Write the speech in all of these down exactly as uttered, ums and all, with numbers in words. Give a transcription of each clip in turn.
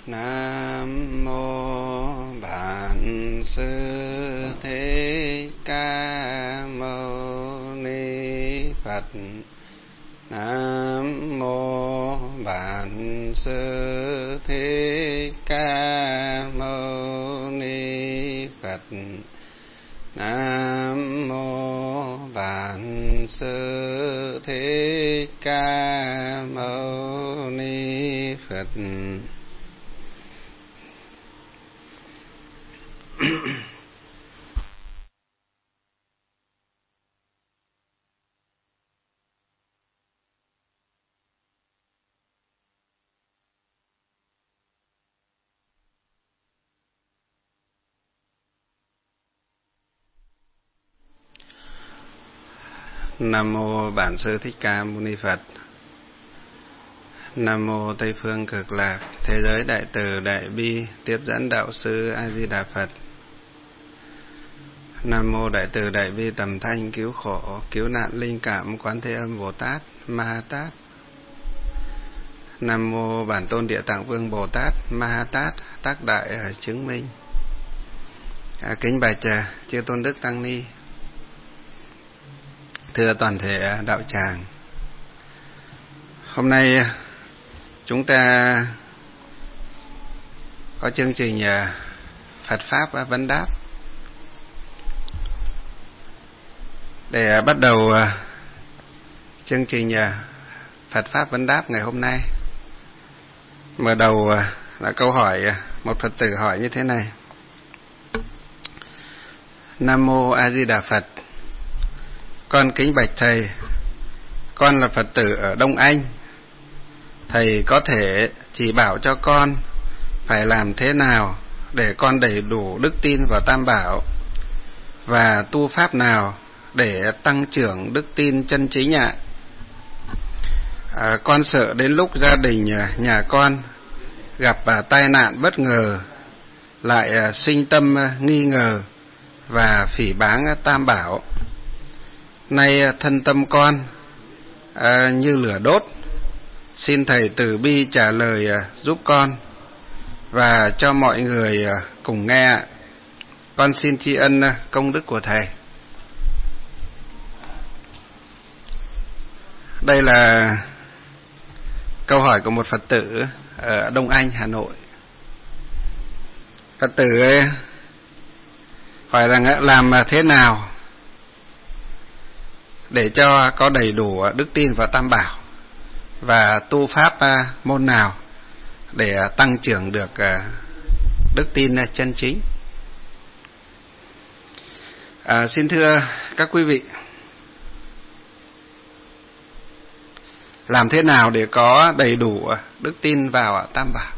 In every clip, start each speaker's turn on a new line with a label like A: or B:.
A: Nam mô Bản Sư Thích Ca Mâu Ni Phật. Nam mô Bản Sư Thích Ca Mâu Ni Phật. Nam mô Bản Sư Thích Ca Mâu Ni Phật. Nam mô Bản Sư Thích Ca Mâu Ni Phật. Nam mô Tây Phương Cực Lạc Thế Giới Đại Từ Đại Bi Tiếp Dẫn Đạo Sư A Di Đà Phật. Nam mô Đại Từ Đại Bi Tầm Thanh Cứu Khổ Cứu Nạn Linh Cảm Quán Thế Âm Bồ Tát Ma Ha Tát. Nam mô Bản Tôn Địa Tạng Vương Bồ Tát Ma Ha Tát Tác Đại Chứng Minh. À, kính bạch chư Tôn Đức Tăng Ni, thưa toàn thể đạo tràng, hôm nay chúng ta có chương trình Phật Pháp Vấn Đáp. Để bắt đầu chương trình Phật Pháp Vấn Đáp ngày hôm nay, mở đầu là câu hỏi, một Phật tử hỏi như thế này: Nam mô A Di Đà Phật. Con kính bạch thầy, con là Phật tử ở Đông Anh. Thầy có thể chỉ bảo cho con phải làm thế nào để con đầy đủ đức tin vào Tam Bảo, và tu pháp nào để tăng trưởng đức tin chân chính ạ? À, con sợ đến lúc gia đình nhà con gặp à, tai nạn bất ngờ, lại à, sinh tâm à, nghi ngờ và phỉ báng à, Tam Bảo. Nay à, thân tâm con à, như lửa đốt, xin thầy từ bi trả lời à, giúp con và cho mọi người à, cùng nghe. Con xin tri ân à, công đức của thầy. Đây là câu hỏi của một Phật tử ở Đông Anh, Hà Nội. Phật tử ấy hỏi rằng làm thế nào để cho có đầy đủ đức tin vào Tam Bảo, và tu pháp môn nào để tăng trưởng được đức tin chân chính. À, xin thưa các quý vị, làm thế nào để có đầy đủ đức tin vào Tam Bảo?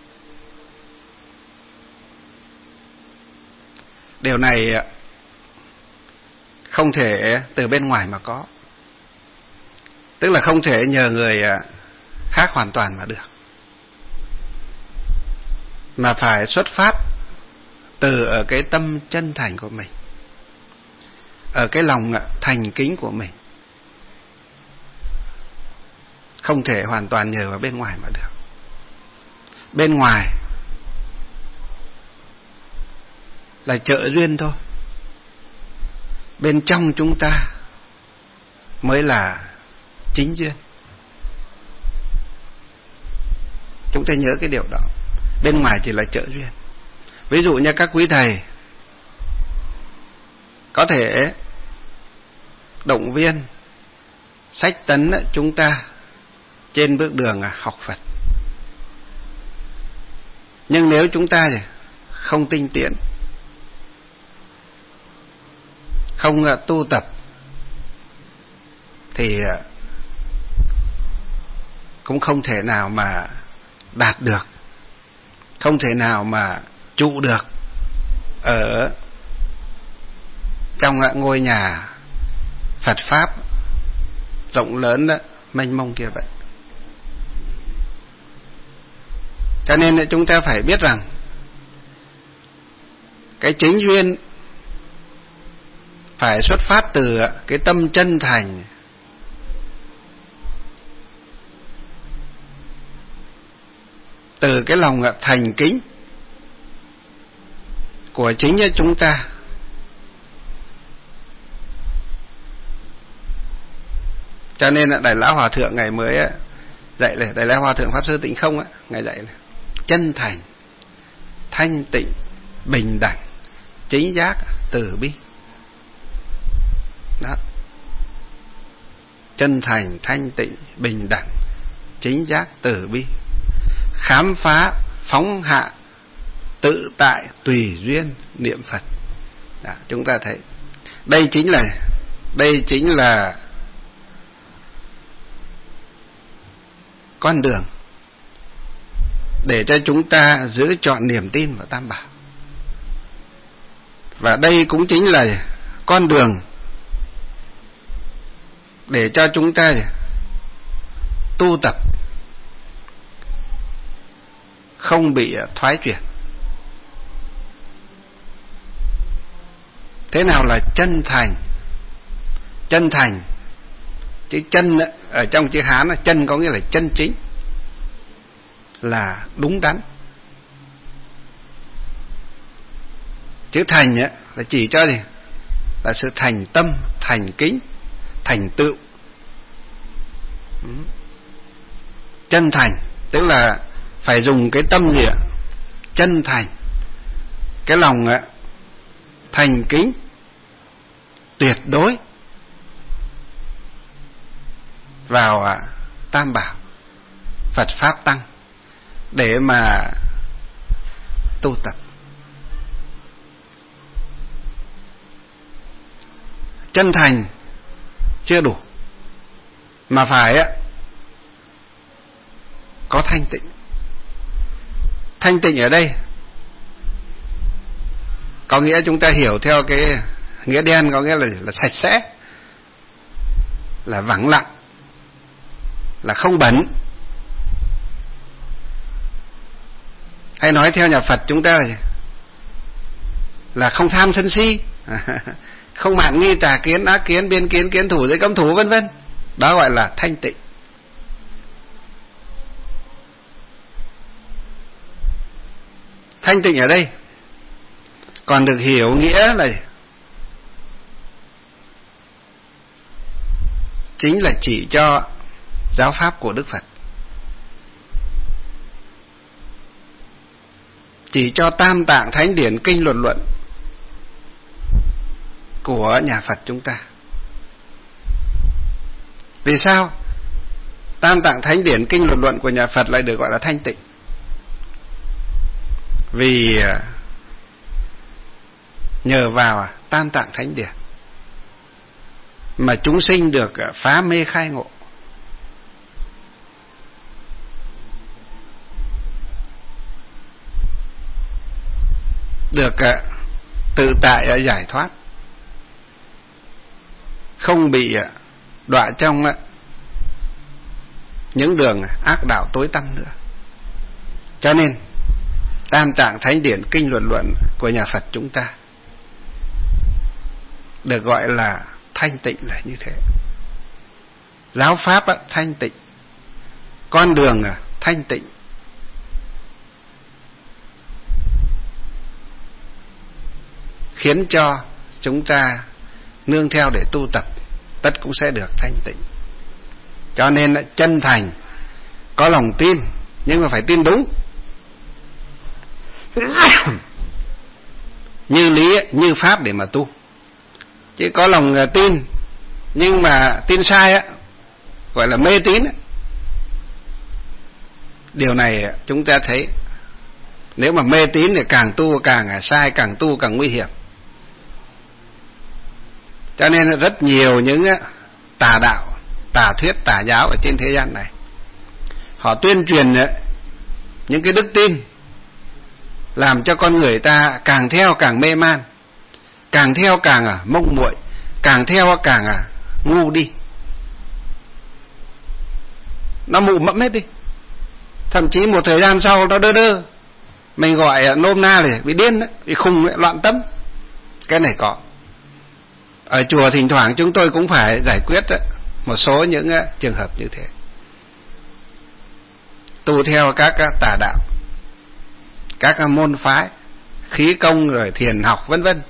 A: Điều này không thể từ bên ngoài mà có, tức là không thể nhờ người khác hoàn toàn mà được, mà phải xuất phát từ ở cái tâm chân thành của mình, ở cái lòng thành kính của mình. Không thể hoàn toàn nhờ vào bên ngoài mà được. Bên ngoài là trợ duyên thôi, bên trong chúng ta mới là chính duyên. Chúng ta nhớ cái điều đó. Bên ngoài chỉ là trợ duyên. Ví dụ như các quý thầy có thể động viên, sách tấn chúng ta trên bước đường học Phật. Nhưng nếu chúng ta không tinh tiến, không tu tập, thì cũng không thể nào mà đạt được, không thể nào mà trụ được ở trong ngôi nhà Phật Pháp rộng lớn đó, mênh mông kia vậy. Cho nên chúng ta phải biết rằng cái chính duyên phải xuất phát từ cái tâm chân thành, từ cái lòng thành kính của chính chúng ta. Cho nên Đại Lão Hòa Thượng ngày mới dạy này, Đại Lão Hòa Thượng Pháp Sư Tịnh Không á, ngài dạy này: chân thành, thanh tịnh, bình đẳng, chính giác, từ bi. Đó. Chân thành, thanh tịnh, bình đẳng, chính giác, từ bi, khám phá, phóng hạ, tự tại, tùy duyên, niệm Phật. Đó, chúng ta thấy đây chính là đây chính là con đường để cho chúng ta giữ trọn niềm tin vào Tam Bảo. Và đây cũng chính là con đường để cho chúng ta tu tập không bị thoái chuyển. Thế nào là chân thành? Chân thành, chữ chân ở trong chữ Hán, chân có nghĩa là chân chính, là đúng đắn. Chữ thành là chỉ cho gì? Là sự thành tâm, thành kính, thành tựu. Chân thành tức là phải dùng cái tâm gì ạ? Chân thành, cái lòng thành kính tuyệt đối vào Tam Bảo, Phật Pháp Tăng để mà tu tập. Chân thành chưa đủ, mà phải có thanh tịnh. Thanh tịnh ở đây có nghĩa chúng ta hiểu theo cái nghĩa đen, có nghĩa là, là sạch sẽ, là vắng lặng, là không bẩn. Hay nói theo nhà Phật chúng ta là, là không tham sân si, không mạn nghi tà kiến ác kiến biên kiến kiến thủ giới cấm thủ vân vân. Đó gọi là thanh tịnh. Thanh tịnh ở đây còn được hiểu nghĩa là chính là chỉ cho giáo pháp của Đức Phật, chỉ cho Tam Tạng Thánh Điển Kinh Luận Luận của nhà Phật chúng ta. Vì sao Tam Tạng Thánh Điển Kinh Luận Luận của nhà Phật lại được gọi là thanh tịnh? Vì nhờ vào Tam Tạng Thánh Điển mà chúng sinh được phá mê khai ngộ, được tự tại giải thoát, không bị đọa trong những đường ác đạo tối tăm nữa. Cho nên Tam Tạng Thánh Điển Kinh Luận Luận của nhà Phật chúng ta được gọi là thanh tịnh là như thế. Giáo pháp thanh tịnh, con đường thanh tịnh, khiến cho chúng ta nương theo để tu tập, tất cũng sẽ được thanh tịnh. Cho nên chân thành, có lòng tin, nhưng mà phải tin đúng, như lý, như pháp để mà tu. Chứ có lòng tin nhưng mà tin sai á, gọi là mê tín á. Điều này chúng ta thấy, nếu mà mê tín thì càng tu càng sai, càng tu càng nguy hiểm. Cho nên rất nhiều những tà đạo, tà thuyết, tà giáo ở trên thế gian này, họ tuyên truyền những cái đức tin làm cho con người ta càng theo càng mê man, càng theo càng mông muội, càng theo càng ngu đi, nó mụ mẫm hết đi. Thậm chí một thời gian sau nó đơ đơ, mình gọi nôm na là bị điên đó, bị khùng ấy, loạn tâm. Cái này có. Ở chùa thỉnh thoảng chúng tôi cũng phải giải quyết một số những trường hợp như thế, tu theo các tà đạo. các môn phái khí công rồi thiền học vân vân,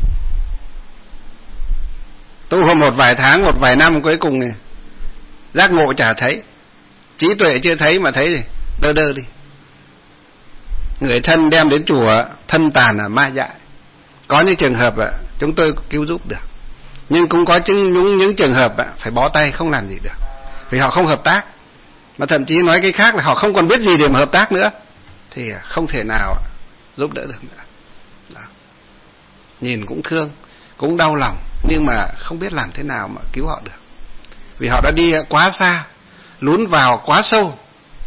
A: tu một vài tháng một vài năm cuối cùng này, giác ngộ chả thấy, trí tuệ chưa thấy mà thấy gì đơ đơ đi. Người thân đem đến chùa thân tàn là ma dại. Có những trường hợp chúng tôi cứu giúp được, nhưng cũng có những, những trường hợp phải bó tay không làm gì được, vì họ không hợp tác, mà thậm chí nói cái khác là họ không còn biết gì để mà hợp tác nữa, thì không thể nào giúp đỡ được nữa. Đó. Nhìn cũng thương, cũng đau lòng, nhưng mà không biết làm thế nào mà cứu họ được, vì họ đã đi quá xa, lún vào quá sâu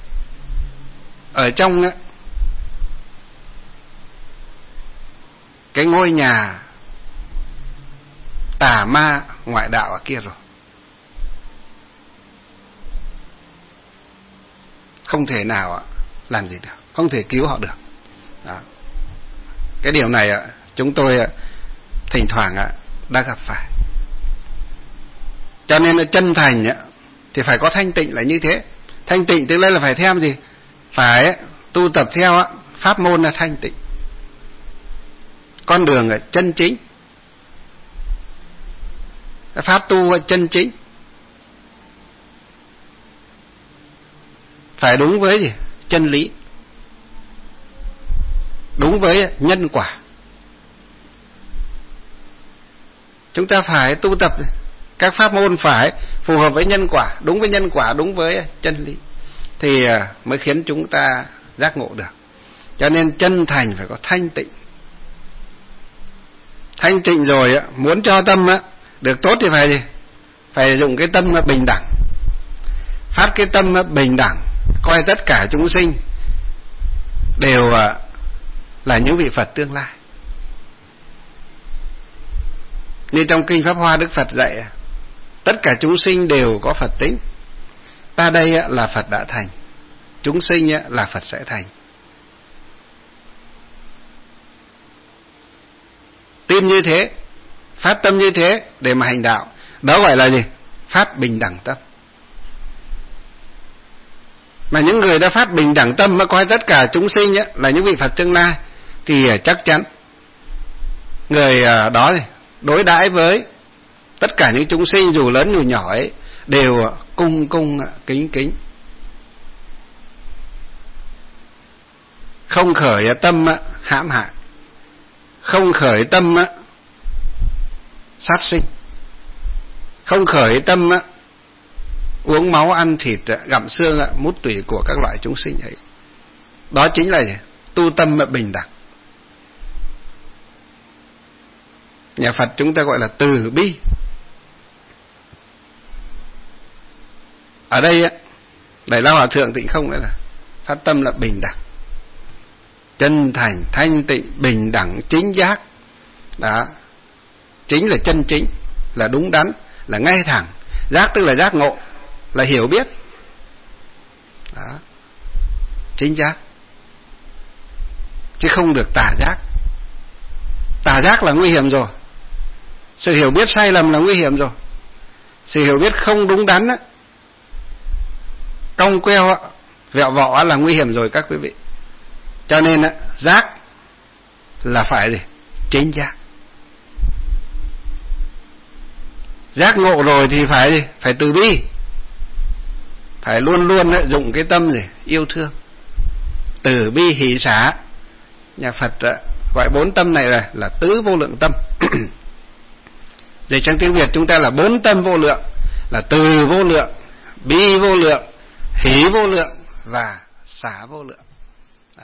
A: ở trong cái ngôi nhà tà ma ngoại đạo ở kia rồi, không thể nào làm gì được, không thể cứu họ được. Đó. Cái điều này chúng tôi thỉnh thoảng đã gặp phải. Cho nên là chân thành thì phải có thanh tịnh là như thế. Thanh tịnh tức là phải theo gì? Phải tu tập theo pháp môn là thanh tịnh, con đường chân chính, pháp tu chân chính, phải đúng với gì? Chân lý, đúng với nhân quả. Chúng ta phải tu tập các pháp môn phải phù hợp với nhân quả, đúng với nhân quả, đúng với chân lý, thì mới khiến chúng ta giác ngộ được. Cho nên chân thành phải có thanh tịnh. Thanh tịnh rồi muốn cho tâm được tốt thì phải gì? Phải dùng cái tâm bình đẳng, phát cái tâm bình đẳng, coi tất cả chúng sinh đều là những vị Phật tương lai. Như trong kinh Pháp Hoa, Đức Phật dạy tất cả chúng sinh đều có Phật tính. Ta đây là Phật đã thành, chúng sinh là Phật sẽ thành. Tin như thế, phát tâm như thế để mà hành đạo, đó gọi là gì? Phát bình đẳng tâm. Mà những người đã phát bình đẳng tâm mà coi tất cả chúng sinh là những vị Phật tương lai, thì chắc chắn người đó đối đãi với tất cả những chúng sinh dù lớn dù nhỏ ấy đều cung cung kính kính, không khởi tâm hãm hại, không khởi tâm sát sinh, không khởi tâm uống máu ăn thịt gặm xương mút tủy của các loại chúng sinh ấy. Đó chính là gì? Tu tâm bình đẳng. Nhà Phật chúng ta gọi là từ bi. Ở đây Đại Lao Hòa Thượng Tịnh Không nữa là phát tâm là bình đẳng, chân thành, thanh tịnh, bình đẳng, chính giác. Đó, chính là chân chính, là đúng đắn, là ngay thẳng. Giác tức là giác ngộ, là hiểu biết. Đó, chính giác, chứ không được tà giác. Tà giác là nguy hiểm rồi, sự hiểu biết sai lầm là nguy hiểm rồi, sự hiểu biết không đúng đắn á, cong queo á, vẹo vọ là nguy hiểm rồi các quý vị. Cho nên á, giác là phải gì? Chính giác. Giác ngộ rồi thì phải gì? Phải từ bi, phải luôn luôn á, dụng cái tâm gì? Yêu thương, từ bi hỷ xả. Nhà Phật á, gọi bốn tâm này là, là tứ vô lượng tâm. Để trong tiếng Việt chúng ta là bốn tâm vô lượng, là từ vô lượng, bi vô lượng, hỷ vô lượng và xả vô lượng. Đó.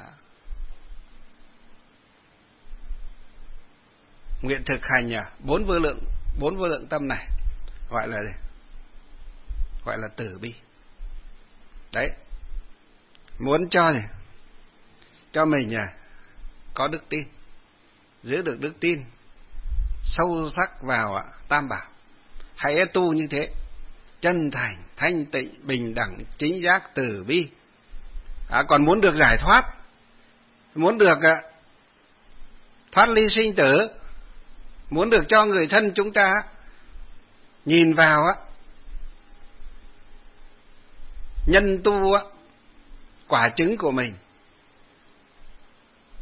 A: Nguyện thực hành bốn vô lượng, bốn vô lượng tâm này gọi là gì? Gọi là từ bi. Đấy. Muốn cho gì? Cho mình có đức tin, giữ được đức tin sâu sắc vào Tam Bảo. Hãy tu như thế, chân thành, thanh tịnh, bình đẳng, chính giác, từ bi. À, còn muốn được giải thoát, muốn được thoát ly sinh tử, muốn được cho người thân chúng ta nhìn vào á, nhân tu á, quả chứng của mình,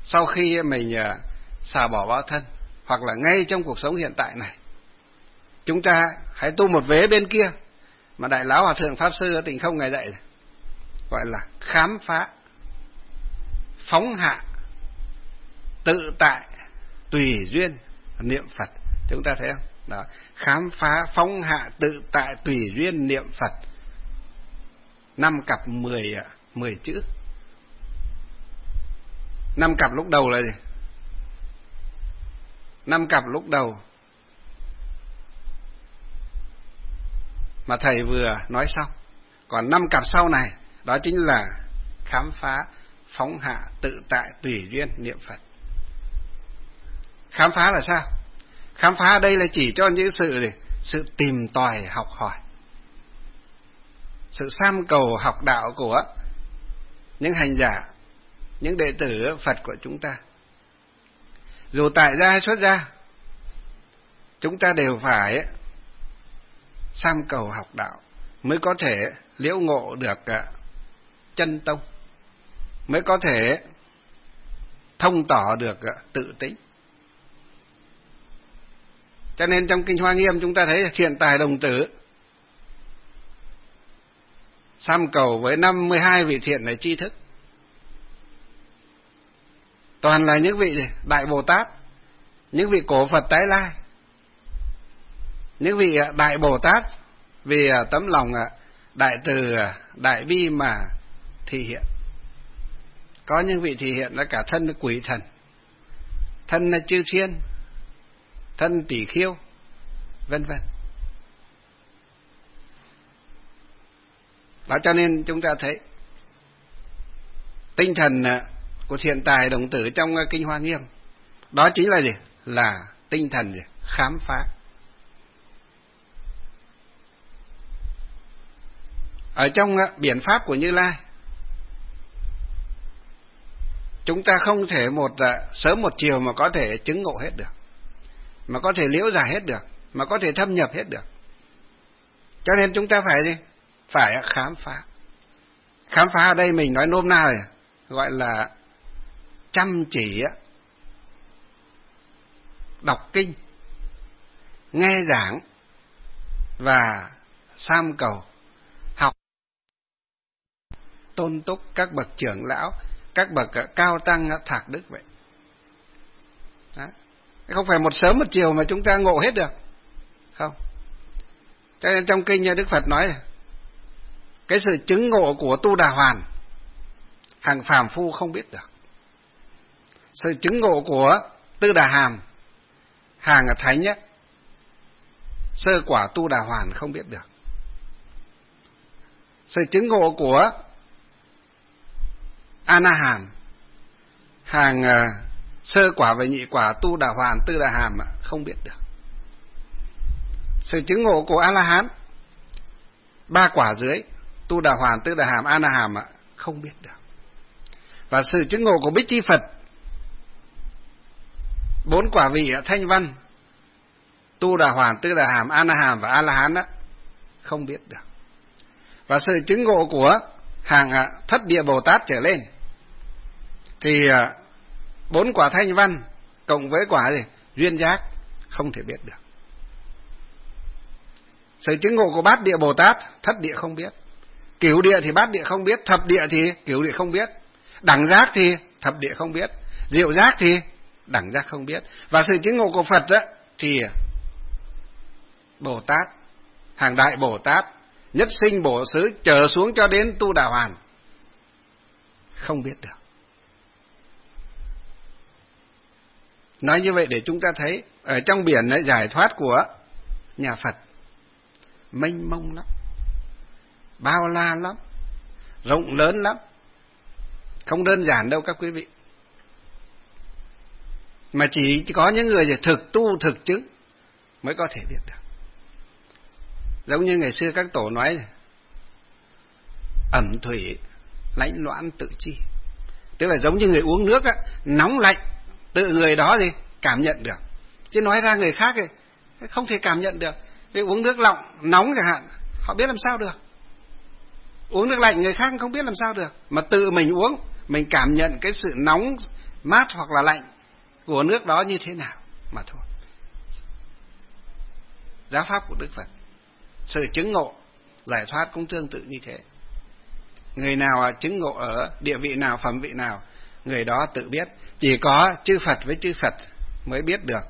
A: sau khi mình xả bỏ báo thân, hoặc là ngay trong cuộc sống hiện tại này, chúng ta hãy tu một vế bên kia mà Đại Lão Hòa Thượng Pháp Sư ở Tịnh Không Ngài dạy, gọi là khám phá, phóng hạ, tự tại, tùy duyên, niệm Phật. Chúng ta thấy không? Đó, khám phá, phóng hạ, tự tại, tùy duyên, niệm Phật. Năm cặp mười mười chữ. Năm cặp lúc đầu là gì? Năm cặp lúc đầu mà thầy vừa nói xong. Còn năm cặp sau này, đó chính là khám phá, phóng hạ, tự tại, tùy duyên, niệm Phật. Khám phá là sao? Khám phá đây là chỉ cho những sự gì? Sự tìm tòi học hỏi, sự sam cầu học đạo của những hành giả, những đệ tử Phật của chúng ta. Dù tại gia hay xuất gia, chúng ta đều phải sam cầu học đạo mới có thể liễu ngộ được chân tông, mới có thể thông tỏ được tự tính. Cho nên trong Kinh Hoa Nghiêm chúng ta thấy Thiện Tài Đồng Tử sam cầu với năm mươi hai vị thiện là tri thức, toàn là những vị Đại Bồ Tát, những vị cổ Phật tái lai, những vị Đại Bồ Tát vì tấm lòng đại từ đại bi mà thị hiện. Có những vị thị hiện là cả thân là quỷ thần, thân là chư thiên, thân tỷ khiêu, vân vân. Đó, cho nên chúng ta thấy tinh thần của Thiện Tài Đồng Tử trong Kinh Hoa Nghiêm, đó chính là gì? Là tinh thần gì? Khám phá. Ở trong biển pháp của Như Lai, chúng ta không thể một sớm một chiều mà có thể chứng ngộ hết được, mà có thể liễu giải hết được, mà có thể thâm nhập hết được. Cho nên chúng ta phải gì? Phải khám phá. Khám phá ở đây mình nói nôm na rồi, gọi là chăm chỉ đọc kinh, nghe giảng và sam cầu học, tôn túc các bậc trưởng lão, các bậc cao tăng thạc đức vậy. Đó. Không phải một sớm một chiều mà chúng ta ngộ hết được, không. Cho nên trong kinh Đức Phật nói cái sự chứng ngộ của Tu Đà Hoàn hàng phàm phu không biết được. Sự chứng ngộ của Tư Đà Hàm hàng thánh nhất sơ quả Tu Đà Hoàn không biết được. Sự chứng ngộ của A Na Hàm hàng sơ quả và nhị quả Tu Đà Hoàn, Tư Đà Hàm không biết được. Sự chứng ngộ của A La Hán ba quả dưới Tu Đà Hoàn, Tư Đà Hàm, A Na Hàm không biết được. Và sự chứng ngộ của Bích Chi Phật bốn quả vị thanh văn Tu Đà Hoàn, Tư Đà Hàm, A Na Hàm và A La Hán không biết được. Và sự chứng ngộ của hàng thất địa Bồ Tát trở lên thì bốn quả thanh văn cộng với quả gì? Duyên giác không thể biết được. Sự chứng ngộ của bát địa Bồ Tát, thất địa không biết. Cửu địa thì bát địa không biết, thập địa thì cửu địa không biết. Đẳng giác thì thập địa không biết, diệu giác thì đẳng giác không biết. Và sự chứng ngộ của Phật đó, thì Bồ Tát, hàng đại Bồ Tát, nhất sinh bổ xứ trở xuống cho đến Tu Đà Hoàn không biết được. Nói như vậy để chúng ta thấy ở trong biển ấy, giải thoát của nhà Phật mênh mông lắm, bao la lắm, rộng lớn lắm, không đơn giản đâu các quý vị. Mà chỉ có những người thực tu thực chứng mới có thể biết được. Giống như ngày xưa các tổ nói ẩm thủy lãnh loãn tự chi, tức là giống như người uống nước á, nóng lạnh tự người đó thì cảm nhận được, chứ nói ra người khác thì không thể cảm nhận được. Vì uống nước lạnh nóng chẳng hạn, họ biết làm sao được. Uống nước lạnh người khác không biết làm sao được, mà tự mình uống mình cảm nhận cái sự nóng, mát hoặc là lạnh của nước đó như thế nào mà thôi. Giáo pháp của Đức Phật, sự chứng ngộ giải thoát cũng tương tự như thế. Người nào chứng ngộ ở địa vị nào, phẩm vị nào, người đó tự biết. Chỉ có chư Phật với chư Phật mới biết được.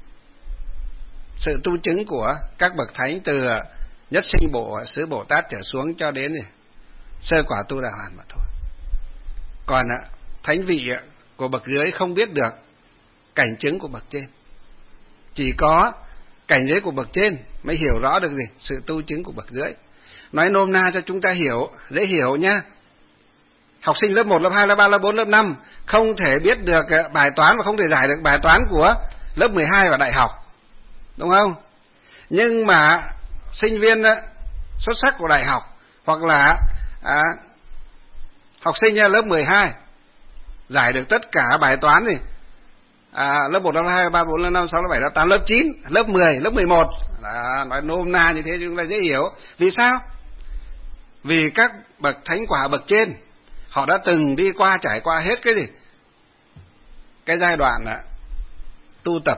A: Sự tu chứng của các bậc thánh từ nhất sinh Bồ Xứ Bồ Tát trở xuống cho đến sơ quả Tu Đà Hoàn mà thôi. Còn thánh vị của bậc dưới không biết được cảnh chứng của bậc trên. Chỉ có cảnh giới của bậc trên mới hiểu rõ được gì sự tu chứng của bậc dưới. Nói nôm na cho chúng ta hiểu, dễ hiểu nhá. Học sinh lớp một, lớp hai, lớp ba, lớp bốn, lớp năm không thể biết được bài toán và không thể giải được bài toán của lớp mười hai và đại học, đúng không? Nhưng mà sinh viên xuất sắc của đại học hoặc là à, học sinh lớp mười hai giải được tất cả bài toán gì à, lớp một, lớp hai, lớp ba, lớp bốn, lớp năm, sáu, lớp bảy, lớp tám, lớp chín, lớp mười, lớp mười một. Đó, nói nôm na như thế chúng ta dễ hiểu. Vì sao? Vì các bậc thánh quả bậc trên họ đã từng đi qua, trải qua hết cái gì cái giai đoạn đó, tu tập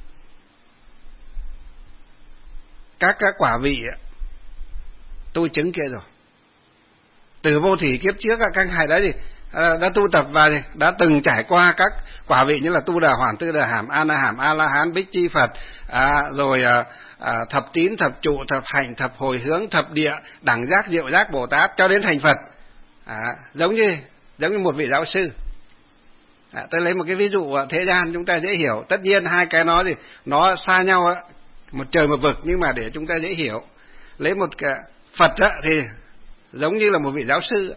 A: các các quả vị tu chứng kia rồi. Từ vô thủy kiếp trước các ngài đã gì đã tu tập và gì? Đã từng trải qua các quả vị như là Tu Đà Hoàn, Tư Đà Hàm, A Na Hàm, A La Hán, Bích Chi Phật, à, rồi à, à, thập tín, thập trụ, thập hạnh, thập hồi hướng, thập địa, đẳng giác, diệu giác Bồ Tát cho đến thành Phật. À, giống như giống như một vị giáo sư. À, tôi lấy một cái ví dụ thế gian chúng ta dễ hiểu. Tất nhiên hai cái nó thì nó xa nhau một trời một vực, nhưng mà để chúng ta dễ hiểu, lấy một cái Phật á, thì giống như là một vị giáo sư,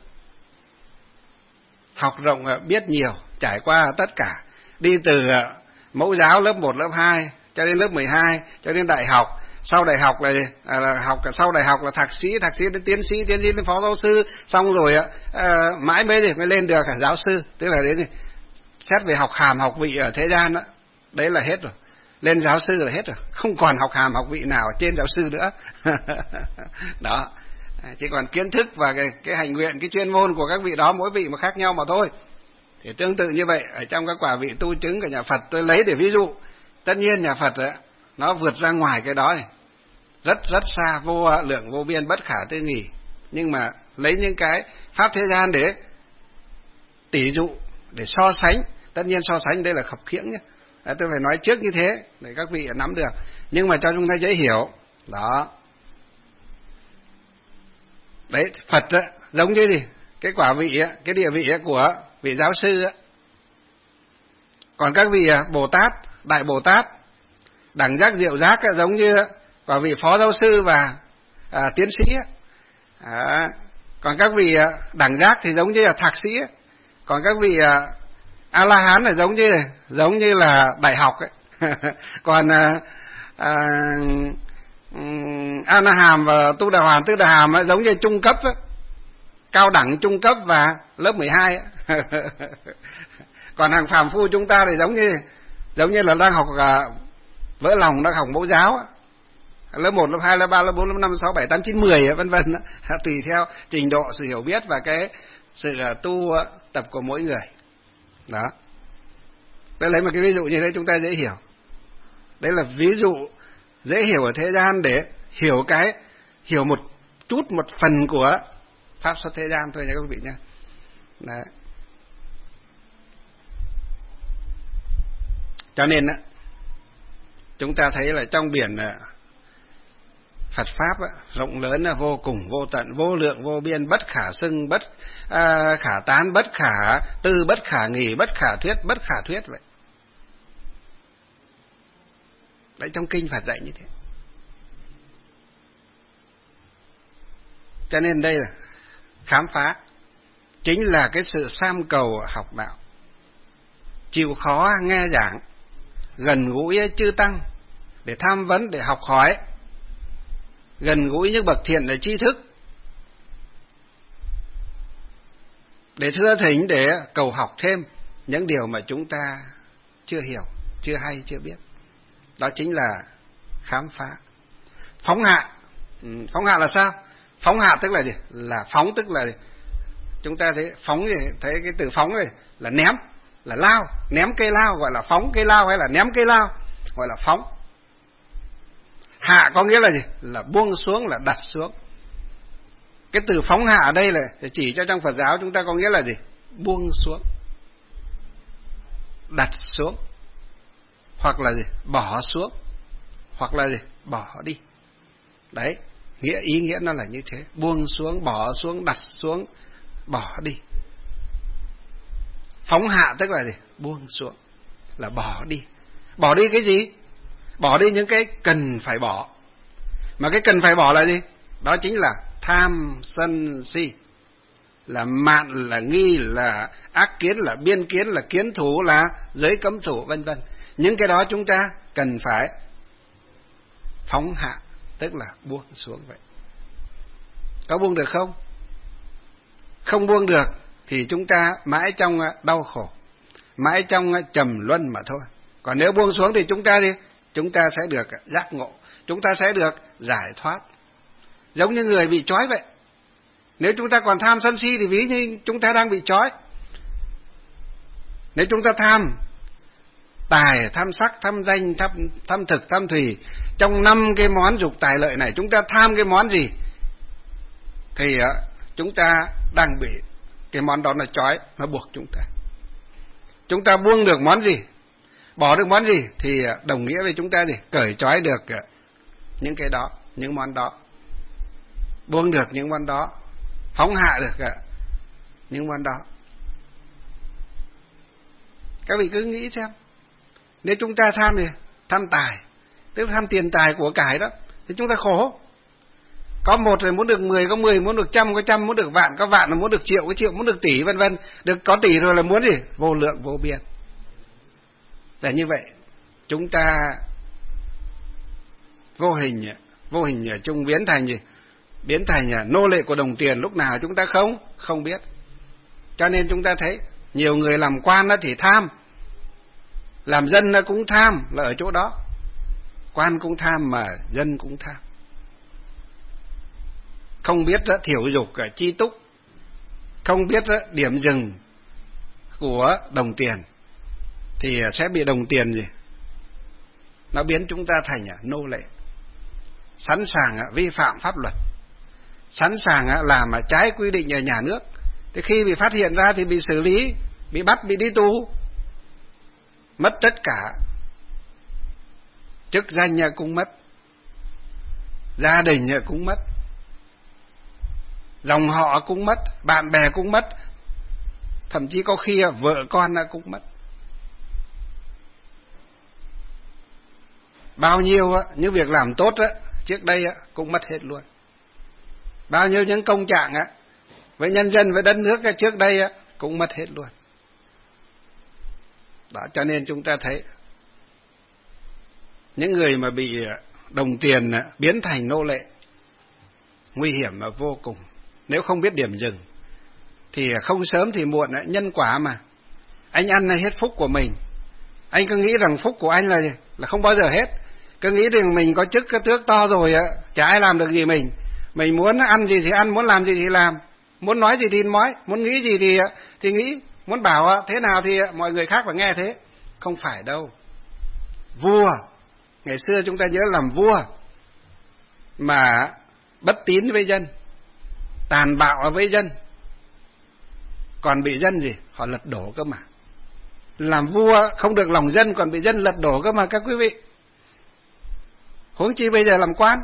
A: học rộng biết nhiều, trải qua tất cả, đi từ mẫu giáo lớp một, lớp hai cho đến lớp mười hai, cho đến đại học. Sau đại học là, là học sau đại học là thạc sĩ, thạc sĩ đến tiến sĩ, tiến sĩ đến phó giáo sư, xong rồi à, mãi mới mới lên được cả giáo sư. Tức là đến xét về học hàm học vị ở thế gian đó, đấy là hết rồi. Lên giáo sư là hết rồi, không còn học hàm học vị nào trên giáo sư nữa. Đó, chỉ còn kiến thức và cái, cái hành nguyện, cái chuyên môn của các vị đó mỗi vị mà khác nhau mà thôi. Thì tương tự như vậy ở trong các quả vị tu chứng của nhà Phật, tôi lấy để ví dụ. Tất nhiên nhà Phật ấy, nó vượt ra ngoài cái đó này, rất rất xa, vô lượng vô biên, bất khả tư nghì. Nhưng mà lấy những cái pháp thế gian để tỉ dụ, để so sánh. Tất nhiên so sánh đây là khập khiễng nhé, à, tôi phải nói trước như thế để các vị nắm được. Nhưng mà cho chúng ta dễ hiểu. Đó. Đấy, Phật á, giống như gì? Cái quả vị á, cái địa vị á của vị giáo sư á. Còn các vị Bồ Tát, Đại Bồ Tát, đẳng giác diệu giác á, giống như quả vị phó giáo sư và à, tiến sĩ á. À, còn các vị đẳng giác thì giống như là thạc sĩ á. Còn các vị à, A La Hán là giống như giống như là đại học ấy. Còn à, à, A Na Hàm và Tu Đà Hoàn, Tư Đà Hàm ấy, giống như trung cấp ấy, cao đẳng trung cấp và lớp mười hai ấy. Còn hàng phàm phu chúng ta thì giống như giống như là đang học à, vỡ lòng, đang học mẫu giáo ấy. Lớp một, lớp hai, lớp ba, lớp bốn, lớp năm, lớp sáu, bảy, tám, chín, mười vân vân, tùy theo trình độ sự hiểu biết và cái sự tu tập của mỗi người. Đó. Tôi lấy một cái ví dụ như thế chúng ta dễ hiểu. Đấy là ví dụ dễ hiểu ở thế gian để hiểu cái hiểu một chút một phần của pháp xuất thế gian thôi nha các vị nhé. Đấy. Cho nên chúng ta thấy là trong biển Phật pháp rộng lớn, vô cùng vô tận, vô lượng vô biên, bất khả xưng, bất à, khả tán, bất khả tư, bất khả nghỉ, bất khả thuyết, bất khả thuyết vậy. Đấy, trong kinh Phật dạy như thế. Cho nên đây là khám phá, chính là cái sự sam cầu học đạo, chịu khó nghe giảng, gần gũi chư tăng để tham vấn, để học hỏi, gần gũi những bậc thiện để tri thức, để thưa thỉnh, để cầu học thêm những điều mà chúng ta chưa hiểu, chưa hay, chưa biết. Đó chính là khám phá. Phóng hạ. Phóng hạ là sao? Phóng hạ tức là gì? Là phóng tức là gì? Chúng ta thấy phóng gì? Thấy cái từ phóng này là ném. là lao, ném cây lao gọi là phóng cây lao, hay là ném cây lao gọi là phóng. Hạ có nghĩa là gì? Là buông xuống, là đặt xuống. Cái từ phóng hạ ở đây là chỉ cho trong Phật giáo chúng ta có nghĩa là gì? Buông xuống, đặt xuống, hoặc là gì? Bỏ xuống, hoặc là gì? Bỏ đi. Đấy, nghĩa ý nghĩa nó là như thế. Buông xuống, bỏ xuống, đặt xuống, bỏ đi. Phóng hạ tức là gì? Buông xuống, là bỏ đi. Bỏ đi cái gì? Bỏ đi những cái cần phải bỏ. Mà cái cần phải bỏ là gì? Đó chính là tham sân si, là mạn, là nghi, là ác kiến, là biên kiến, là kiến thủ, là giới cấm thủ, vân vân. Những cái đó chúng ta cần phải phóng hạ, tức là buông xuống vậy. Có buông được không? Không buông được thì chúng ta mãi trong đau khổ, mãi trong trầm luân mà thôi. Còn nếu buông xuống thì chúng ta đi, chúng ta sẽ được giác ngộ, chúng ta sẽ được giải thoát. Giống như người bị trói vậy. Nếu chúng ta còn tham sân si thì ví như chúng ta đang bị trói. Nếu chúng ta tham tài, tham sắc, tham danh, tham, tham thực, tham thùy, trong năm cái món dục tài lợi này chúng ta tham cái món gì thì chúng ta đang bị cái món đó nó trói, nó buộc chúng ta. Chúng ta buông được món gì, bỏ được món gì thì đồng nghĩa với chúng ta gì? Cởi trói được những cái đó, những món đó. Buông được những món đó, phóng hạ được những món đó. Các vị cứ nghĩ xem, nếu chúng ta tham gì? Tham tài, tức tham tiền tài của cải đó, thì chúng ta khổ. Có một rồi muốn được mười, có mười muốn được trăm, có trăm muốn được vạn, có vạn là muốn được triệu, có triệu muốn được tỷ, vân vân. Được có tỷ rồi là muốn gì? Vô lượng vô biên. Là như vậy, chúng ta vô hình, vô hình chung biến thành gì? Biến thành nô lệ của đồng tiền, lúc nào chúng ta không không biết. Cho nên chúng ta thấy nhiều người làm quan đó thì tham, làm dân cũng tham, là ở chỗ đó. Quan cũng tham mà dân cũng tham. Không biết đó, thiểu dục chi túc, không biết đó, điểm dừng của đồng tiền thì sẽ bị đồng tiền gì? Nó biến chúng ta thành nô lệ, sẵn sàng vi phạm pháp luật, sẵn sàng làm trái quy định ở nhà nước. Thì khi bị phát hiện ra thì bị xử lý, bị bắt, bị đi tù, mất tất cả. Chức danh cũng mất, gia đình cũng mất, dòng họ cũng mất, bạn bè cũng mất, thậm chí có khi vợ con cũng mất. Bao nhiêu những việc làm tốt trước đây cũng mất hết luôn. Bao nhiêu những công trạng với nhân dân, với đất nước trước đây cũng mất hết luôn. Đó, cho nên chúng ta thấy những người mà bị đồng tiền biến thành nô lệ nguy hiểm mà vô cùng. Nếu không biết điểm dừng thì không sớm thì muộn, nhân quả mà. Anh ăn hết phúc của mình, anh cứ nghĩ rằng phúc của anh là là không bao giờ hết, cứ nghĩ rằng mình có chức cái tước to rồi chả ai làm được gì mình. Mình muốn ăn gì thì ăn, muốn làm gì thì làm, muốn nói gì thì nói, muốn nghĩ gì thì thì nghĩ, muốn bảo thế nào thì mọi người khác phải nghe thế. Không phải đâu. Vua, ngày xưa chúng ta nhớ làm vua mà bất tín với dân, tàn bạo với dân, còn bị dân gì? Họ lật đổ cơ mà. Làm vua không được lòng dân, còn bị dân lật đổ cơ mà các quý vị. Huống chi bây giờ làm quan.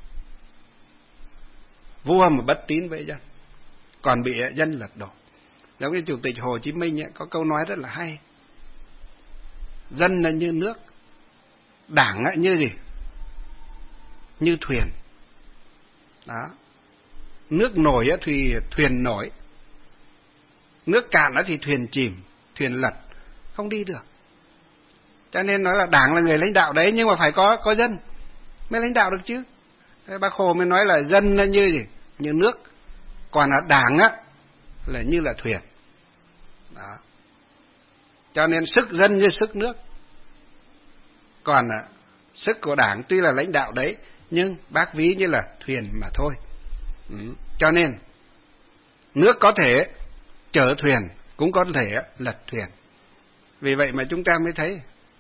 A: Vua mà bất tín với dân, còn bị dân lật đổ. Giống như Chủ tịch Hồ Chí Minh ấy, có câu nói rất là hay. Dân là như nước, đảng ấy như gì? Như thuyền. Đó. Nước nổi thì thuyền nổi, nước cạn thì thuyền chìm, thuyền lật, không đi được. Cho nên nói là đảng là người lãnh đạo đấy, nhưng mà phải có có dân mới lãnh đạo được chứ. Thế Bác Hồ mới nói là dân là như gì? Như nước, còn là đảng á là như là thuyền. Đó. Cho nên sức dân như sức nước, còn à, sức của đảng tuy là lãnh đạo đấy, nhưng bác ví như là thuyền mà thôi. Ừ. Cho nên nước có thể chở thuyền, cũng có thể lật thuyền. Vì vậy mà chúng ta mới thấy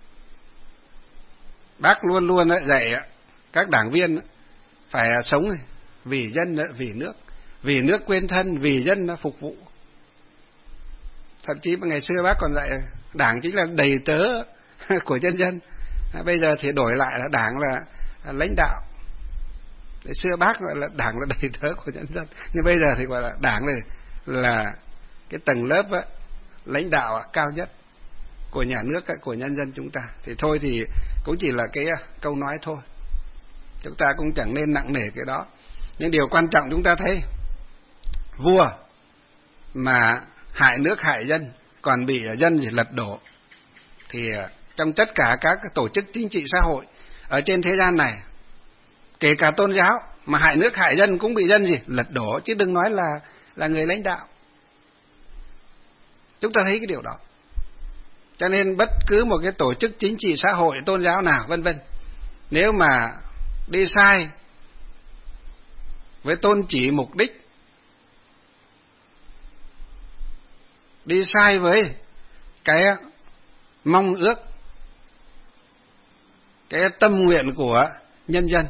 A: Bác luôn luôn dạy các đảng viên phải sống vì dân, vì nước, vì nước quên thân, vì dân phục vụ. Thậm chí ngày xưa Bác còn dạy Đảng chính là đầy tớ của nhân dân. Bây giờ thì đổi lại là Đảng là lãnh đạo. Ngày xưa Bác gọi là Đảng là đầy tớ của nhân dân, nhưng bây giờ thì gọi là Đảng này là cái tầng lớp ấy, lãnh đạo cao nhất của nhà nước, của nhân dân chúng ta. Thì thôi thì cũng chỉ là cái câu nói thôi, chúng ta cũng chẳng nên nặng nề cái đó. Nhưng điều quan trọng chúng ta thấy vua mà hại nước hại dân, còn bị dân thì lật đổ, thì trong tất cả các tổ chức chính trị xã hội ở trên thế gian này, kể cả tôn giáo mà hại nước hại dân cũng bị dân gì lật đổ, chứ đừng nói là là người lãnh đạo. Chúng ta thấy cái điều đó. Cho nên bất cứ một cái tổ chức chính trị xã hội, tôn giáo nào vân vân, nếu mà đi sai với tôn chỉ mục đích, đi sai với cái mong ước, cái tâm nguyện của nhân dân,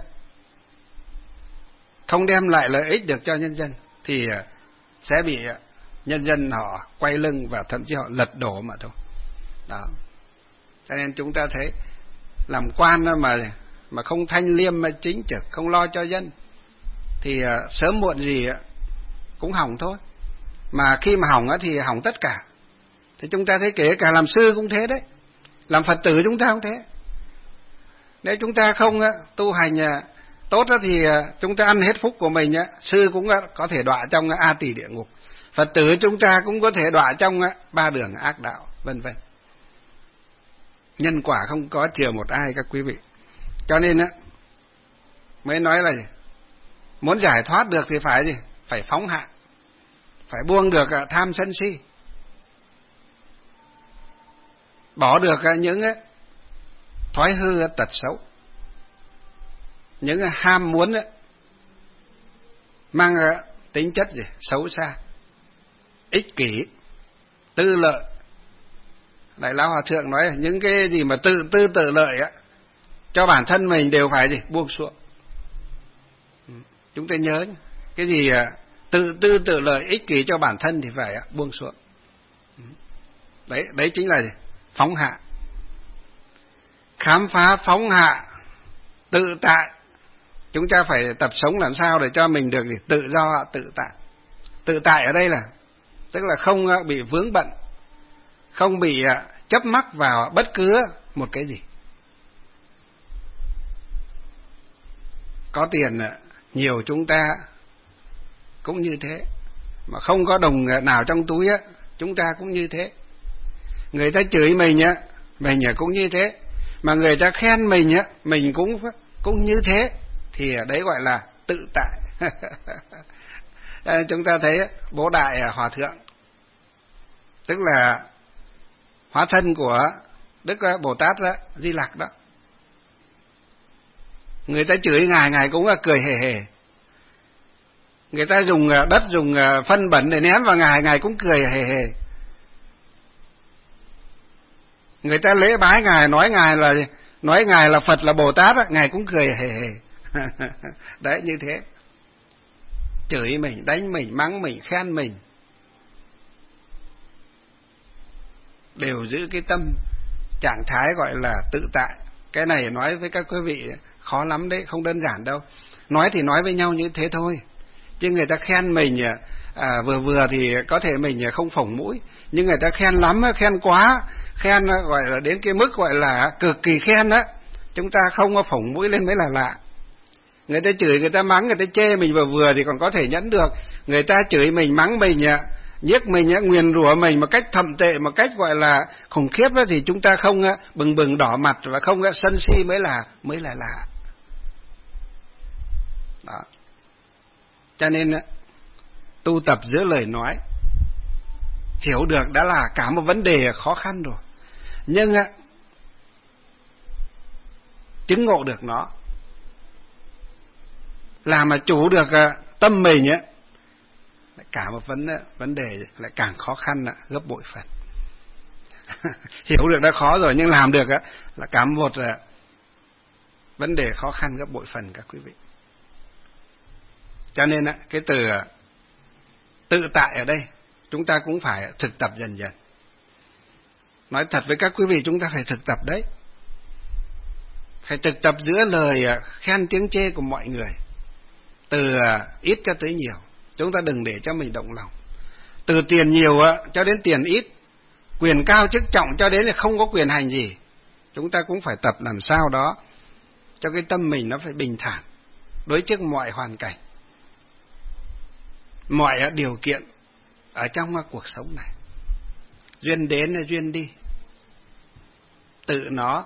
A: không đem lại lợi ích được cho nhân dân, thì sẽ bị nhân dân họ quay lưng và thậm chí họ lật đổ mà thôi. Đó. Cho nên chúng ta thấy làm quan mà mà không thanh liêm mà chính trực, không lo cho dân thì sớm muộn gì cũng hỏng thôi. Mà khi mà hỏng thì hỏng tất cả. Thì chúng ta thấy kể cả làm sư cũng thế đấy, làm Phật tử chúng ta cũng thế. Nếu chúng ta không tu hành tốt thì chúng ta ăn hết phúc của mình, sư cũng có thể đọa trong A Tỳ địa ngục, Phật tử chúng ta cũng có thể đọa trong ba đường ác đạo, vân vân. Nhân quả không có chừa một ai các quý vị. Cho nên á mới nói là gì? Muốn giải thoát được thì phải gì? Phải phóng hạ, phải buông được tham sân si, bỏ được những thói hư tật xấu, những ham muốn mang tính chất gì? Xấu xa, ích kỷ, tư lợi. Đại Lão Hòa Thượng nói những cái gì mà tự tư tự lợi á, cho bản thân mình đều phải gì? Buông xuống. Chúng ta nhớ cái gì tự tư tự lợi, ích kỷ cho bản thân thì phải buông xuống. Đấy, đấy chính là gì? Phóng hạ. Khám phá phóng hạ, tự tại. Chúng ta phải tập sống làm sao để cho mình được gì? Tự do, tự tại. Tự tại ở đây là tức là không bị vướng bận, không bị chấp mắc vào bất cứ một cái gì. Có tiền nhiều chúng ta cũng như thế, mà không có đồng nào trong túi á, chúng ta cũng như thế. Người ta chửi mình á, mình cũng như thế, mà người ta khen mình á, mình cũng cũng như thế, thì đấy gọi là tự tại. Chúng ta thấy Bố Đại Hòa Thượng, tức là hóa thân của Đức Bồ Tát đó, Di Lặc đó. Người ta chửi ngài, ngài cũng cười hề hề. Người ta dùng đất, dùng phân bẩn để ném vào ngài, ngài cũng cười hề hề. Người ta lễ bái ngài, nói ngài là nói ngài là Phật, là Bồ Tát, ngài cũng cười hề hề. Đấy, như thế. Chửi mình, đánh mình, mắng mình, khen mình, đều giữ cái tâm trạng thái gọi là tự tại. Cái này nói với các quý vị khó lắm đấy, không đơn giản đâu. Nói thì nói với nhau như thế thôi, chứ người ta khen mình à, vừa vừa thì có thể mình không phồng mũi, nhưng người ta khen lắm, khen quá, khen gọi là đến cái mức gọi là cực kỳ khen đó, chúng ta không có phồng mũi lên mới là lạ. Người ta chửi, người ta mắng, người ta chê mình vừa vừa thì còn có thể nhẫn được. Người ta chửi mình, mắng mình, nhiếc mình, nguyền rủa mình một cách thậm tệ, một cách gọi là khủng khiếp đó, thì chúng ta không bừng bừng đỏ mặt và không sân si mới là mới là lạ. Đó. Cho nên tu tập giữa lời nói, hiểu được đã là cả một vấn đề khó khăn rồi, nhưng chứng ngộ được nó, làm mà chủ được tâm mình á, cả một vấn vấn đề lại càng khó khăn gấp bội phần. Hiểu được đã khó rồi, nhưng làm được á là cả một là vấn đề khó khăn gấp bội phần các quý vị. Cho nên á, cái từ tự tại ở đây chúng ta cũng phải thực tập dần dần. Nói thật với các quý vị, chúng ta phải thực tập đấy. Phải thực tập giữa lời khen tiếng chê của mọi người, từ ít cho tới nhiều. Chúng ta đừng để cho mình động lòng. Từ tiền nhiều cho đến tiền ít, quyền cao chức trọng cho đến là không có quyền hành gì. Chúng ta cũng phải tập làm sao đó cho cái tâm mình nó phải bình thản đối trước mọi hoàn cảnh, mọi điều kiện ở trong cuộc sống này. Duyên đến là duyên đi, tự nó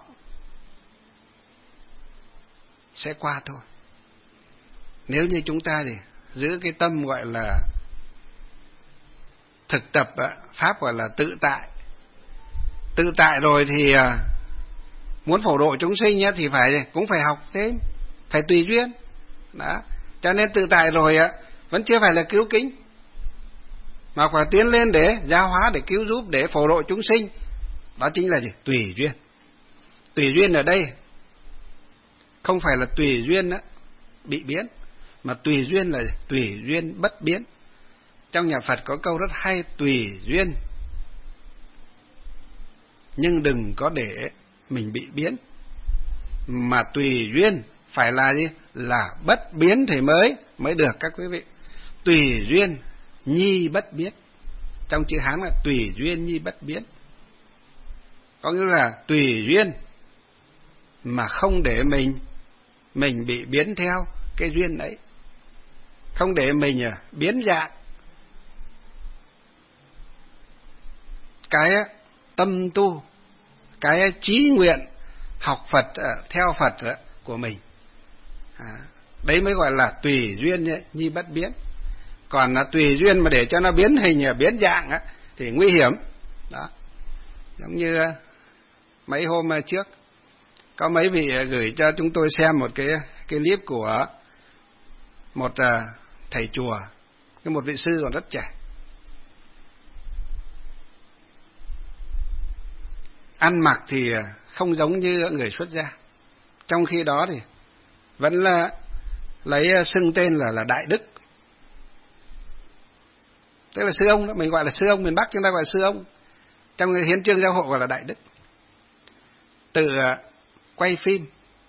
A: sẽ qua thôi. Nếu như chúng ta thì giữ cái tâm gọi là thực tập pháp gọi là tự tại. Tự tại rồi thì muốn phổ độ chúng sinh thì phải cũng phải học thêm, phải tùy duyên. Đó. Cho nên tự tại rồi vẫn chưa phải là cứu kính, mà phải tiến lên để giáo hóa, để cứu giúp, để phổ độ chúng sinh. Đó chính là gì? Tùy duyên. Tùy duyên ở đây không phải là tùy duyên bị biến, mà tùy duyên là tùy duyên bất biến. Trong nhà Phật có câu rất hay: tùy duyên nhưng đừng có để mình bị biến. Mà tùy duyên phải là gì? Là bất biến thì mới mới được các quý vị. Tùy duyên nhi bất biến. Trong chữ Hán là tùy duyên nhi bất biến. Có nghĩa là tùy duyên mà không để mình mình bị biến theo cái duyên ấy, không để mình biến dạng. Cái tâm tu, cái chí nguyện học Phật, theo Phật của mình, à, đấy mới gọi là tùy duyên nhi bất biến. Còn là tùy duyên mà để cho nó biến hình, biến dạng á, thì nguy hiểm. Đó. Giống như mấy hôm trước có mấy vị gửi cho chúng tôi xem một cái cái clip của một thầy chùa, cái một vị sư còn rất trẻ, ăn mặc thì không giống như người xuất gia, trong khi đó thì vẫn là lấy xưng tên là là đại đức, tức là sư ông đó. Mình gọi là sư ông, miền Bắc chúng ta gọi là sư ông, trong cái hiến chương giáo hội gọi là đại đức. Tự quay phim,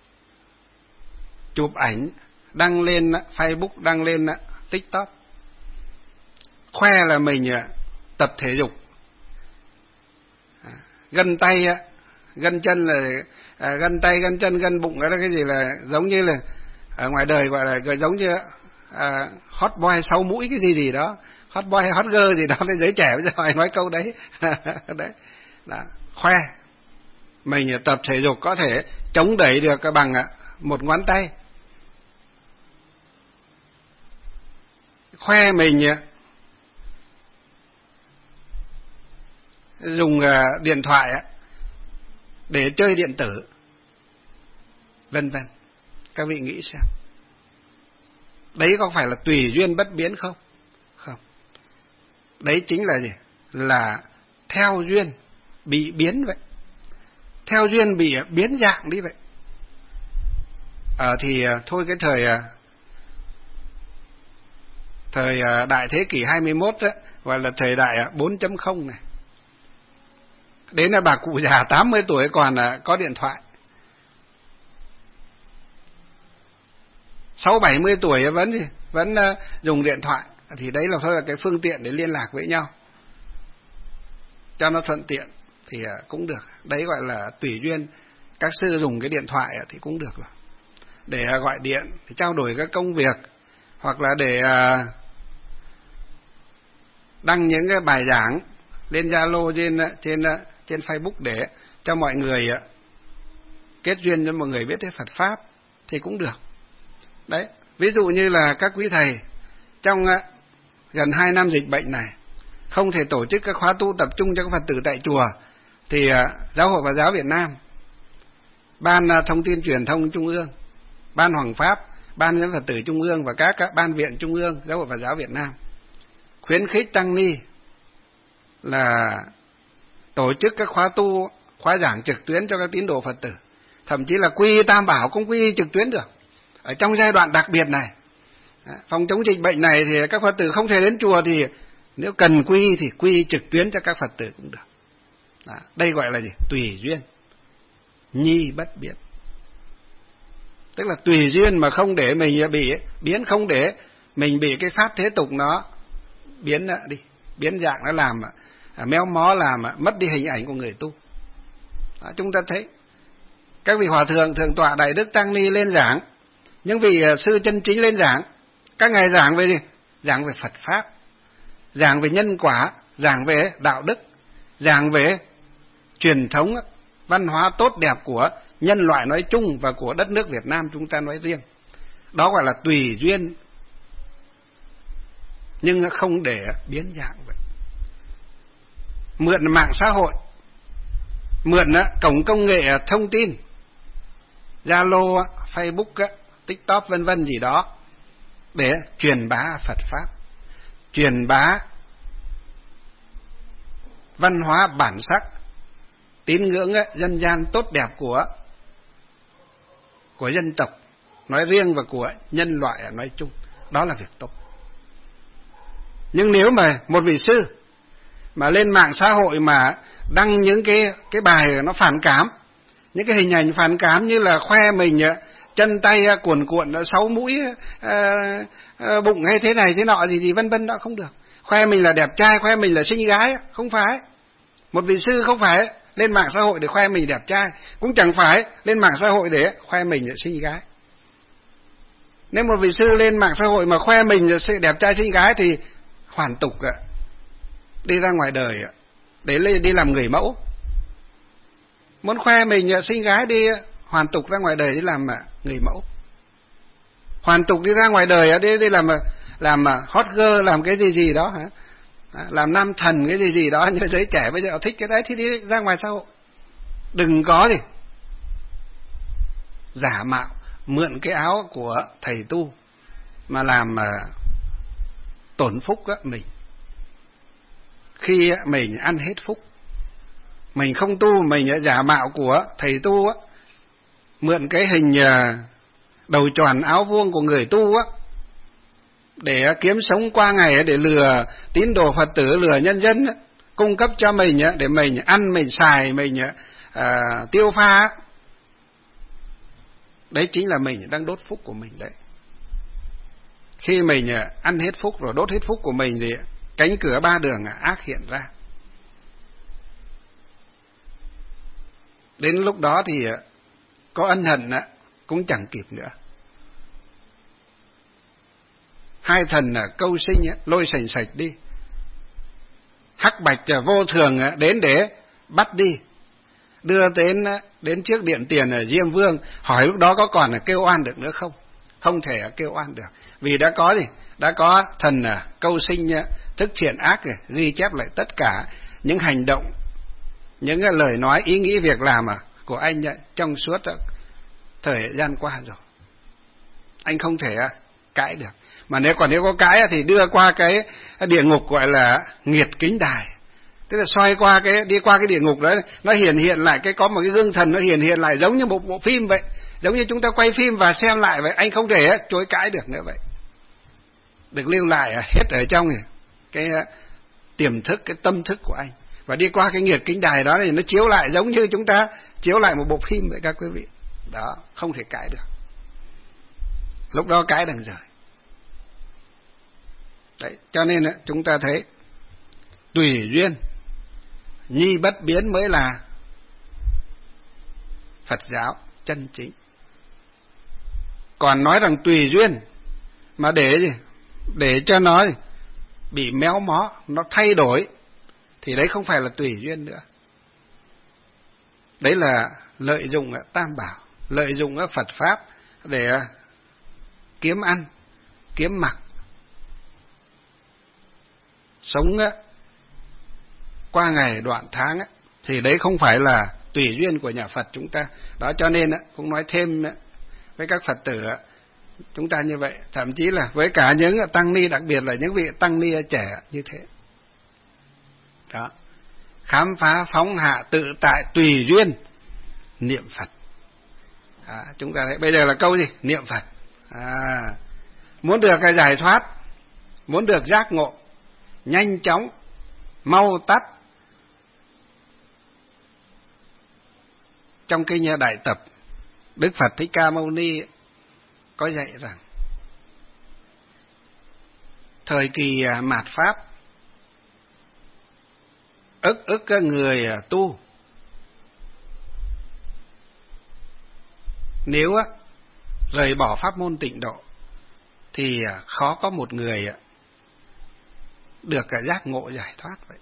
A: chụp ảnh, đăng lên Facebook, đăng lên TikTok, khoe là mình tập thể dục, gân tay, gân chân là gân tay, gân chân, gân bụng, đó là cái gì là giống như là ở ngoài đời gọi là giống như à, hot boy sáu mũi cái gì gì đó, hot boy hot girl gì đó, thế giới trẻ bây giờ nói câu đấy. Đấy, đó, khoe mình tập thể dục có thể chống đẩy được bằng một ngón tay, khoe mình dùng điện thoại để chơi điện tử, vân vân. Các vị nghĩ xem, đấy có phải là tùy duyên bất biến không? Không. Đấy chính là gì? Là theo duyên bị biến vậy. Theo duyên bị biến dạng đi vậy. Ờ thì thôi cái thời thời đại thế kỷ hai mươi mốt đó, gọi là thời đại bốn chấm không này. Đến là bà cụ già tám mươi tuổi còn có điện thoại, sáu bảy mươi tuổi vẫn gì vẫn dùng điện thoại, thì đấy là thôi là cái phương tiện để liên lạc với nhau cho nó thuận tiện thì cũng được. Đấy gọi là tùy duyên. Các sư dùng cái điện thoại thì cũng được rồi, để gọi điện, để trao đổi các công việc, hoặc là để đăng những cái bài giảng lên Zalo, trên trên trên Facebook để cho mọi người kết duyên, cho mọi người biết tới Phật pháp thì cũng được. Đấy, ví dụ như là các quý thầy trong gần hai năm dịch bệnh này không thể tổ chức các khóa tu tập trung cho các Phật tử tại chùa, thì Giáo hội Phật giáo Việt Nam, Ban Thông tin Truyền thông Trung ương, Ban Hoằng Pháp, Ban Dẫn Phật tử Trung ương và các, các ban viện Trung ương Giáo hội Phật giáo Việt Nam khuyến khích tăng ni là tổ chức các khóa tu, khóa giảng trực tuyến cho các tín đồ Phật tử, thậm chí là quy y Tam Bảo cũng quy y trực tuyến được. Ở trong giai đoạn đặc biệt này, phòng chống dịch bệnh này thì các Phật tử không thể đến chùa thì nếu cần quy y thì quy y trực tuyến cho các Phật tử cũng được. Đó, đây gọi là gì? Tùy duyên, nhi bất biến. Tức là tùy duyên mà không để mình bị biến, không để mình bị cái pháp thế tục nó biến đi, biến dạng, nó làm méo mó, làm mất đi hình ảnh của người tu. Đó, chúng ta thấy các vị hòa thượng, thượng tọa, đại đức, tăng ni lên giảng, những vị sư chân chính lên giảng, các ngài giảng về gì? Giảng về Phật pháp, giảng về nhân quả, giảng về đạo đức, giảng về truyền thống văn hóa tốt đẹp của nhân loại nói chung và của đất nước Việt Nam chúng ta nói riêng. Đó gọi là tùy duyên, nhưng không để biến dạng vậy. Mượn mạng xã hội, mượn cổng công nghệ thông tin, Zalo, Facebook, TikTok vân vân gì đó để truyền bá Phật pháp, truyền bá văn hóa bản sắc, tín ngưỡng dân gian tốt đẹp của của dân tộc nói riêng và của nhân loại nói chung. Đó là việc tốt. Nhưng nếu mà một vị sư mà lên mạng xã hội mà đăng những cái cái bài nó phản cảm, những cái hình ảnh phản cảm như là khoe mình chân tay cuồn cuộn sáu mũi à, à, bụng hay thế này thế nọ gì gì vân vân, đó không được. Khoe mình là đẹp trai, khoe mình là xinh gái, không phải. Một vị sư không phải lên mạng xã hội để khoe mình đẹp trai, cũng chẳng phải lên mạng xã hội để khoe mình là xinh gái. Nếu một vị sư lên mạng xã hội mà khoe mình là đẹp trai xinh gái thì hoàn tục đi ra ngoài đời để đi làm người mẫu. Muốn khoe mình là xinh gái đi hoàn tục ra ngoài đời đi làm người mẫu. Hoàn tục đi ra ngoài đời đi đi làm làm hot girl, làm cái gì gì đó hả? Làm nam thần cái gì gì đó, như giới trẻ bây giờ thích cái đấy thì đi ra ngoài xã hội. Đừng có gì giả mạo, mượn cái áo của thầy tu mà làm mà tổn phúc á mình. Khi mình ăn hết phúc, mình không tu, mình giả mạo của thầy tu á, mượn cái hình đầu tròn áo vuông của người tu á để kiếm sống qua ngày, để lừa tín đồ Phật tử, lừa nhân dân, cung cấp cho mình để mình ăn, mình xài, mình à, tiêu pha. Đấy chính là mình đang đốt phúc của mình đấy. Khi mình ăn hết phúc rồi đốt hết phúc của mình thì cánh cửa ba đường ác hiện ra. Đến lúc đó thì có ân hận cũng chẳng kịp nữa. Hai thần câu sinh lôi sành sạch đi, hắc bạch vô thường đến để bắt đi, đưa đến đến trước điện tiền ở Diêm Vương, hỏi lúc đó có còn kêu oan được nữa không? Không thể kêu oan được, vì đã có gì? Đã có thần câu sinh thức thiện ác ghi chép lại tất cả những hành động, những lời nói, ý nghĩ, việc làm của anh trong suốt thời gian qua rồi. Anh không thể cãi được. Mà nếu còn nếu có cãi thì đưa qua cái địa ngục gọi là nghiệt kính đài. Tức là xoay qua cái, đi qua cái địa ngục đó, nó hiện hiện lại cái, có một cái gương thần nó hiện hiện lại giống như một bộ phim vậy, giống như chúng ta quay phim và xem lại vậy. Anh không thể chối cãi được nữa vậy. Được lưu lại hết ở trong cái tiềm thức, cái tâm thức của anh. Và đi qua cái nghiệt kính đài đó thì nó chiếu lại giống như chúng ta chiếu lại một bộ phim vậy các quý vị. Đó, không thể cãi được. Lúc đó cãi đằng rời. Đấy, cho nên chúng ta thấy tùy duyên, nhi bất biến mới là Phật giáo chân chính. Còn nói rằng tùy duyên mà để gì? Để cho nó bị méo mó, nó thay đổi thì đấy không phải là tùy duyên nữa. Đấy là lợi dụng Tam Bảo, lợi dụng Phật pháp để kiếm ăn, kiếm mặc, sống qua ngày đoạn tháng thì đấy không phải là tùy duyên của nhà Phật chúng ta. Đó, cho nên cũng nói thêm với các Phật tử chúng ta như vậy, thậm chí là với cả những tăng ni, đặc biệt là những vị tăng ni trẻ như thế. Đó, khám phá phóng hạ tự tại tùy duyên niệm Phật. À, chúng ta thấy bây giờ là câu gì? Niệm Phật. À, muốn được cái giải thoát, muốn được giác ngộ nhanh chóng, mau tắt. Trong kinh Đại Tập, Đức Phật Thích Ca Mâu Ni có dạy rằng thời kỳ mạt Pháp, ức ức người tu nếu rời bỏ pháp môn tịnh độ thì khó có một người được giác ngộ giải thoát vậy.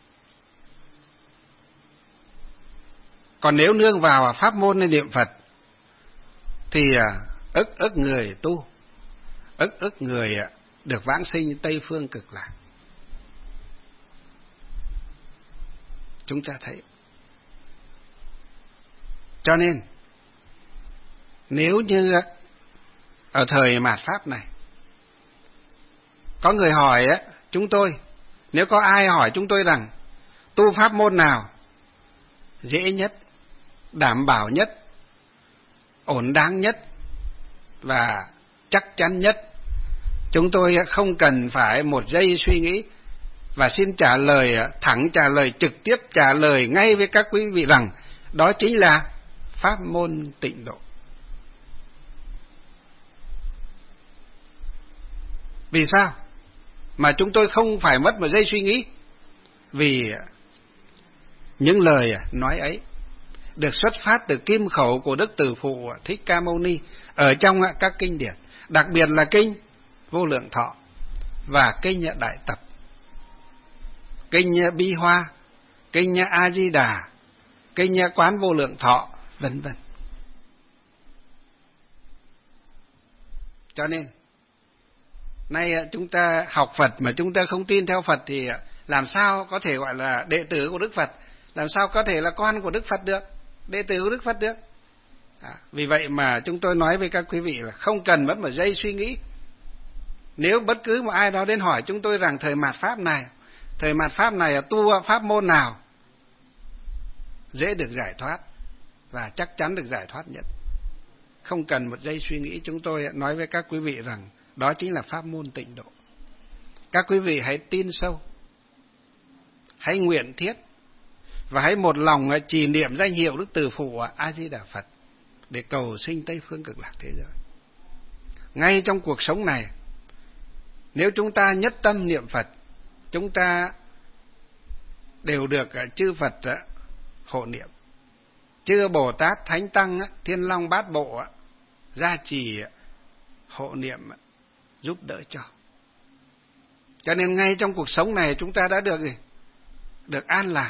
A: Còn nếu nương vào pháp môn niệm Phật thì ức ức người tu, ức ức người được vãng sinh Tây Phương Cực Lạc. Chúng ta thấy. Cho nên nếu như ở thời mạt Pháp này có người hỏi á, chúng tôi, nếu có ai hỏi chúng tôi rằng tu pháp môn nào dễ nhất, đảm bảo nhất, ổn đáng nhất và chắc chắn nhất, chúng tôi không cần phải một giây suy nghĩ và xin trả lời thẳng, trả lời trực tiếp, trả lời ngay với các quý vị rằng đó chính là pháp môn tịnh độ. Vì sao mà chúng tôi không phải mất một giây suy nghĩ? Vì những lời nói ấy được xuất phát từ kim khẩu của Đức Từ Phụ Thích Ca Mâu Ni ở trong các kinh điển, đặc biệt là kinh Vô Lượng Thọ và kinh Đại Tập, kinh Bi Hoa, kinh A Di Đà, kinh Quán Vô Lượng Thọ, vân vân. Cho nên nay chúng ta học Phật mà chúng ta không tin theo Phật thì làm sao có thể gọi là đệ tử của Đức Phật, làm sao có thể là con của Đức Phật được, đệ tử của Đức Phật được. À, vì vậy mà chúng tôi nói với các quý vị là không cần mất một giây suy nghĩ. Nếu bất cứ một ai đó đến hỏi chúng tôi rằng thời mạt Pháp này, thời mạt Pháp này tu pháp môn nào dễ được giải thoát và chắc chắn được giải thoát nhất, không cần một giây suy nghĩ, chúng tôi nói với các quý vị rằng đó chính là pháp môn tịnh độ. Các quý vị hãy tin sâu, hãy nguyện thiết và hãy một lòng trì niệm danh hiệu Đức Từ Phụ A Di Đà Phật để cầu sinh Tây Phương Cực Lạc thế giới. Ngay trong cuộc sống này, nếu chúng ta nhất tâm niệm Phật, chúng ta đều được chư Phật hộ niệm, chư Bồ Tát, Thánh Tăng, Thiên Long Bát Bộ gia trì hộ niệm giúp đỡ cho. Cho nên ngay trong cuộc sống này chúng ta đã được gì? Được an lạc,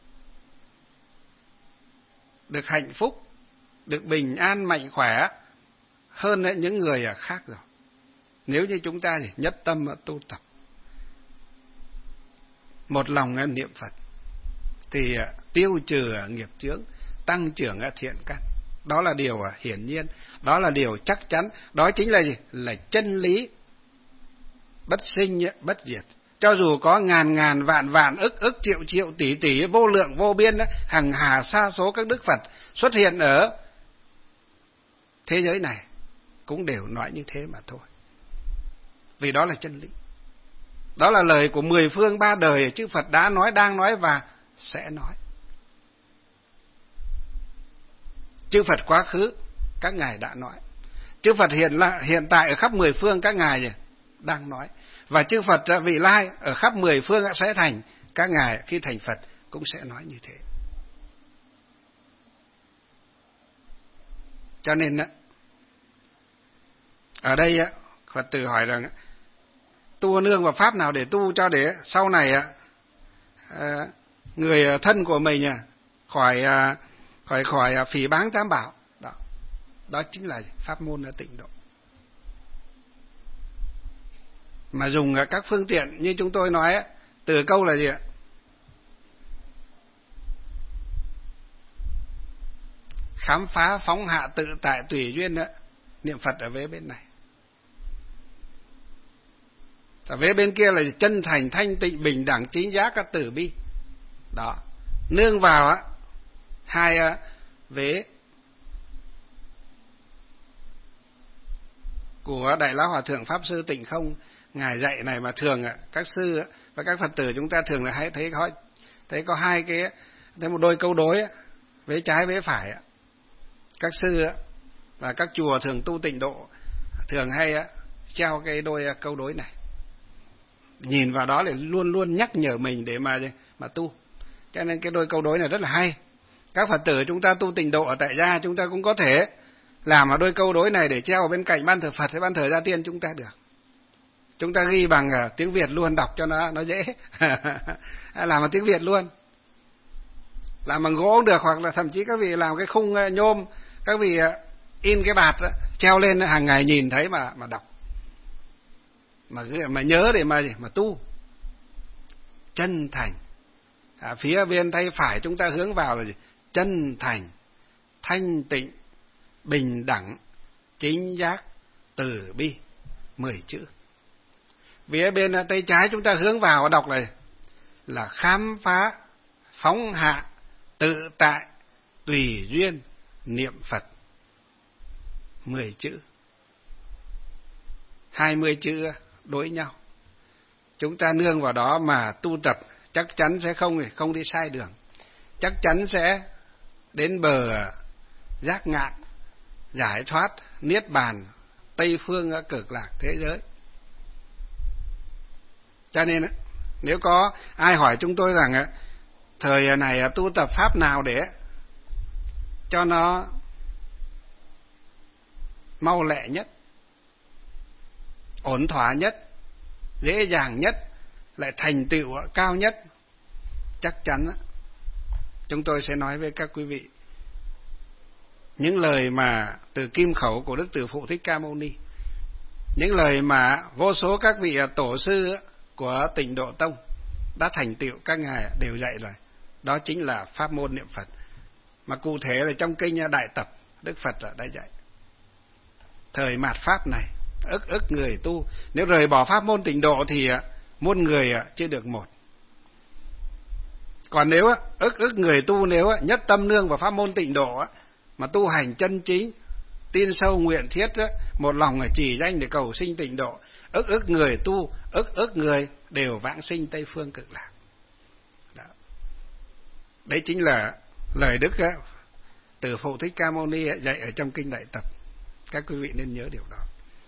A: được hạnh phúc, được bình an mạnh khỏe hơn những người khác rồi. Nếu như chúng ta nhất tâm tu tập, một lòng niệm Phật thì tiêu trừ nghiệp chướng, tăng trưởng thiện căn. Đó là điều hiển nhiên, đó là điều chắc chắn, đó chính là gì? Là chân lý bất sinh bất diệt. Cho dù có ngàn ngàn vạn vạn ức ức triệu triệu tỷ tỷ vô lượng vô biên hằng hà sa số các Đức Phật xuất hiện ở thế giới này cũng đều nói như thế mà thôi. Vì đó là chân lý. Đó là lời của mười phương ba đời chư Phật đã nói, đang nói và sẽ nói. Chư Phật quá khứ các ngài đã nói, chư Phật hiện là hiện tại ở khắp mười phương các ngài đang nói, và chư Phật vị lai ở khắp mười phương sẽ thành, các ngài khi thành Phật cũng sẽ nói như thế. Cho nên ở đây Phật tử hỏi rằng tu nương vào pháp nào để tu cho để sau này người thân của mình khỏi khỏi khỏi phỉ báng tam bảo. Đó, đó chính là pháp môn tịnh độ. Mà dùng các phương tiện như chúng tôi nói, từ câu là gì ạ? Khám phá phóng hạ tự tại tùy duyên đó, niệm Phật ở vế bên này. Ở vế bên kia là chân thành thanh tịnh bình đẳng chính giác các tử bi. Đó, nương vào á hai vế của Đại Lão Hòa Thượng Pháp Sư Tịnh Không ngài dạy này, mà thường các sư và các Phật tử chúng ta thường là hay thấy có thấy có hai cái, thấy một đôi câu đối vế trái vế phải. Các sư và các chùa thường tu tịnh độ thường hay treo cái đôi câu đối này, nhìn vào đó để luôn luôn nhắc nhở mình để mà mà tu. Cho nên cái đôi câu đối này rất là hay. Các Phật tử chúng ta tu tịnh độ ở tại gia chúng ta cũng có thể làm ở đôi câu đối này để treo ở bên cạnh ban thờ Phật hay ban thờ gia tiên chúng ta được. Chúng ta ghi bằng tiếng Việt luôn, đọc cho nó nó dễ. Làm bằng tiếng Việt luôn, làm bằng gỗ cũng được, hoặc là thậm chí các vị làm cái khung nhôm, các vị in cái bạt treo lên hàng ngày nhìn thấy mà mà đọc, mà mà nhớ để mà mà tu. Chân thành. À, phía bên tay phải chúng ta hướng vào là gì? Chân thành, thanh tịnh, bình đẳng, chính giác, từ bi, mười chữ. Phía bên tay trái chúng ta hướng vào đọc là là khám phá, phóng hạ, tự tại, tùy duyên, niệm Phật, mười chữ. Hai mươi chữ đối nhau. Chúng ta nương vào đó mà tu tập chắc chắn sẽ không không đi sai đường, chắc chắn sẽ đến bờ giác ngạn, giải thoát, niết bàn, Tây phương cực lạc thế giới. Cho nên nếu có ai hỏi chúng tôi rằng thời này tu tập pháp nào để cho nó mau lẹ nhất, ổn thỏa nhất, dễ dàng nhất, lại thành tựu cao nhất, chắc chắn chúng tôi sẽ nói với các quý vị những lời mà từ kim khẩu của Đức Từ Phụ Thích Ca Mâu Ni, những lời mà vô số các vị tổ sư của Tịnh Độ Tông đã thành tựu, các ngài đều dạy rồi. Đó chính là pháp môn niệm Phật, mà cụ thể là trong kinh Đại Tập Đức Phật đã dạy. Thời mạt pháp này ức ức người tu, nếu rời bỏ pháp môn tịnh độ thì muôn người chưa được một. Còn nếu ức ức người tu, nếu nhất tâm nương vào pháp môn tịnh độ mà tu hành chân chính, tin sâu nguyện thiết, một lòng chỉ danh để cầu sinh tịnh độ, ức ức người tu, ức ức người đều vãng sinh Tây phương cực lạc. Đó. Đấy chính là lời Đức Từ Phụ Thích Ca Mâu Ni dạy ở trong kinh Đại Tập. Các quý vị nên nhớ điều đó.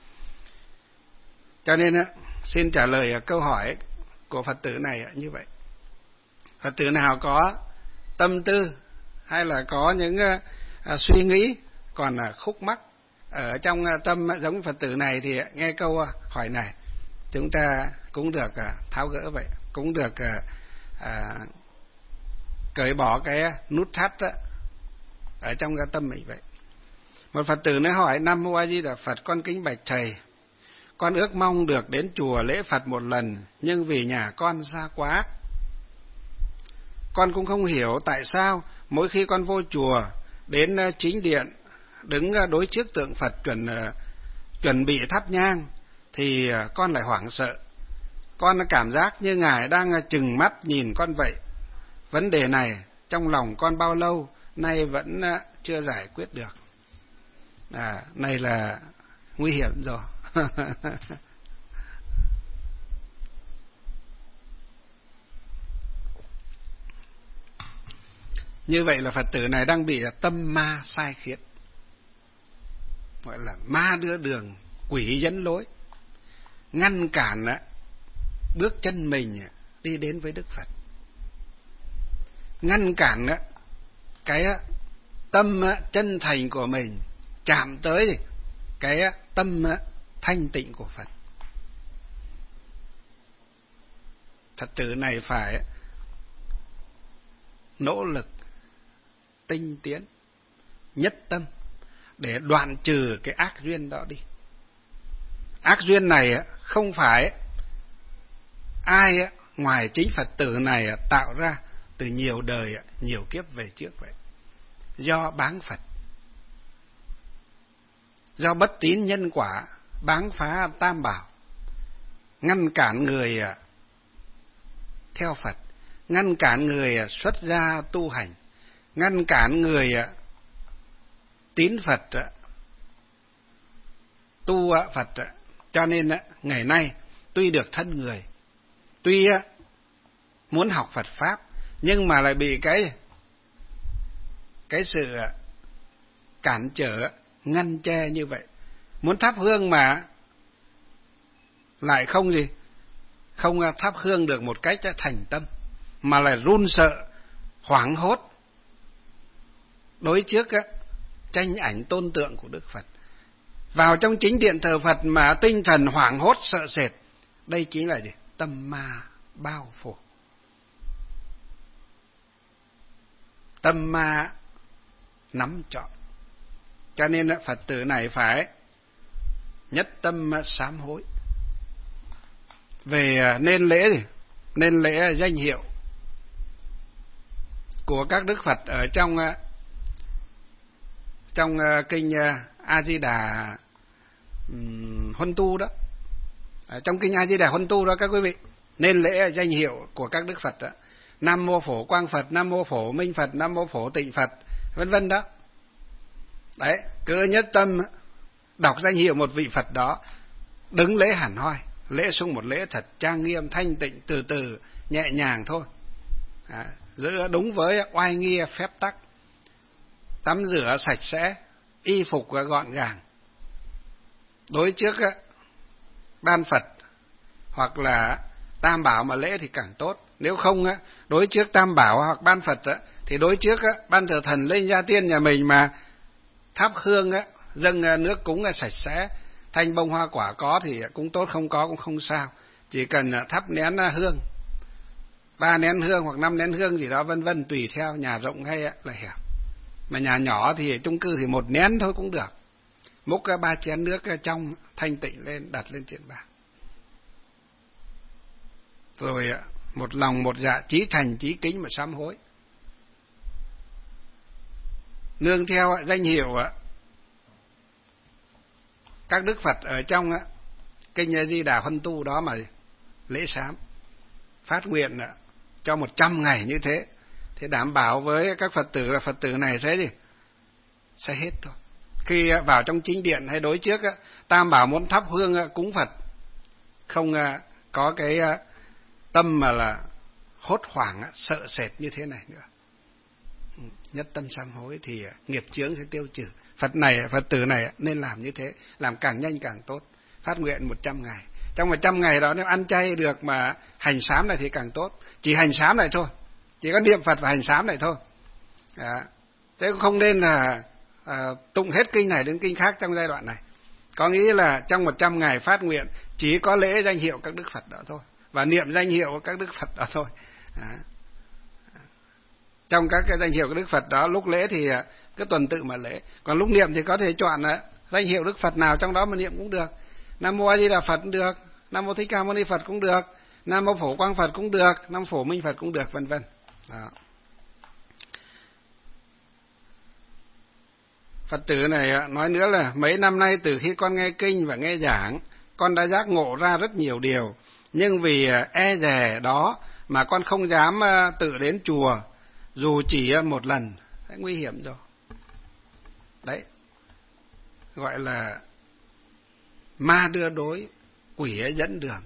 A: Cho nên xin trả lời câu hỏi của Phật tử này như vậy. Phật tử nào có tâm tư hay là có những uh, suy nghĩ còn uh, khúc mắc ở trong uh, tâm giống Phật tử này thì nghe câu uh, hỏi này chúng ta cũng được uh, tháo gỡ vậy, cũng được uh, uh, cởi bỏ cái nút thắt uh, ở trong cái tâm mình vậy. Một Phật tử nói hỏi: Nam Mô A Di Đà Phật, con kính bạch thầy, con ước mong được đến chùa lễ Phật một lần, nhưng vì nhà con xa quá, con cũng không hiểu tại sao mỗi khi con vô chùa đến chính điện đứng đối trước tượng Phật chuẩn chuẩn bị thắp nhang thì con lại hoảng sợ. Con cảm giác như Ngài đang trừng mắt nhìn con vậy. Vấn đề này trong lòng con bao lâu nay vẫn chưa giải quyết được. À, này là nguy hiểm rồi. Như vậy là Phật tử này đang bị tâm ma sai khiết, gọi là ma đưa đường, quỷ dẫn lối, ngăn cản bước chân mình đi đến với Đức Phật, ngăn cản cái tâm chân thành của mình chạm tới cái tâm thanh tịnh của Phật. Phật tử này phải nỗ lực tinh tiến, nhất tâm để đoạn trừ cái ác duyên đó đi. Ác duyên này không phải ai ngoài chính Phật tử này tạo ra từ nhiều đời, nhiều kiếp về trước vậy. Do báng Phật, do bất tín nhân quả, báng phá tam bảo, ngăn cản người theo Phật, ngăn cản người xuất gia tu hành, ngăn cản người tín Phật, tu Phật. Cho nên ngày nay tuy được thân người, tuy muốn học Phật Pháp, nhưng mà lại bị cái cái sự cản trở, ngăn che như vậy. Muốn thắp hương mà lại không gì, không thắp hương được một cách thành tâm, mà lại run sợ, hoảng hốt đối trước tranh ảnh tôn tượng của Đức Phật. Vào trong chính điện thờ Phật mà tinh thần hoảng hốt sợ sệt, đây chính là gì? Tâm ma bao phủ. Tâm ma nắm trọn. Cho nên Phật tử này phải nhất tâm sám hối. Về nên lễ gì? Nên lễ danh hiệu của các Đức Phật ở trong trong kinh A Di Đà Huân Tu đó. Ở trong kinh A Di Đà Huân Tu đó các quý vị, nên lễ danh hiệu của các Đức Phật đó. Nam mô Phổ Quang Phật, Nam mô Phổ Minh Phật, Nam mô Phổ Tịnh Phật, vân vân đó. Đấy, cứ nhất tâm đọc danh hiệu một vị Phật đó, đứng lễ hẳn hoi, lễ sung một lễ thật trang nghiêm, thanh tịnh, từ từ, nhẹ nhàng thôi. À, giữ đúng với oai nghi phép tắc, tắm rửa sạch sẽ, y phục gọn gàng. Đối trước ban Phật hoặc là Tam Bảo mà lễ thì càng tốt. Nếu không đối trước Tam Bảo hoặc ban Phật thì đối trước ban thờ thần Linh Gia Tiên nhà mình mà thắp hương dâng nước cúng sạch sẽ, thanh bông hoa quả có thì cũng tốt, không có cũng không sao. Chỉ cần thắp nén hương, ba nén hương hoặc năm nén hương gì đó vân vân, tùy theo nhà rộng hay là hẹp. Mà nhà nhỏ thì chung cư thì một nén thôi cũng được. Múc ba chén nước trong thanh tịnh lên, đặt lên trên bàn. Rồi một lòng một dạ chí thành chí kính mà sám hối. Nương theo danh hiệu các Đức Phật ở trong kinh A Di Đà Huân Tu đó mà lễ sám. Phát nguyện cho một trăm ngày như thế, thì đảm bảo với các Phật tử là Phật tử này sẽ gì? Sẽ hết thôi. Khi vào trong chính điện hay đối trước Tam Bảo muốn thắp hương cúng Phật, không có cái tâm mà là hốt hoảng, sợ sệt như thế này nữa. Nhất tâm sám hối thì nghiệp chướng sẽ tiêu trừ. Phật này, Phật tử này nên làm như thế, làm càng nhanh càng tốt. Phát nguyện một trăm ngày. Trong một trăm ngày đó nếu ăn chay được mà hành sám này thì càng tốt. Chỉ hành sám này thôi, chỉ có niệm Phật và hành sám này thôi. À, thế không nên là à, tụng hết kinh này đến kinh khác trong giai đoạn này. Có nghĩa là trong một trăm ngày phát nguyện chỉ có lễ danh hiệu các Đức Phật đó thôi, và niệm danh hiệu các Đức Phật đó thôi. À, trong các cái danh hiệu của Đức Phật đó, lúc lễ thì cứ tuần tự mà lễ, còn lúc niệm thì có thể chọn danh hiệu Đức Phật nào trong đó mà niệm cũng được. Nam mô A Di Đà Phật cũng được, Nam mô Thích Ca Mâu Ni Phật cũng được, Nam mô Phổ Quang Phật cũng được, Nam mô Phổ Minh Phật cũng được, vân vân. Đó. Phật tử này nói nữa là mấy năm nay từ khi con nghe kinh và nghe giảng, con đã giác ngộ ra rất nhiều điều, nhưng vì e dè đó mà con không dám tự đến chùa dù chỉ một lần. Đấy, nguy hiểm rồi. Đấy, gọi là ma đưa đối, quỷ dẫn đường.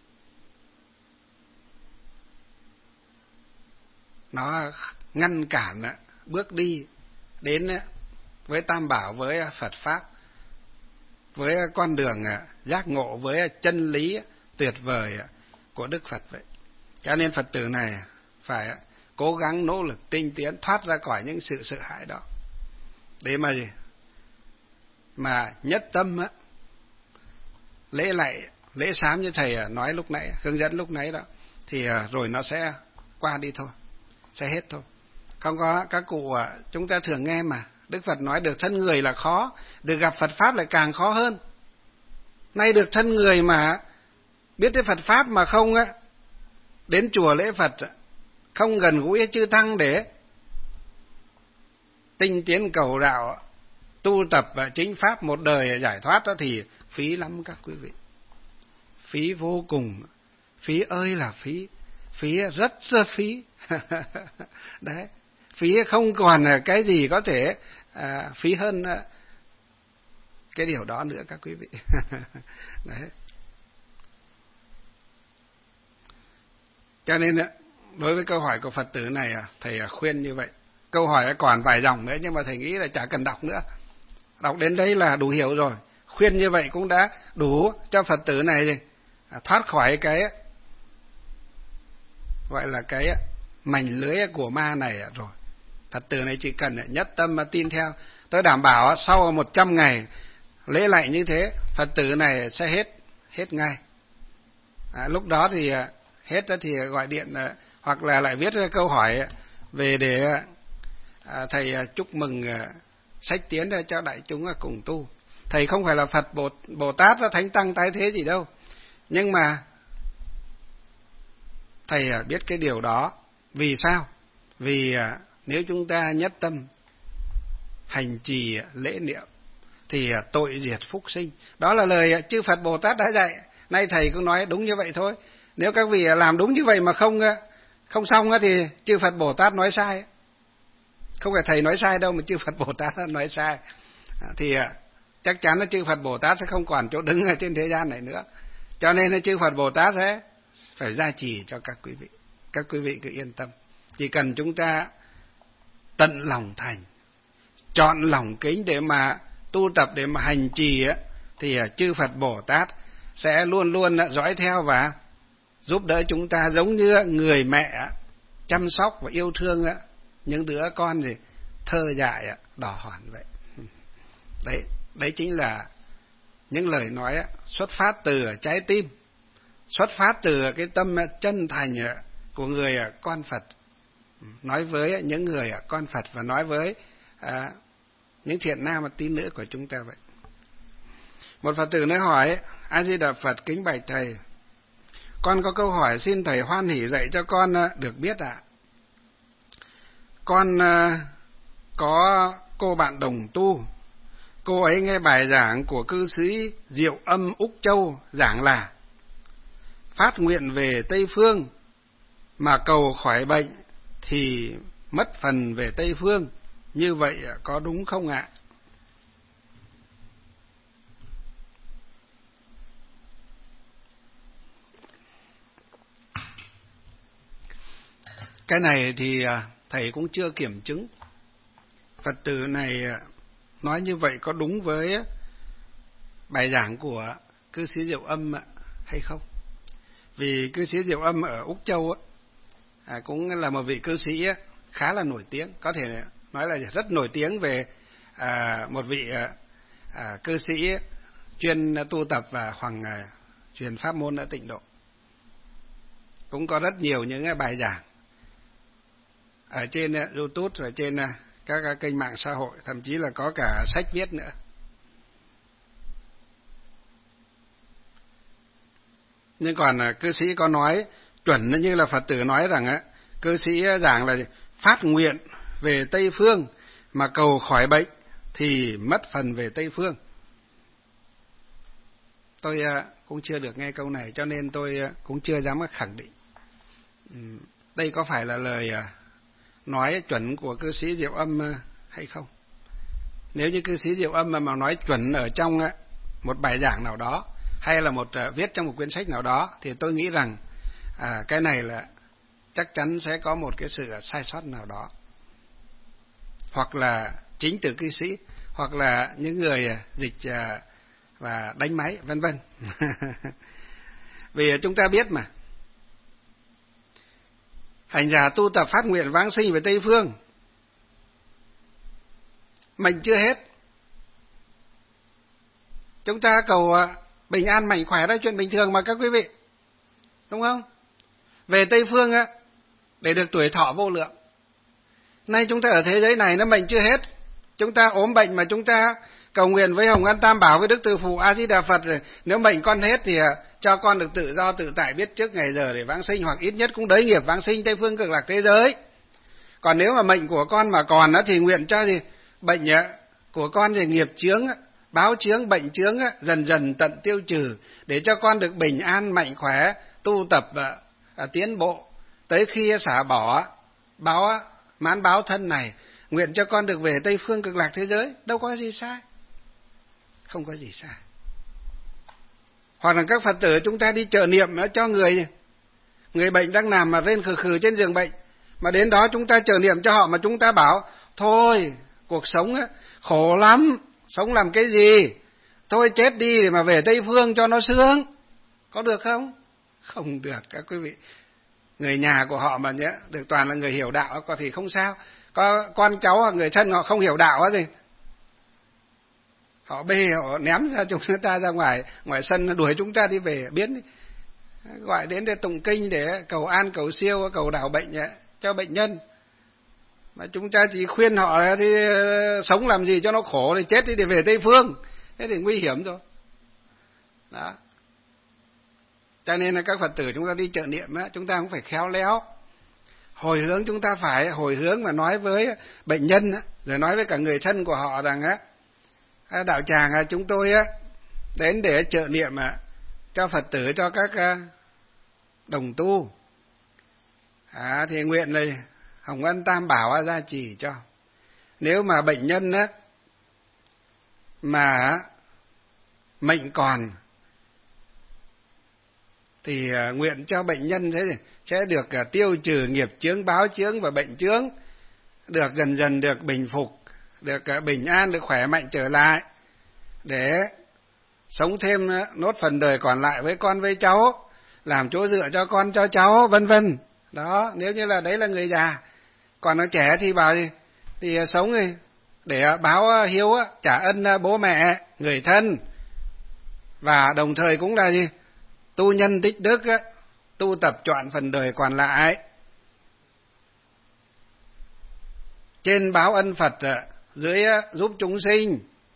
A: Nó ngăn cản bước đi đến với Tam Bảo, với Phật Pháp, với con đường giác ngộ, với chân lý tuyệt vời của Đức Phật vậy. Cho nên Phật tử này phải cố gắng nỗ lực tinh tiến, thoát ra khỏi những sự sợ hãi đó, để mà gì? Mà nhất tâm á, lễ lạy, lễ sám như thầy nói lúc nãy, hướng dẫn lúc nãy đó, thì rồi nó sẽ qua đi thôi, sẽ hết thôi. Không có các cụ chúng ta thường nghe mà Đức Phật nói được thân người là khó, được gặp Phật Pháp lại càng khó hơn. Nay được thân người mà biết tới Phật Pháp mà không á, đến chùa lễ Phật, không gần gũi chư Tăng để tinh tiến cầu đạo, tu tập chính Pháp một đời giải thoát đó thì phí lắm các quý vị. Phí vô cùng, phí ơi là phí. phí rất rất phí. Đấy, phí không còn cái gì có thể à, phí hơn cái điều đó nữa các quý vị. Đấy. Cho nên đối với câu hỏi của Phật tử này, thầy khuyên như vậy. Câu hỏi còn vài dòng nữa nhưng mà thầy nghĩ là chả cần đọc nữa. Đọc đến đây là đủ hiểu rồi. Khuyên như vậy cũng đã đủ cho Phật tử này thoát khỏi cái gọi là cái mảnh lưới của ma này rồi. Phật tử này chỉ cần nhất tâm mà tin theo. Tôi đảm bảo sau một trăm ngày lễ lạy như thế, Phật tử này sẽ hết hết ngay. À, lúc đó thì hết đó thì gọi điện hoặc là lại viết câu hỏi về để à, thầy chúc mừng sách tiến cho đại chúng cùng tu. Thầy không phải là Phật Bồ, Bồ Tát và Thánh Tăng tái thế gì đâu, nhưng mà thầy biết cái điều đó. Vì sao? Vì nếu chúng ta nhất tâm hành trì lễ niệm thì tội diệt phúc sinh. Đó là lời chư Phật Bồ Tát đã dạy. Nay thầy cũng nói đúng như vậy thôi. Nếu các vị làm đúng như vậy mà không không xong thì chư Phật Bồ Tát nói sai. Không phải thầy nói sai đâu mà chư Phật Bồ Tát nói sai. Thì chắc chắn là chư Phật Bồ Tát sẽ không còn chỗ đứng ở trên thế gian này nữa. Cho nên là chư Phật Bồ Tát sẽ phải gia trì cho các quý vị. Các quý vị cứ yên tâm. Chỉ cần chúng ta tận lòng thành, chọn lòng kính để mà tu tập, để mà hành trì á, thì chư Phật Bồ Tát sẽ luôn luôn dõi theo và giúp đỡ chúng ta, giống như người mẹ chăm sóc và yêu thương những đứa con gì thơ dại đỏ hòn vậy. Đấy, đấy chính là những lời nói xuất phát từ trái tim, xuất phát từ cái tâm chân thành của người con Phật, nói với những người con Phật và nói với à, những thiện nam và tín nữ của chúng ta vậy. Một Phật tử nói hỏi: A Di Đà Phật, kính bạch thầy, con có câu hỏi xin thầy hoan hỷ dạy cho con được biết ạ. À. Con có cô bạn đồng tu, cô ấy nghe bài giảng của cư sĩ Diệu Âm Úc Châu giảng là phát nguyện về Tây Phương mà cầu khỏi bệnh thì mất phần về Tây Phương, như vậy có đúng không ạ? Cái này thì thầy cũng chưa kiểm chứng. Phật tử này nói như vậy có đúng với bài giảng của cư sĩ Diệu Âm hay không? Vì cư sĩ Diệu Âm ở Úc Châu à, cũng là một vị cư sĩ khá là nổi tiếng, có thể nói là rất nổi tiếng về à, một vị à, cư sĩ chuyên tu tập và hoàng à, truyền pháp môn ở Tịnh Độ. Cũng có rất nhiều những bài giảng ở trên YouTube và trên các kênh mạng xã hội, thậm chí là có cả sách viết nữa. Nhưng còn cư sĩ có nói chuẩn như là Phật tử nói rằng á, cư sĩ giảng là phát nguyện về Tây Phương mà cầu khỏi bệnh thì mất phần về Tây Phương. Tôi cũng chưa được nghe câu này cho nên tôi cũng chưa dám khẳng định đây có phải là lời nói chuẩn của cư sĩ Diệu Âm hay không. Nếu như cư sĩ Diệu Âm mà, mà nói chuẩn ở trong một bài giảng nào đó hay là một viết trong một quyển sách nào đó thì tôi nghĩ rằng à, cái này là chắc chắn sẽ có một cái sự sai sót nào đó, hoặc là chính từ cư sĩ, hoặc là những người dịch và đánh máy vân vân. Vì chúng ta biết mà, hành giả tu tập phát nguyện vãng sinh về Tây Phương, mình chưa hết. Chúng ta cầu bình an mạnh khỏe đó chuyện bình thường mà các quý vị, đúng không? Về Tây Phương á, để được tuổi thọ vô lượng. Nay chúng ta ở thế giới này nó bệnh chưa hết, chúng ta ốm bệnh mà chúng ta cầu nguyện với Hồng Ân Tam Bảo, với Đức Từ Phụ A Di Đà Phật rồi, nếu bệnh con hết thì cho con được tự do tự tại, biết trước ngày giờ để vãng sinh, hoặc ít nhất cũng đới nghiệp vãng sinh Tây Phương Cực Lạc thế giới. Còn nếu mà mệnh của con mà còn á thì nguyện cho thì bệnh của con thì nghiệp chướng, báo chướng, bệnh chướng dần dần tận tiêu trừ, để cho con được bình an mạnh khỏe, tu tập tiến bộ tới khi xả bỏ báo mãn báo thân này, nguyện cho con được về Tây Phương Cực Lạc thế giới, đâu có gì sai, không có gì sai. Hoặc là các Phật tử chúng ta đi trợ niệm cho người người bệnh đang nằm mà rên khừ khừ trên giường bệnh, mà đến đó chúng ta trợ niệm cho họ mà chúng ta bảo thôi cuộc sống á, khổ lắm, sống làm cái gì, thôi chết đi để mà về Tây Phương cho nó sướng, có được không? Không được các quý vị. Người nhà của họ mà nhé, được toàn là người hiểu đạo có thì không sao, có con cháu hoặc người thân họ không hiểu đạo gì, họ bê họ ném ra chúng ta ra ngoài ngoài sân đuổi chúng ta đi về, biến gọi đến để tụng kinh để cầu an cầu siêu cầu đảo bệnh cho bệnh nhân, mà chúng ta chỉ khuyên họ thì sống làm gì cho nó khổ, thì chết đi để về Tây Phương, thế thì nguy hiểm rồi đó. Cho nên là các Phật tử chúng ta đi trợ niệm á, chúng ta cũng phải khéo léo, hồi hướng, chúng ta phải hồi hướng và nói với bệnh nhân á, rồi nói với cả người thân của họ rằng á, đạo tràng chúng tôi á đến để trợ niệm á cho Phật tử, cho các đồng tu, à, thì nguyện này Hồng Ân Tam Bảo gia trì cho. Nếu mà bệnh nhân á mà mệnh còn thì nguyện cho bệnh nhân thế sẽ được tiêu trừ nghiệp chướng, báo chướng và bệnh chướng, được dần dần được bình phục, được bình an, được khỏe mạnh trở lại, để sống thêm nốt phần đời còn lại với con với cháu, làm chỗ dựa cho con cho cháu, vân vân. Đó, nếu như là đấy là người già. Còn nó trẻ thì bảo gì? Thì sống thì để báo hiếu, trả ân bố mẹ, người thân, và đồng thời cũng là gì? Tu nhân tích đức, tu tập trọn phần đời còn lại. Trên báo ân Phật, dưới giúp chúng sinh,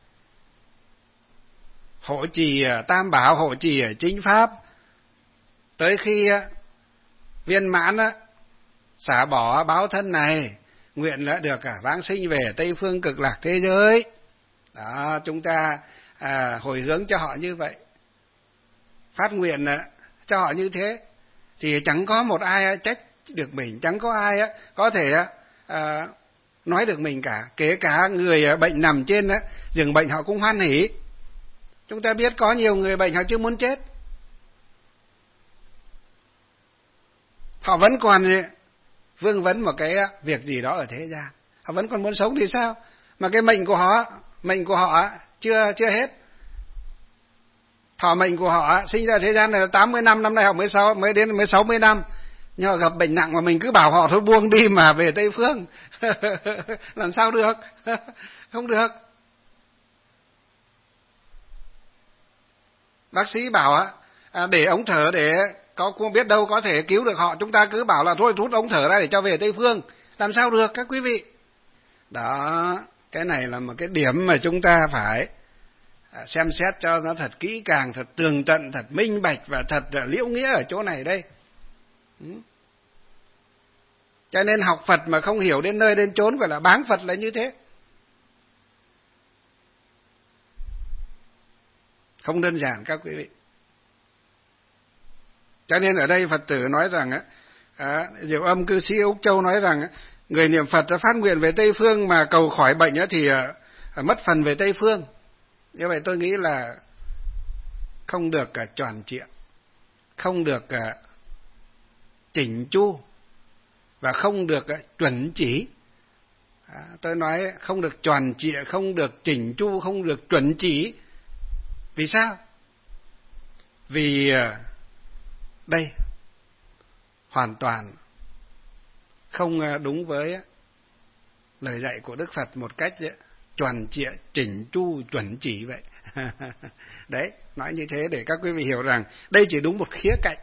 A: hộ trì Tam Bảo, hộ trì chính pháp, tới khi viên mãn xả bỏ báo thân này, nguyện đã được vãng sinh về Tây Phương Cực Lạc thế giới. Đó, chúng ta à, hồi hướng cho họ như vậy, phát nguyện cho họ như thế, thì chẳng có một ai trách được mình, chẳng có ai có thể à, nói được mình cả. Kể cả người bệnh nằm trên giường bệnh họ cũng hoan hỉ. Chúng ta biết có nhiều người bệnh họ chưa muốn chết, họ vẫn còn vương vấn một cái việc gì đó ở thế gian, họ vẫn còn muốn sống thì sao? Mà cái mệnh của họ, mệnh của họ chưa chưa hết. Thọ mệnh của họ sinh ra thế gian là tám mươi năm, năm nay họ mới sáu mới đến mới sáu mươi năm, nhưng họ gặp bệnh nặng mà mình cứ bảo họ thôi buông đi mà về Tây Phương. Làm sao được? Không được. Bác sĩ bảo à, để ống thở để có không biết đâu có thể cứu được họ, chúng ta cứ bảo là thôi rút ống thở ra để cho về Tây Phương. Làm sao được các quý vị? Đó, cái này là một cái điểm mà chúng ta phải xem xét cho nó thật kỹ càng, thật tường tận, thật minh bạch và thật liễu nghĩa ở chỗ này đây. Cho nên học Phật mà không hiểu đến nơi đến chốn gọi là báng Phật là như thế. Không đơn giản các quý vị. Cho nên ở đây Phật tử nói rằng à, Diệu Âm cư sĩ Úc Châu nói rằng người niệm Phật phát nguyện về Tây Phương mà cầu khỏi bệnh thì à, mất phần về Tây Phương. Như vậy tôi nghĩ là không được cả tròn trịa, không được cả chỉnh chu và không được chuẩn chỉ. À, tôi nói không được tròn trịa, không được chỉnh chu, không được chuẩn chỉ. Vì sao? Vì đây hoàn toàn không đúng với lời dạy của Đức Phật một cách tròn trịa, chỉnh chu, chuẩn chỉ vậy. Đấy, nói như thế để các quý vị hiểu rằng đây chỉ đúng một khía cạnh,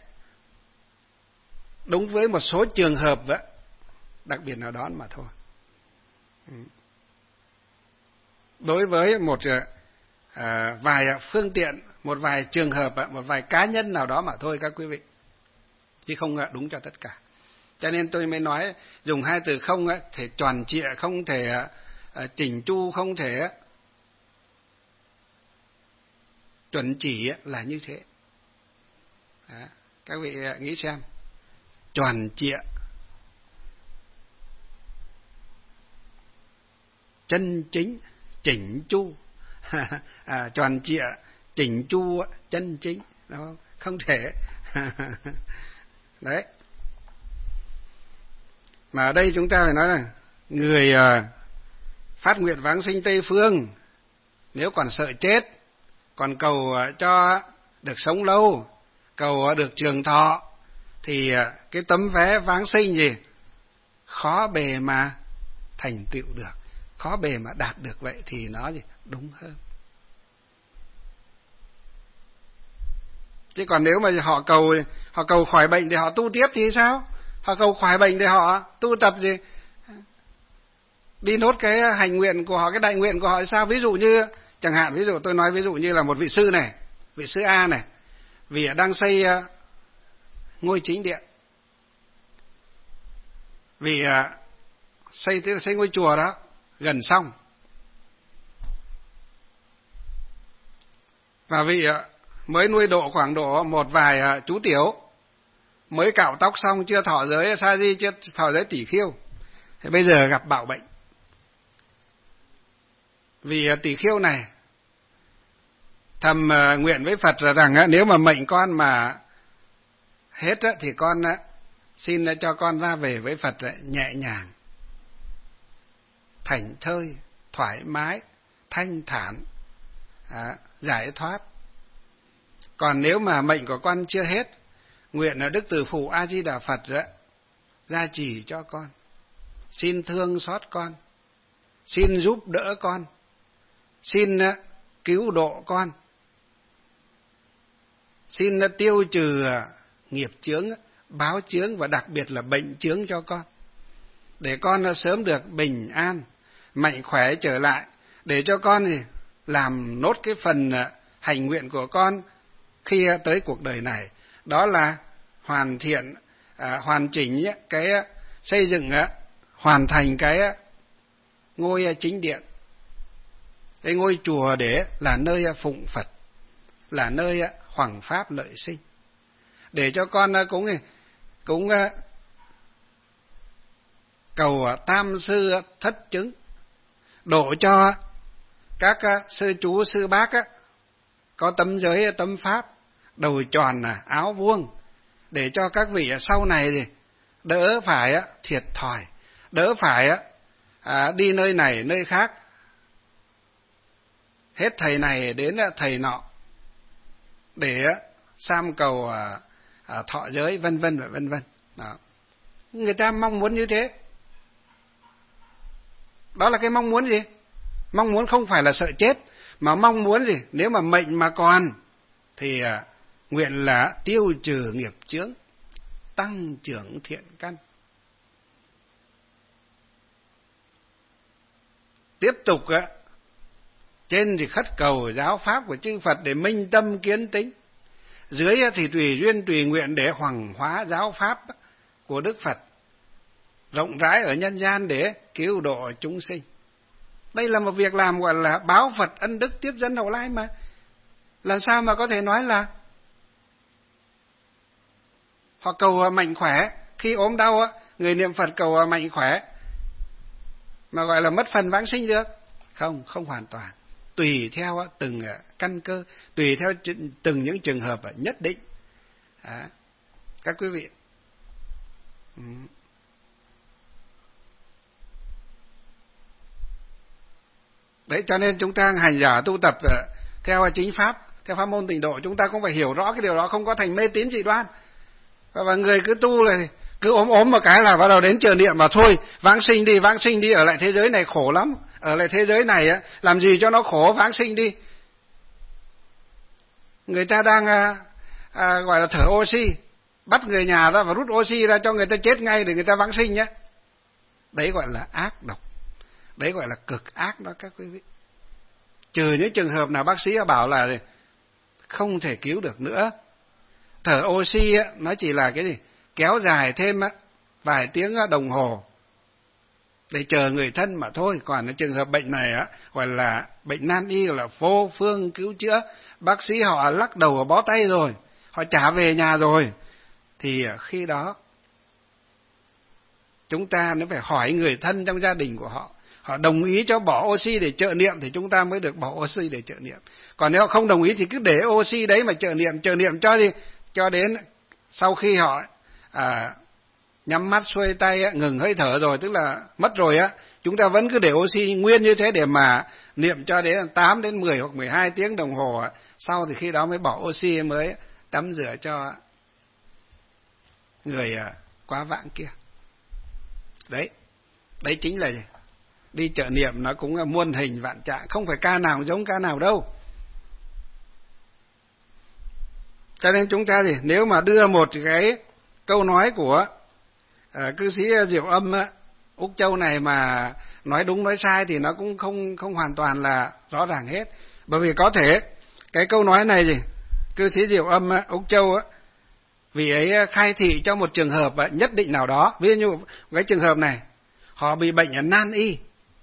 A: đúng với một số trường hợp vậy, đặc biệt nào đó mà thôi. Đối với một à, vài phương tiện, một vài trường hợp, một vài cá nhân nào đó mà thôi các quý vị, chứ không đúng cho tất cả. Cho nên tôi mới nói dùng hai từ không thể tròn trịa, không thể chỉnh chu, không thể chuẩn chỉ là như thế. Đó, các vị nghĩ xem, tròn trịa chân chính, chỉnh chu, à, tròn trịa, chỉnh chu, chân chính, đó không thể. Đấy. Mà ở đây chúng ta phải nói là người à, phát nguyện vãng sinh Tây Phương, nếu còn sợ chết, còn cầu à, cho được sống lâu, cầu à, được trường thọ, thì à, cái tấm vé vãng sinh gì khó bề mà thành tựu được, khó bề mà đạt được, vậy thì nó gì đúng hơn. Chứ còn nếu mà họ cầu họ cầu khỏi bệnh thì họ tu tiếp thì sao? Họ cầu khỏi bệnh thì họ tu tập gì? Đi nốt cái hành nguyện của họ, cái đại nguyện của họ sao? Ví dụ như, chẳng hạn, ví dụ tôi nói ví dụ như là một vị sư này, vị sư A này, vì đang xây ngôi chính điện, vì xây xây ngôi chùa đó gần xong, và vị mới nuôi độ khoảng độ một vài chú tiểu, mới cạo tóc xong, chưa thọ giới sa di, chưa thọ giới tỷ khiêu, thì bây giờ gặp bạo bệnh. Vì tỷ khiêu này thầm nguyện với Phật rằng nếu mà mệnh con mà hết thì con xin cho con ra về với Phật nhẹ nhàng, thảnh thơi, thoải mái, thanh thản, à, giải thoát. Còn nếu mà mệnh của con chưa hết, nguyện là Đức Từ Phụ A Di Đà Phật gia trì cho con, xin thương xót con, xin giúp đỡ con, xin cứu độ con, xin tiêu trừ nghiệp chướng, báo chướng và đặc biệt là bệnh chướng cho con, để con sớm được bình an, mạnh khỏe trở lại, để cho con thì làm nốt cái phần hành nguyện của con khi tới cuộc đời này, đó là hoàn thiện, à, hoàn chỉnh cái xây dựng, hoàn thành cái ngôi chính điện, cái ngôi chùa để là nơi phụng Phật, là nơi hoằng pháp lợi sinh, để cho con cũng cũng cầu tam sư thất chứng, độ cho các sư chú sư bác có tấm giới tấm pháp, đầu tròn áo vuông, để cho các vị sau này thì đỡ phải thiệt thòi, đỡ phải à, đi nơi này nơi khác, hết thầy này đến thầy nọ để sam cầu à, à, thọ giới, vân vân và vân vân. Đó. Người ta mong muốn như thế. Đó là cái mong muốn gì? Mong muốn không phải là sợ chết, mà mong muốn gì? Nếu mà mệnh mà còn thì à, nguyện là tiêu trừ nghiệp chướng, tăng trưởng thiện căn. Tiếp tục á, trên thì khất cầu giáo pháp của chư Phật để minh tâm kiến tính, dưới thì tùy duyên tùy nguyện để hoằng hóa giáo pháp của Đức Phật rộng rãi ở nhân gian để cứu độ chúng sinh. Đây là một việc làm gọi là báo Phật ân đức tiếp dẫn hậu lai mà. Làm sao mà có thể nói là họ cầu mạnh khỏe, khi ốm đau người niệm Phật cầu mạnh khỏe mà gọi là mất phần vãng sinh được? Không, không hoàn toàn. Tùy theo từng căn cơ, tùy theo từng những trường hợp nhất định. À, các quý vị. Ừ. Đấy, cho nên chúng ta hành giả tu tập theo chính pháp, theo pháp môn Tịnh Độ, chúng ta cũng phải hiểu rõ cái điều đó, không có thành mê tín dị đoan. Và người cứ tu là cứ ốm ốm một cái là bắt đầu đến trường niệm mà thôi, vãng sinh đi, vãng sinh đi, ở lại thế giới này khổ lắm, ở lại thế giới này làm gì cho nó khổ, vãng sinh đi. Người ta đang à, à, gọi là thở oxy, bắt người nhà ra và rút oxy ra cho người ta chết ngay để người ta vãng sinh nhé. Đấy gọi là ác độc, đấy gọi là cực ác đó các quý vị. Trừ những trường hợp nào bác sĩ bảo là không thể cứu được nữa, thở oxy nó chỉ là cái gì kéo dài thêm vài tiếng đồng hồ để chờ người thân mà thôi. Còn cái trường hợp bệnh này á gọi là bệnh nan y, gọi là vô phương cứu chữa, bác sĩ họ lắc đầu bó tay rồi, họ trả về nhà rồi, thì khi đó chúng ta nó phải hỏi người thân trong gia đình của họ, họ đồng ý cho bỏ oxy để trợ niệm thì chúng ta mới được bỏ oxy để trợ niệm. Còn nếu họ không đồng ý thì cứ để oxy đấy mà trợ niệm, trợ niệm cho gì? Cho đến sau khi họ à, nhắm mắt xuôi tay á, ngừng hơi thở rồi, tức là mất rồi á, chúng ta vẫn cứ để oxy nguyên như thế để mà niệm cho đến tám đến mười hoặc mười hai tiếng đồng hồ á. Sau thì khi đó mới bỏ oxy, mới tắm rửa cho người à, quá vãng kia. Đấy, đấy chính là gì? Đi trợ niệm nó cũng là muôn hình vạn trạng, không phải ca nào giống ca nào đâu. Cho nên chúng ta thì nếu mà đưa một cái câu nói của uh, cư sĩ Diệu Âm á, Úc Châu này mà nói đúng nói sai thì nó cũng không không hoàn toàn là rõ ràng hết. Bởi vì có thể cái câu nói này gì, cư sĩ Diệu Âm á, Úc Châu á, vì ấy khai thị cho một trường hợp á, nhất định nào đó. Ví dụ như cái trường hợp này, họ bị bệnh ở nan y,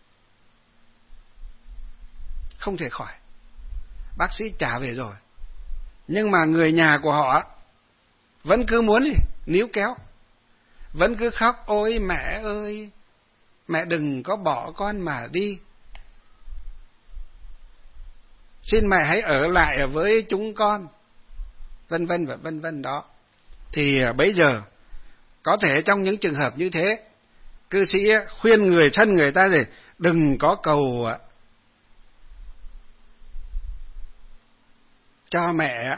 A: không thể khỏi, bác sĩ trả về rồi, nhưng mà người nhà của họ vẫn cứ muốn gì níu kéo, vẫn cứ khóc: ôi mẹ ơi, mẹ đừng có bỏ con mà đi, xin mẹ hãy ở lại với chúng con, vân vân và vân vân đó. Thì bây giờ có thể trong những trường hợp như thế, cư sĩ khuyên người thân người ta gì đừng có cầu cho mẹ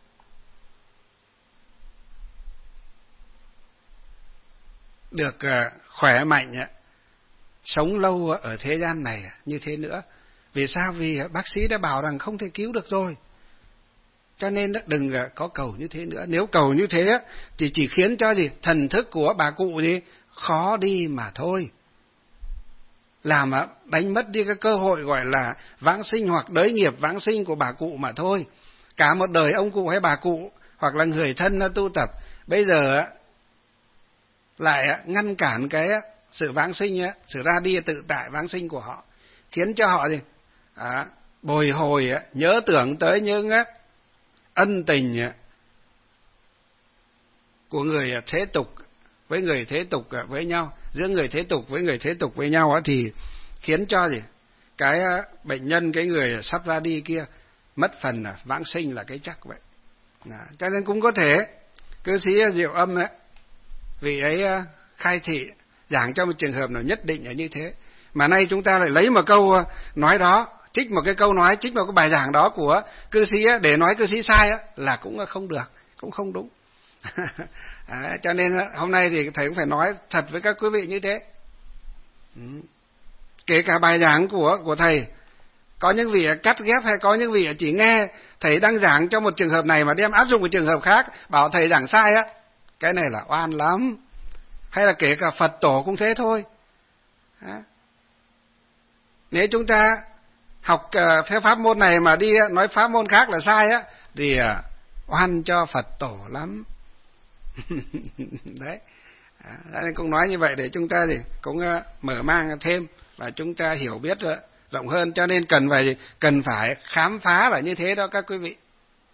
A: được khỏe mạnh, sống lâu ở thế gian này như thế nữa. Vì sao? Vì bác sĩ đã bảo rằng không thể cứu được rồi, cho nên đừng có cầu như thế nữa. Nếu cầu như thế thì chỉ khiến cho gì thần thức của bà cụ gì khó đi mà thôi, làm đánh mất đi cái cơ hội gọi là vãng sinh hoặc đới nghiệp vãng sinh của bà cụ mà thôi. Cả một đời ông cụ hay bà cụ hoặc là người thân tu tập, bây giờ lại ngăn cản cái sự vãng sinh, sự ra đi tự tại vãng sinh của họ, khiến cho họ gì à, bồi hồi nhớ tưởng tới những ân tình của người thế tục với người thế tục với nhau, giữa người thế tục với người thế tục với nhau, thì khiến cho gì cái bệnh nhân, cái người sắp ra đi kia mất phần vãng sinh là cái chắc vậy. Đó. Cho nên cũng có thể cư sĩ Diệu Âm ấy, vì ấy khai thị giảng cho một trường hợp nào nhất định là như thế, mà nay chúng ta lại lấy một câu nói đó, trích một cái câu nói, trích một cái bài giảng đó của cư sĩ để nói cư sĩ sai là cũng không được, cũng không đúng. À, cho nên hôm nay thì thầy cũng phải nói thật với các quý vị như thế. Ừ. Kể cả bài giảng của của thầy, có những vị cắt ghép hay có những vị chỉ nghe thầy đang giảng cho một trường hợp này mà đem áp dụng một trường hợp khác, bảo thầy giảng sai á, cái này là oan lắm. Hay là kể cả Phật tổ cũng thế thôi. À. Nếu chúng ta học uh, theo pháp môn này mà đi nói pháp môn khác là sai á, thì uh, oan cho Phật tổ lắm. Đấy. À, nên cũng nói như vậy để chúng ta thì cũng uh, mở mang thêm và chúng ta hiểu biết uh, rộng hơn, cho nên cần phải cần phải khám phá là như thế đó các quý vị.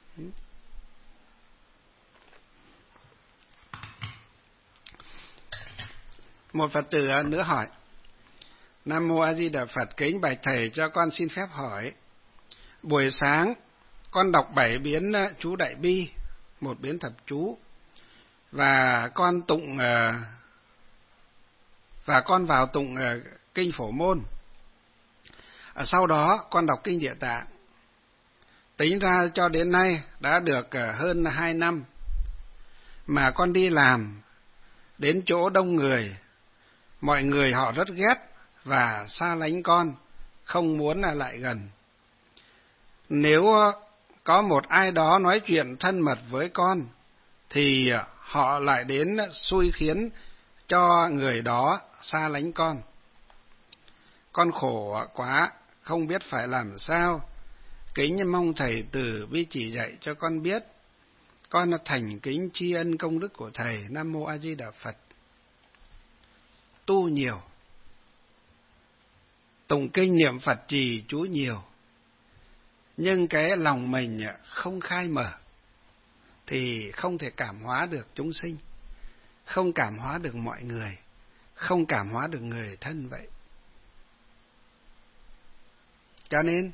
A: Một Phật tử nữa hỏi: Nam Mô A Di Đà Phật, kính bạch thầy, cho con xin phép hỏi. Buổi sáng con đọc bảy biến chú Đại Bi, một biến thập chú, và con tụng và con vào tụng kinh Phổ Môn. Sau đó con đọc kinh Địa Tạng. Tính ra cho đến nay đã được hơn hai năm, mà con đi làm đến chỗ đông người, mọi người họ rất ghét và xa lánh con, không muốn là lại gần. Nếu có một ai đó nói chuyện thân mật với con, thì họ lại đến xui khiến cho người đó xa lánh con. Con khổ quá, không biết phải làm sao. Kính mong thầy từ bi chỉ dạy cho con biết. Con thành kính tri ân công đức của thầy. Nam Mô A Di Đà Phật. Tu nhiều, tụng kinh niệm Phật trì chú nhiều, nhưng cái lòng mình không khai mở thì không thể cảm hóa được chúng sinh, không cảm hóa được mọi người, không cảm hóa được người thân vậy. Cho nên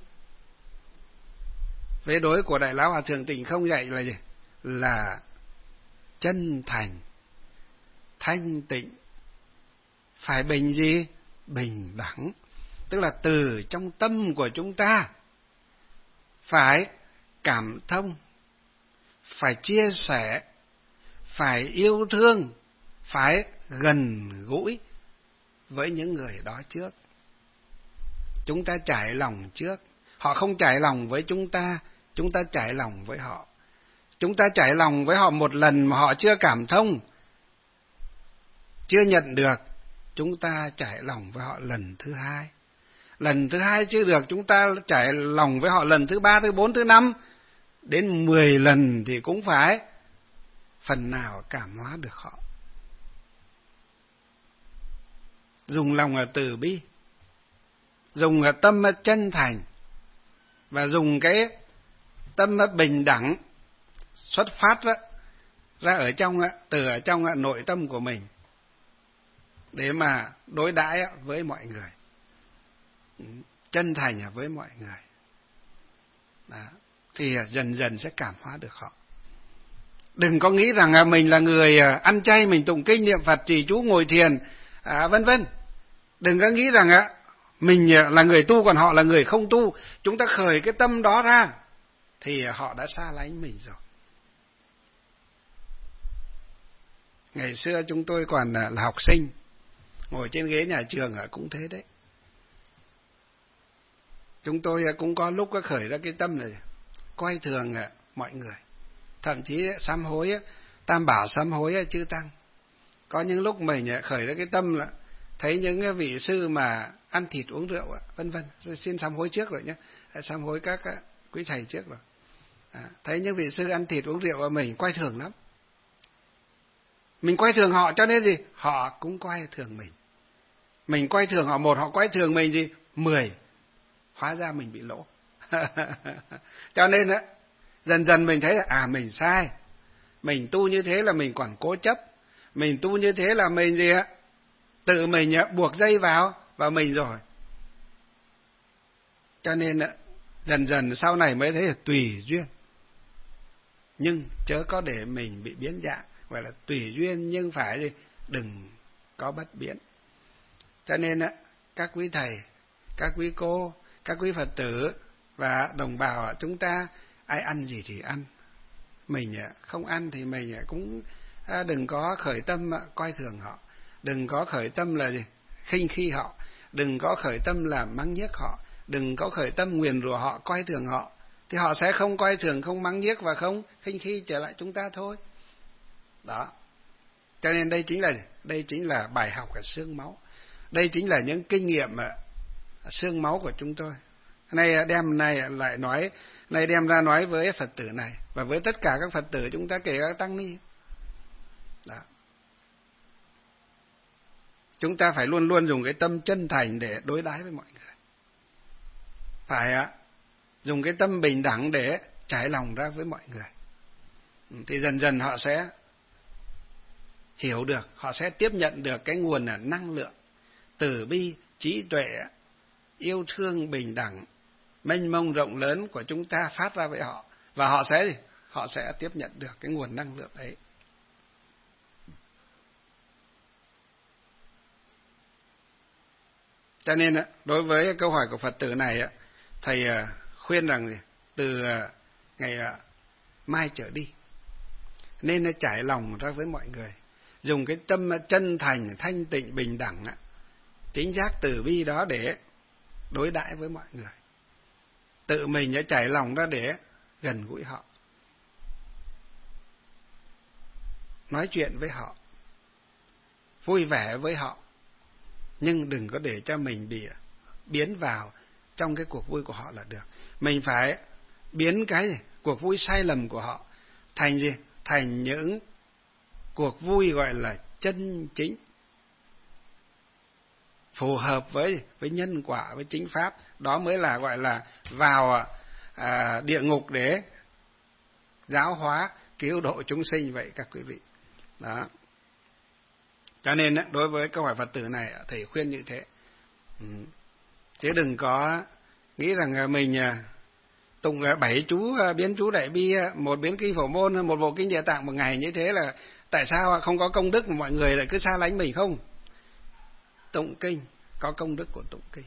A: vế đối của Đại Lão Hòa Thượng Tịnh Không dạy là gì? Là chân thành, thanh tịnh, phải bình gì? Bình đẳng. Tức là từ trong tâm của chúng ta phải cảm thông, phải chia sẻ, phải yêu thương, phải gần gũi với những người đó trước. Chúng ta trải lòng trước. Họ không trải lòng với chúng ta, chúng ta trải lòng với họ. Chúng ta trải lòng với họ một lần mà họ chưa cảm thông, chưa nhận được, chúng ta trải lòng với họ lần thứ hai. Lần thứ hai chưa được, chúng ta trải lòng với họ lần thứ ba, thứ bốn, thứ năm, đến mười lần thì cũng phải phần nào cảm hóa được họ. Dùng lòng ở từ bi, dùng ở tâm chân thành, và dùng cái tâm bình đẳng xuất phát ra, ra ở trong, từ ở trong nội tâm của mình để mà đối đãi với mọi người, chân thành với mọi người. Đó. Thì dần dần sẽ cảm hóa được họ. Đừng có nghĩ rằng mình là người ăn chay, mình tụng kinh niệm Phật, trì chú, ngồi thiền, à, vân vân. Đừng có nghĩ rằng mình là người tu còn họ là người không tu. Chúng ta khởi cái tâm đó ra thì họ đã xa lánh mình rồi. Ngày xưa chúng tôi còn là học sinh, ngồi trên ghế nhà trường cũng thế đấy. Chúng tôi cũng có lúc có khởi ra cái tâm này, coi thường mọi người. Thậm chí sám hối, tam bảo sám hối chư tăng. Có những lúc mình khởi ra cái tâm là thấy những vị sư mà ăn thịt uống rượu, vân vân. Xin sám hối trước rồi nhé, sám hối các quý thầy trước rồi. À, thấy những vị sư ăn thịt uống rượu và mình coi thường lắm. Mình coi thường họ cho nên gì? Họ cũng coi thường mình. Mình coi thường họ một, họ coi thường mình gì? Mười. Hóa ra mình bị lỗ. Cho nên á, dần dần mình thấy là à mình sai. Mình tu như thế là mình còn cố chấp. Mình tu như thế là mình gì ạ? Tự mình buộc dây vào vào mình rồi. Cho nên á, dần dần sau này mới thấy là tùy duyên. Nhưng chớ có để mình bị biến dạng. Gọi là tùy duyên nhưng phải gì? Đừng có bất biến. Cho nên á, các quý thầy, các quý cô, các quý Phật tử và đồng bào chúng ta ai ăn gì thì ăn. Mình không ăn thì mình cũng đừng có khởi tâm coi thường họ. Đừng có khởi tâm là gì? Khinh khi họ. Đừng có khởi tâm là mắng nhiếc họ. Đừng có khởi tâm nguyền rủa họ, coi thường họ. Thì họ sẽ không coi thường, không mắng nhiếc và không khinh khi trở lại chúng ta thôi. Đó. Cho nên đây chính là đây chính là bài học ở xương máu. Đây chính là những kinh nghiệm xương máu của chúng tôi. Nay đem này lại nói, nay đem ra nói với Phật tử này và với tất cả các Phật tử chúng ta, kể các tăng ni. Đó. Chúng ta phải luôn luôn dùng cái tâm chân thành để đối đãi với mọi người. Phải dùng cái tâm bình đẳng để trải lòng ra với mọi người. Thì dần dần họ sẽ hiểu được, họ sẽ tiếp nhận được cái nguồn năng lượng từ bi, trí tuệ, yêu thương, bình đẳng, mênh mông rộng lớn của chúng ta phát ra với họ, và họ sẽ họ sẽ tiếp nhận được cái nguồn năng lượng ấy. Cho nên đối với câu hỏi của Phật tử này, thầy khuyên rằng từ ngày mai trở đi nên trải lòng ra với mọi người, dùng cái tâm chân thành, thanh tịnh, bình đẳng, chính giác từ bi đó để đối đãi với mọi người. Tự mình đã trải lòng ra để gần gũi họ, nói chuyện với họ, vui vẻ với họ, nhưng đừng có để cho mình bị biến vào trong cái cuộc vui của họ là được. Mình phải biến cái cuộc vui sai lầm của họ thành gì? Thành những cuộc vui gọi là chân chính, phù hợp với với nhân quả, với chính pháp. Đó mới là gọi là vào à, địa ngục để giáo hóa cứu độ chúng sinh vậy các quý vị. Đó. Cho nên đối với câu hỏi Phật tử này thầy khuyên như thế. Ừ. Chứ đừng có nghĩ rằng mình tụng bảy chú biến chú đại bi, một biến kinh Phổ Môn, một bộ kinh Địa Tạng một ngày như thế là tại sao không có công đức mà mọi người lại cứ xa lánh mình không? Tụng kinh có công đức của tụng kinh.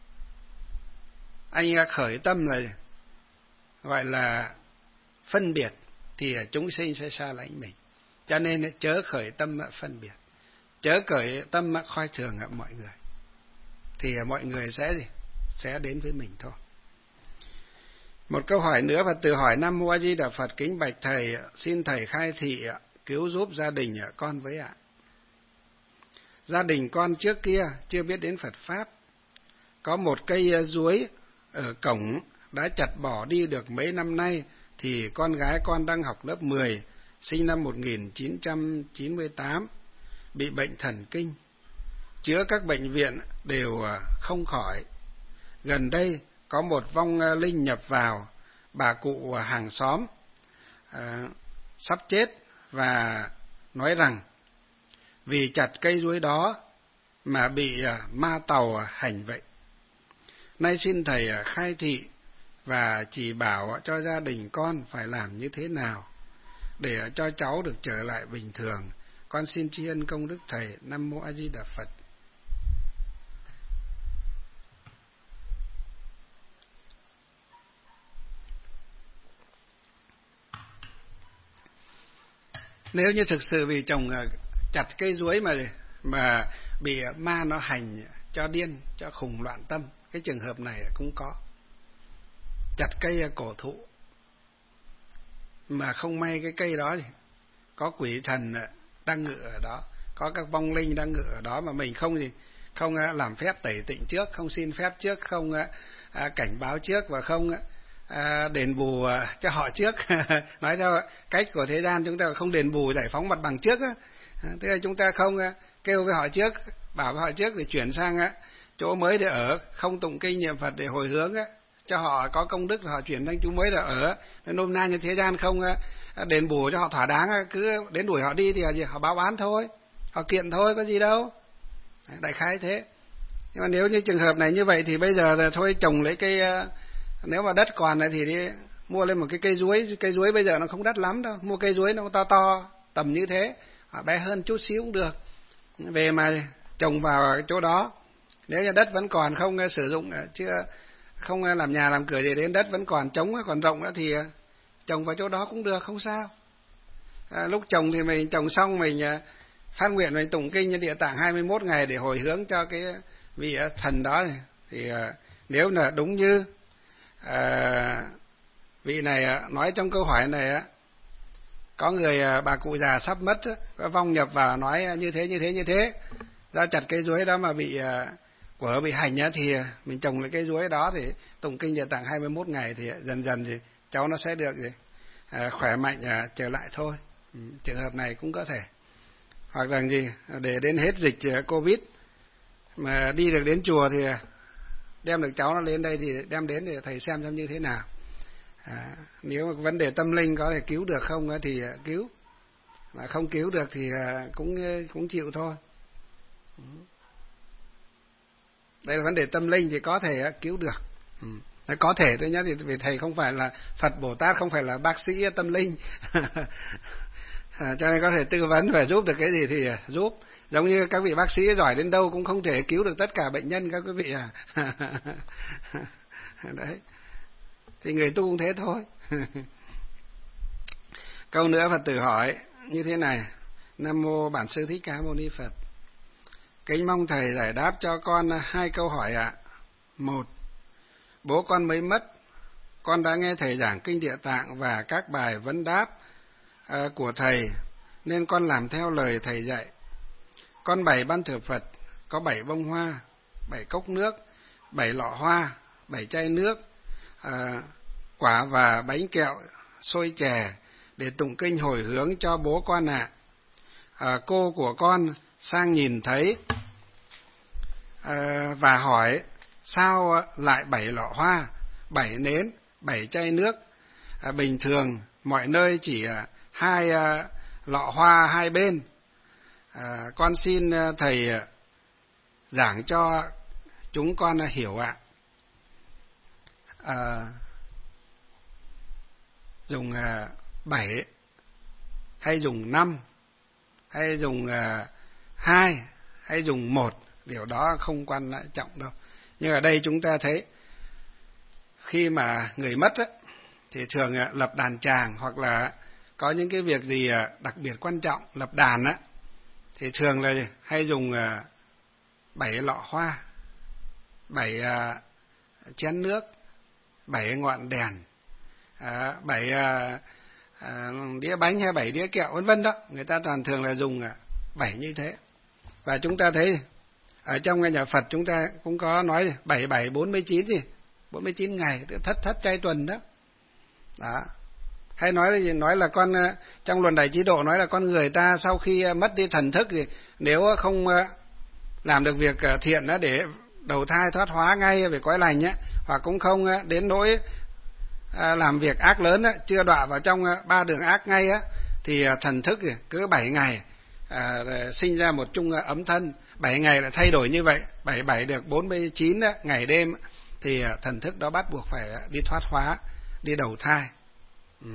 A: Anh khởi tâm là gọi là phân biệt thì chúng sinh sẽ xa lánh mình. Cho nên chớ khởi tâm phân biệt, chớ khởi tâm coi thường mọi người, thì mọi người sẽ gì? Sẽ đến với mình thôi. Một câu hỏi nữa, Phật tử hỏi: Nam Mô A Di Đà Phật, kính bạch thầy, xin thầy khai thị cứu giúp gia đình con với ạ. Gia đình con trước kia chưa biết đến Phật Pháp, có một cây chuối ở cổng đã chặt bỏ đi được mấy năm nay, thì con gái con đang học lớp mười, sinh năm một nghìn chín trăm chín mươi tám, bị bệnh thần kinh, chữa các bệnh viện đều không khỏi. Gần đây có một vong linh nhập vào, bà cụ hàng xóm à, sắp chết và nói rằng vì chặt cây chuối đó mà bị ma tàu hành vậy. Nay xin thầy khai thị và chỉ bảo cho gia đình con phải làm như thế nào để cho cháu được trở lại bình thường. Con xin tri ân công đức thầy. Nam Mô A Di Đà Phật. Nếu như thực sự vì chồng chặt cây chuối mà mà bị ma nó hành cho điên, cho khùng loạn tâm, cái trường hợp này cũng có. Chặt cây cổ thụ mà không may cái cây đó có quỷ thần đang ngự ở đó, có các vong linh đang ngự ở đó, mà mình không gì không làm phép tẩy tịnh trước, không xin phép trước, không à, cảnh báo trước và không à, đền bù cho họ trước. Nói theo cách của thế gian, chúng ta không đền bù giải phóng mặt bằng trước á. Thế là chúng ta không kêu với họ trước, bảo với họ trước để chuyển sang chỗ mới để ở, không tụng kinh niệm Phật để hồi hướng á, cho họ có công đức, họ chuyển sang chỗ mới để ở. Nên nôm na như thế gian không đền bù cho họ thỏa đáng, cứ đến đuổi họ đi thì gì? Họ báo oán thôi, họ kiện thôi, có gì đâu. Đại khái thế. Nhưng mà nếu như trường hợp này như vậy thì bây giờ là thôi trồng lấy cây, nếu mà đất còn này thì đi mua lên một cái cây chuối. Cây chuối bây giờ nó không đắt lắm đâu, mua cây chuối nó to to tầm như thế, bé hơn chút xíu cũng được, về mà trồng vào chỗ đó. Nếu như đất vẫn còn không sử dụng, chưa không làm nhà làm cửa gì đến, đất vẫn còn trống còn rộng nữa thì trồng vào chỗ đó cũng được, không sao. À, lúc trồng thì mình trồng xong mình phát nguyện mình tụng kinh như Địa Tạng hai mươi mốt ngày để hồi hướng cho cái vị thần đó. Thì nếu là đúng như à, vị này nói trong câu hỏi này, có người bà cụ già sắp mất, có vong nhập vào nói như thế như thế như thế, ra chặt cây chuối đó mà bị của bị hành á, thì mình trồng lại cây chuối đó thì tụng kinh Địa Tạng hai mươi mốt ngày thì dần dần thì cháu nó sẽ được gì à, khỏe mạnh à, trở lại thôi. Ừ, trường hợp này cũng có thể. Hoặc là gì để đến hết dịch Covid mà đi được đến chùa thì đem được cháu nó lên đây thì đem đến để thầy xem xem như thế nào. À, nếu mà vấn đề tâm linh có thể cứu được không thì cứu, mà không cứu được thì cũng cũng chịu thôi. Đây là vấn đề tâm linh thì có thể cứu được. Ừ. Có thể thôi nhé, thì vì thầy không phải là Phật Bồ Tát, không phải là bác sĩ tâm linh. À, cho nên có thể tư vấn và giúp được cái gì thì giúp. Giống như các vị bác sĩ giỏi đến đâu cũng không thể cứu được tất cả bệnh nhân các quý vị à. Đấy. Thì người tu cũng thế thôi. Câu nữa Phật tử hỏi như thế này: Nam Mô Bản Sư Thích Ca Mâu Ni Phật, kính mong thầy giải đáp cho con hai câu hỏi ạ. À. Một, bố con mới mất, con đã nghe thầy giảng kinh Địa Tạng và các bài vấn đáp uh, của thầy, nên con làm theo lời thầy dạy. Con bày ban thờ Phật có bảy bông hoa, bảy cốc nước, bảy lọ hoa, bảy chai nước, uh, quả và bánh kẹo, xôi chè để tụng kinh hồi hướng cho bố con ạ. À. À, cô của con sang nhìn thấy à, và hỏi sao lại bảy lọ hoa, bảy nến, bảy chai nước, à, bình thường mọi nơi chỉ hai à, lọ hoa hai bên. À, con xin thầy giảng cho chúng con hiểu ạ. à, dùng à, bảy hay dùng năm hay dùng à, hai hay dùng một, điều đó không quan trọng đâu. Nhưng ở đây chúng ta thấy khi mà người mất á, thì thường à, lập đàn tràng hoặc là có những cái việc gì à, đặc biệt quan trọng lập đàn á, thì thường là hay dùng à, bảy lọ hoa, bảy à, chén nước, bảy ngọn đèn, à, bảy à, à, đĩa bánh hay bảy đĩa kẹo vân vân đó, người ta toàn thường là dùng à, bảy như thế. Và chúng ta thấy ở trong cái nhà Phật chúng ta cũng có nói bảy bảy bốn mươi chín gì, bốn mươi chín ngày thất thất trai tuần đó. Đó. Hay nói là gì? Nói là con trong luận Đại Chí Độ nói là con người ta sau khi mất đi thần thức thì nếu không làm được việc thiện đó để đầu thai thoát hóa ngay về cõi lành nhé, hoặc cũng không đến nỗi làm việc ác lớn á, chưa đọa vào trong ba đường ác ngay á, thì thần thức cứ bảy ngày à, sinh ra một chung ấm thân, bảy ngày là thay đổi như vậy, bảy bảy được bốn mươi chín á, ngày đêm, thì thần thức đó bắt buộc phải đi thoát hóa, đi đầu thai. Ừ.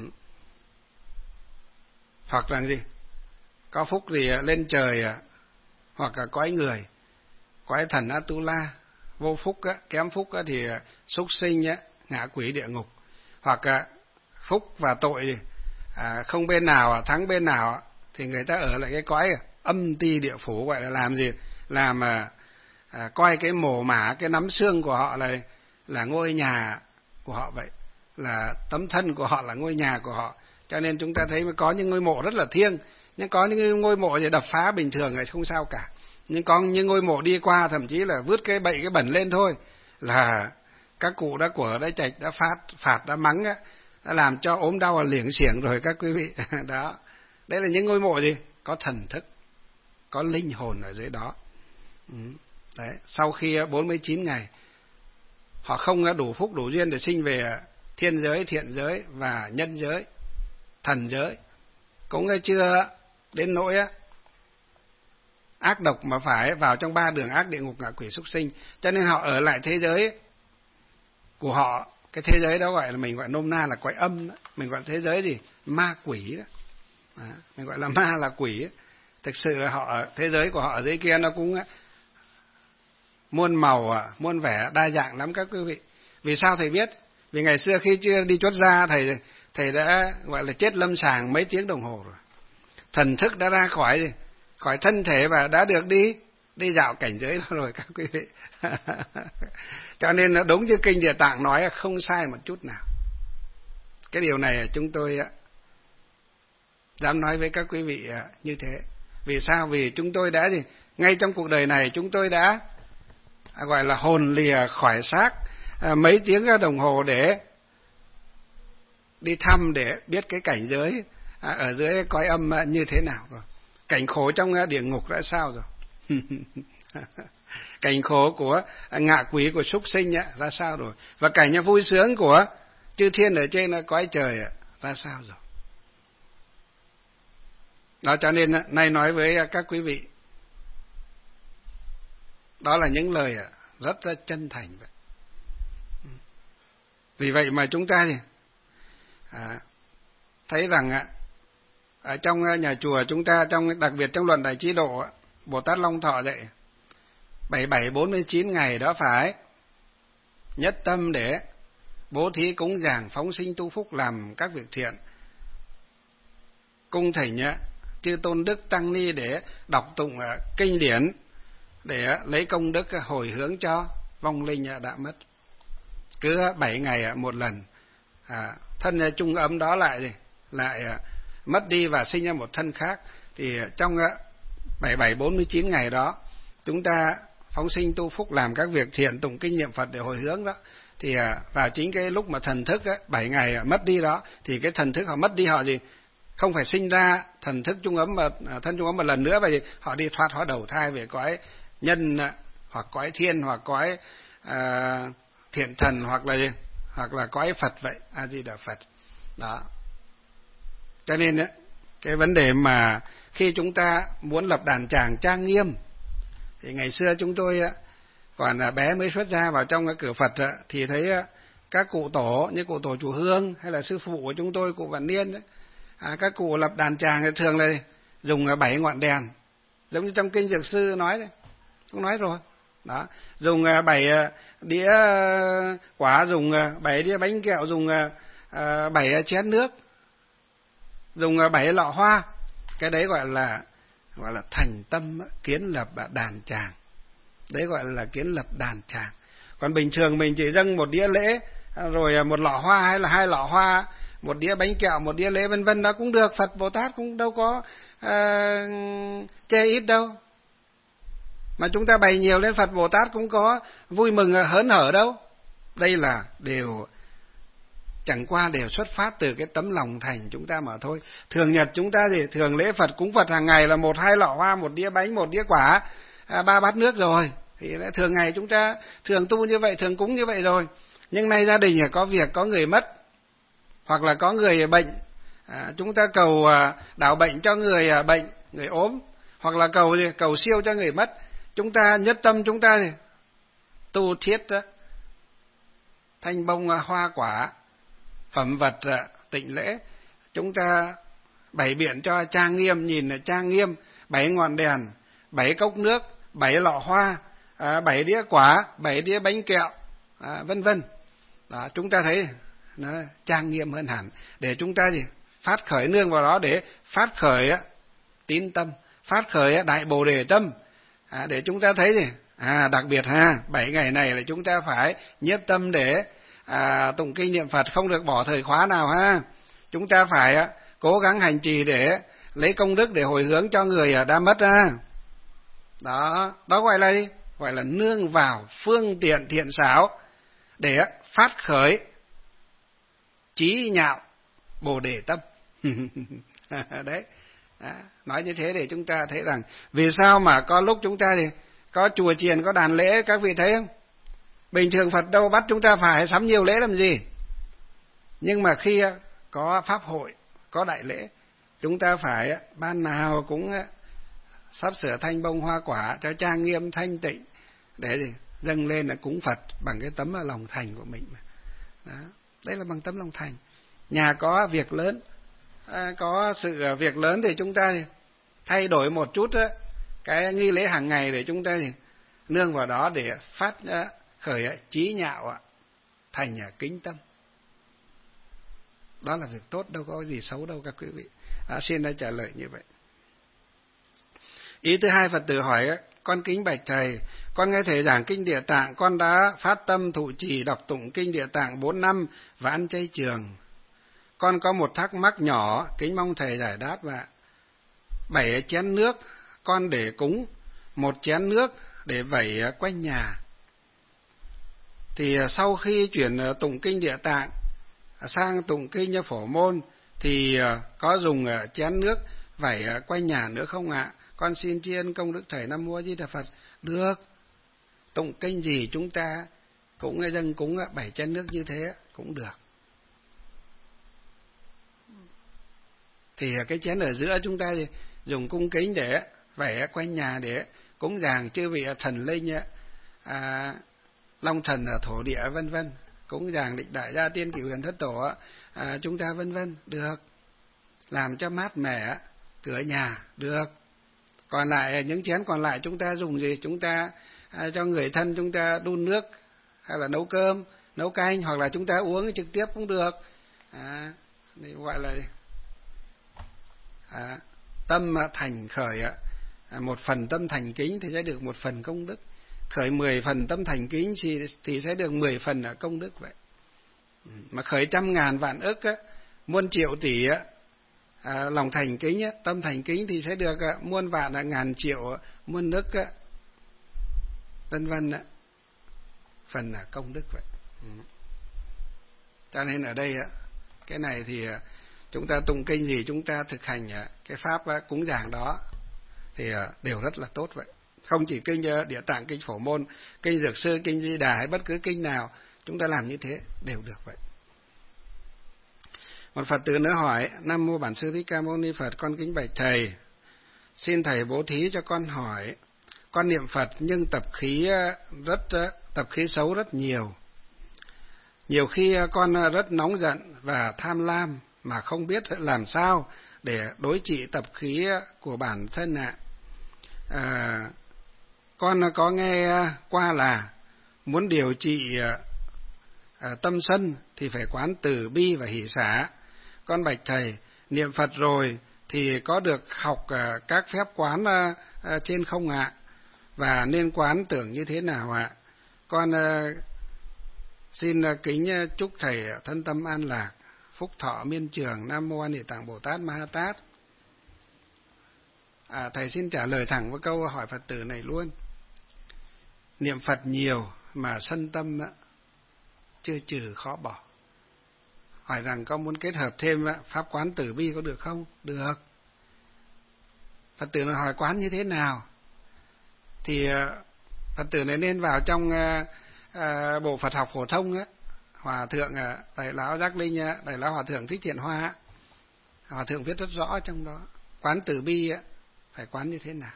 A: Hoặc là gì? Có phúc thì lên trời, hoặc là cõi người, cõi thần Atula. Vô phúc á, kém phúc á, thì súc sinh á, ngạ quỷ địa ngục. Hoặc à, phúc và tội à, không bên nào thắng bên nào thì người ta ở lại cái cõi âm ti địa phủ, gọi là làm gì? Làm à, à, coi cái mồ mả, cái nắm xương của họ là là ngôi nhà của họ vậy, là tấm thân của họ là ngôi nhà của họ. Cho nên chúng ta thấy có những ngôi mộ rất là thiêng, nhưng có những ngôi mộ thì đập phá bình thường thì không sao cả. Nhưng có những ngôi mộ đi qua thậm chí là vứt cái bậy cái bẩn lên thôi là các cụ đã của đã trạch đã phát phạt đã mắng á, đã làm cho ốm đau liệng xiềng rồi các quý vị. Đó, đấy là những ngôi mộ gì có thần thức, có linh hồn ở dưới đó. Đấy, sau khi bốn mươi chín ngày họ không đủ phúc đủ duyên để sinh về thiên giới, thiện giới và nhân giới, thần giới, cũng chưa đến nỗi á, ác độc mà phải vào trong ba đường ác địa ngục ngạ quỷ súc sinh, cho nên họ ở lại thế giới của họ. Cái thế giới đó gọi là mình gọi nôm na là cõi âm đó. Mình gọi thế giới gì? Ma quỷ đó. À, mình gọi là ma là quỷ. Thực sự là họ thế giới của họ ở dưới kia nó cũng muôn màu, muôn vẻ, đa dạng lắm các quý vị. Vì sao thầy biết? Vì ngày xưa khi chưa đi chuất gia, thầy thầy đã gọi là chết lâm sàng mấy tiếng đồng hồ rồi. Thần thức đã ra khỏi khỏi thân thể và đã được đi đi dạo cảnh giới đó rồi các quý vị. Cho nên nó đúng như kinh Địa Tạng nói, không sai một chút nào. Cái điều này chúng tôi dám nói với các quý vị như thế. Vì sao? Vì chúng tôi đã gì? Ngay trong cuộc đời này chúng tôi đã gọi là hồn lìa khỏi xác mấy tiếng đồng hồ để đi thăm, để biết cái cảnh giới ở dưới cõi âm như thế nào rồi. Cảnh khổ trong địa ngục đã sao rồi. Cảnh khổ của ngạ quỷ, của súc sinh ra sao rồi. Và cảnh vui sướng của chư thiên ở trên cõi trời ra sao rồi. Đó, cho nên nay nói với các quý vị, đó là những lời rất là chân thành vậy. Vì vậy mà chúng ta thì à, thấy rằng ở trong nhà chùa chúng ta, trong đặc biệt trong luận Đại Chí Độ, Bồ Tát Long Thọ dạy bảy bảy bốn mươi chín ngày đó phải nhất tâm để bố thí cúng dường, phóng sinh tu phúc, làm các việc thiện, cung thỉnh chư tôn đức tăng ni để đọc tụng kinh điển, để lấy công đức hồi hướng cho vong linh đã mất. Cứ bảy ngày một lần, à, thân chung ấm đó lại lại mất đi và sinh ra một thân khác. Thì trong bảy bảy bốn mươi chín ngày đó chúng ta phóng sinh tu phúc, làm các việc thiện, tụng kinh niệm Phật để hồi hướng đó, thì vào chính cái lúc mà thần thức ấy, bảy ngày mất đi đó, thì cái thần thức họ mất đi, họ gì không phải sinh ra thần thức trung ấm mà thân trung ấm một lần nữa, và gì họ đi thoát hóa đầu thai về cõi nhân hoặc cõi thiên hoặc cõi à, thiện thần, hoặc là gì hoặc là cõi Phật vậy, A Di Đà Phật. Đó, cho nên ấy, cái vấn đề mà khi chúng ta muốn lập đàn tràng trang nghiêm, thì ngày xưa chúng tôi còn bé mới xuất gia vào trong cái cửa Phật thì thấy các cụ tổ như cụ tổ chùa Hương hay là sư phụ của chúng tôi cụ Vạn Niên đấy, à, các cụ lập đàn tràng thì thường là dùng bảy ngọn đèn, giống như trong kinh Dược Sư nói đấy, cũng nói rồi đó, dùng bảy đĩa quả, dùng bảy đĩa bánh kẹo, dùng bảy chén nước, dùng bảy lọ hoa. Cái đấy gọi là gọi là thành tâm kiến lập đàn tràng, đấy gọi là kiến lập đàn tràng. Còn bình thường mình chỉ dâng một đĩa lễ rồi một lọ hoa hay là hai lọ hoa, một đĩa bánh kẹo, một đĩa lễ vân vân, đó cũng được. Phật Bồ Tát cũng đâu có uh, chê ít đâu, mà chúng ta bày nhiều lên Phật Bồ Tát cũng có vui mừng hớn hở đâu. Đây là đều chẳng qua đều xuất phát từ cái tấm lòng thành chúng ta mà thôi. Thường nhật chúng ta thì thường lễ Phật cúng Phật hàng ngày là một hai lọ hoa, một đĩa bánh, một đĩa quả, à, ba bát nước rồi, thì thường ngày chúng ta thường tu như vậy, thường cúng như vậy rồi. Nhưng nay gia đình có việc, có người mất hoặc là có người bệnh, à, chúng ta cầu à, đảo bệnh cho người à, bệnh, người ốm, hoặc là cầu cầu siêu cho người mất. Chúng ta nhất tâm chúng ta thì tu thiết đó, thanh bông hoa quả, phẩm vật tịnh lễ, chúng ta bày biện cho trang nghiêm, nhìn là trang nghiêm, bảy ngọn đèn, bảy cốc nước, bảy lọ hoa, à, bảy đĩa quả, bảy đĩa bánh kẹo, à, vân vân. Đó, chúng ta thấy nó trang nghiêm hơn hẳn, để chúng ta gì phát khởi nương vào đó, để phát khởi tín tâm, phát khởi đại bồ đề tâm, à, để chúng ta thấy gì à đặc biệt ha, bảy ngày này là chúng ta phải nhiếp tâm để à, tụng kinh niệm Phật, không được bỏ thời khóa nào ha. Chúng ta phải à, cố gắng hành trì để lấy công đức để hồi hướng cho người đã mất ha. Đó, đó gọi là gì? Gọi là nương vào phương tiện thiện xảo để phát khởi trí nhạo bồ đề tâm. Đấy, à, nói như thế để chúng ta thấy rằng vì sao mà có lúc chúng ta thì có chùa chiền, có đàn lễ, các vị thấy không? Bình thường Phật đâu bắt chúng ta phải sắm nhiều lễ làm gì. Nhưng mà khi có pháp hội, có đại lễ, chúng ta phải ban nào cũng sắp sửa thanh bông hoa quả cho trang nghiêm thanh tịnh, để dâng lên là cúng Phật bằng cái tấm lòng thành của mình. Đó, đấy là bằng tấm lòng thành. Nhà có việc lớn, à, có sự việc lớn thì chúng ta thay đổi một chút đó, cái nghi lễ hàng ngày để chúng ta nương vào đó để phát khởi trí nhạo thành kính tâm. Đó là việc tốt, đâu có gì xấu đâu các quý vị. À, xin đã trả lời như vậy. Ý thứ hai, Phật tử hỏi: con kính bạch thầy, con nghe thầy giảng kinh Địa Tạng, con đã phát tâm thụ trì đọc tụng kinh Địa Tạng bốn năm và ăn chay trường. Con có một thắc mắc nhỏ, kính mong thầy giải đáp. Và bảy chén nước con để cúng, một chén nước để vẩy quanh nhà. Thì sau khi chuyển tụng kinh Địa Tạng sang tụng kinh Phổ Môn thì có dùng chén nước vẩy quanh nhà nữa không ạ? Con xin tri ân công đức thầy. Nam Mô A Di Đà Phật. Được. Tụng kinh gì chúng ta cũng dâng cúng bảy chén nước như thế cũng được. Thì cái chén ở giữa chúng ta dùng cung kính để vẩy quanh nhà để cúng dường chư vị thần linh, à, long thần ở thổ địa vân vân, cúng dường lịch đại gia tiên cửu huyền thất tổ, à, chúng ta vân vân, được. Làm cho mát mẻ cửa nhà, được. Còn lại những chén còn lại chúng ta dùng gì? Chúng ta à, cho người thân chúng ta đun nước, hay là nấu cơm, nấu canh, hoặc là chúng ta uống trực tiếp cũng được. À, gọi là à, tâm thành khởi, à, một phần tâm thành kính thì sẽ được một phần công đức. Khởi mười phần tâm thành kính thì, thì sẽ được mười phần ở công đức vậy. Mà khởi trăm ngàn vạn ức á, muôn triệu tỷ á, à, lòng thành kính á, tâm thành kính thì sẽ được à, muôn vạn à, ngàn triệu muôn ức á, vân vân á, phần là công đức vậy. Ừ. Cho nên ở đây á, cái này thì à, chúng ta tụng kinh gì chúng ta thực hành à, cái pháp á, cúng dường đó thì à, đều rất là tốt vậy. Không chỉ kinh Địa Tạng, kinh Phổ Môn, kinh Dược Sư, kinh Di Đà hay bất cứ kinh nào chúng ta làm như thế đều được vậy. Một Phật tử nữa hỏi: Nam Mô Bản Sư Thích Ca Mâu Ni Phật, con kính bạch thầy, xin thầy bố thí cho con hỏi, con niệm Phật nhưng tập khí rất tập khí xấu rất nhiều. Nhiều khi con rất nóng giận và tham lam mà không biết làm sao để đối trị tập khí của bản thân ạ. À, con có nghe qua là muốn điều trị à, tâm sân thì phải quán từ bi và hỷ xả. Con bạch thầy, niệm Phật rồi thì có được học à, các phép quán à, à, trên không ạ? Và nên quán tưởng như thế nào ạ? Con à, xin à, kính chúc thầy thân tâm an lạc, phúc thọ miên trường. Nam mô A Di Đà Bồ Tát Ma Ha Tát. À, thầy xin trả lời thẳng với câu hỏi Phật tử này luôn. Niệm Phật nhiều mà sân tâm á, chưa trừ khó bỏ. Hỏi rằng có muốn kết hợp thêm á, pháp quán từ bi có được không? Được. Phật tử này hỏi quán như thế nào? Thì Phật tử này nên vào trong à, à, bộ Phật học phổ thông á, Hòa thượng à, Đại lão Giác Linh, á, Đại lão Hòa thượng Thích Thiện Hoa á, Hòa thượng viết rất rõ trong đó. Quán từ bi á, phải quán như thế nào?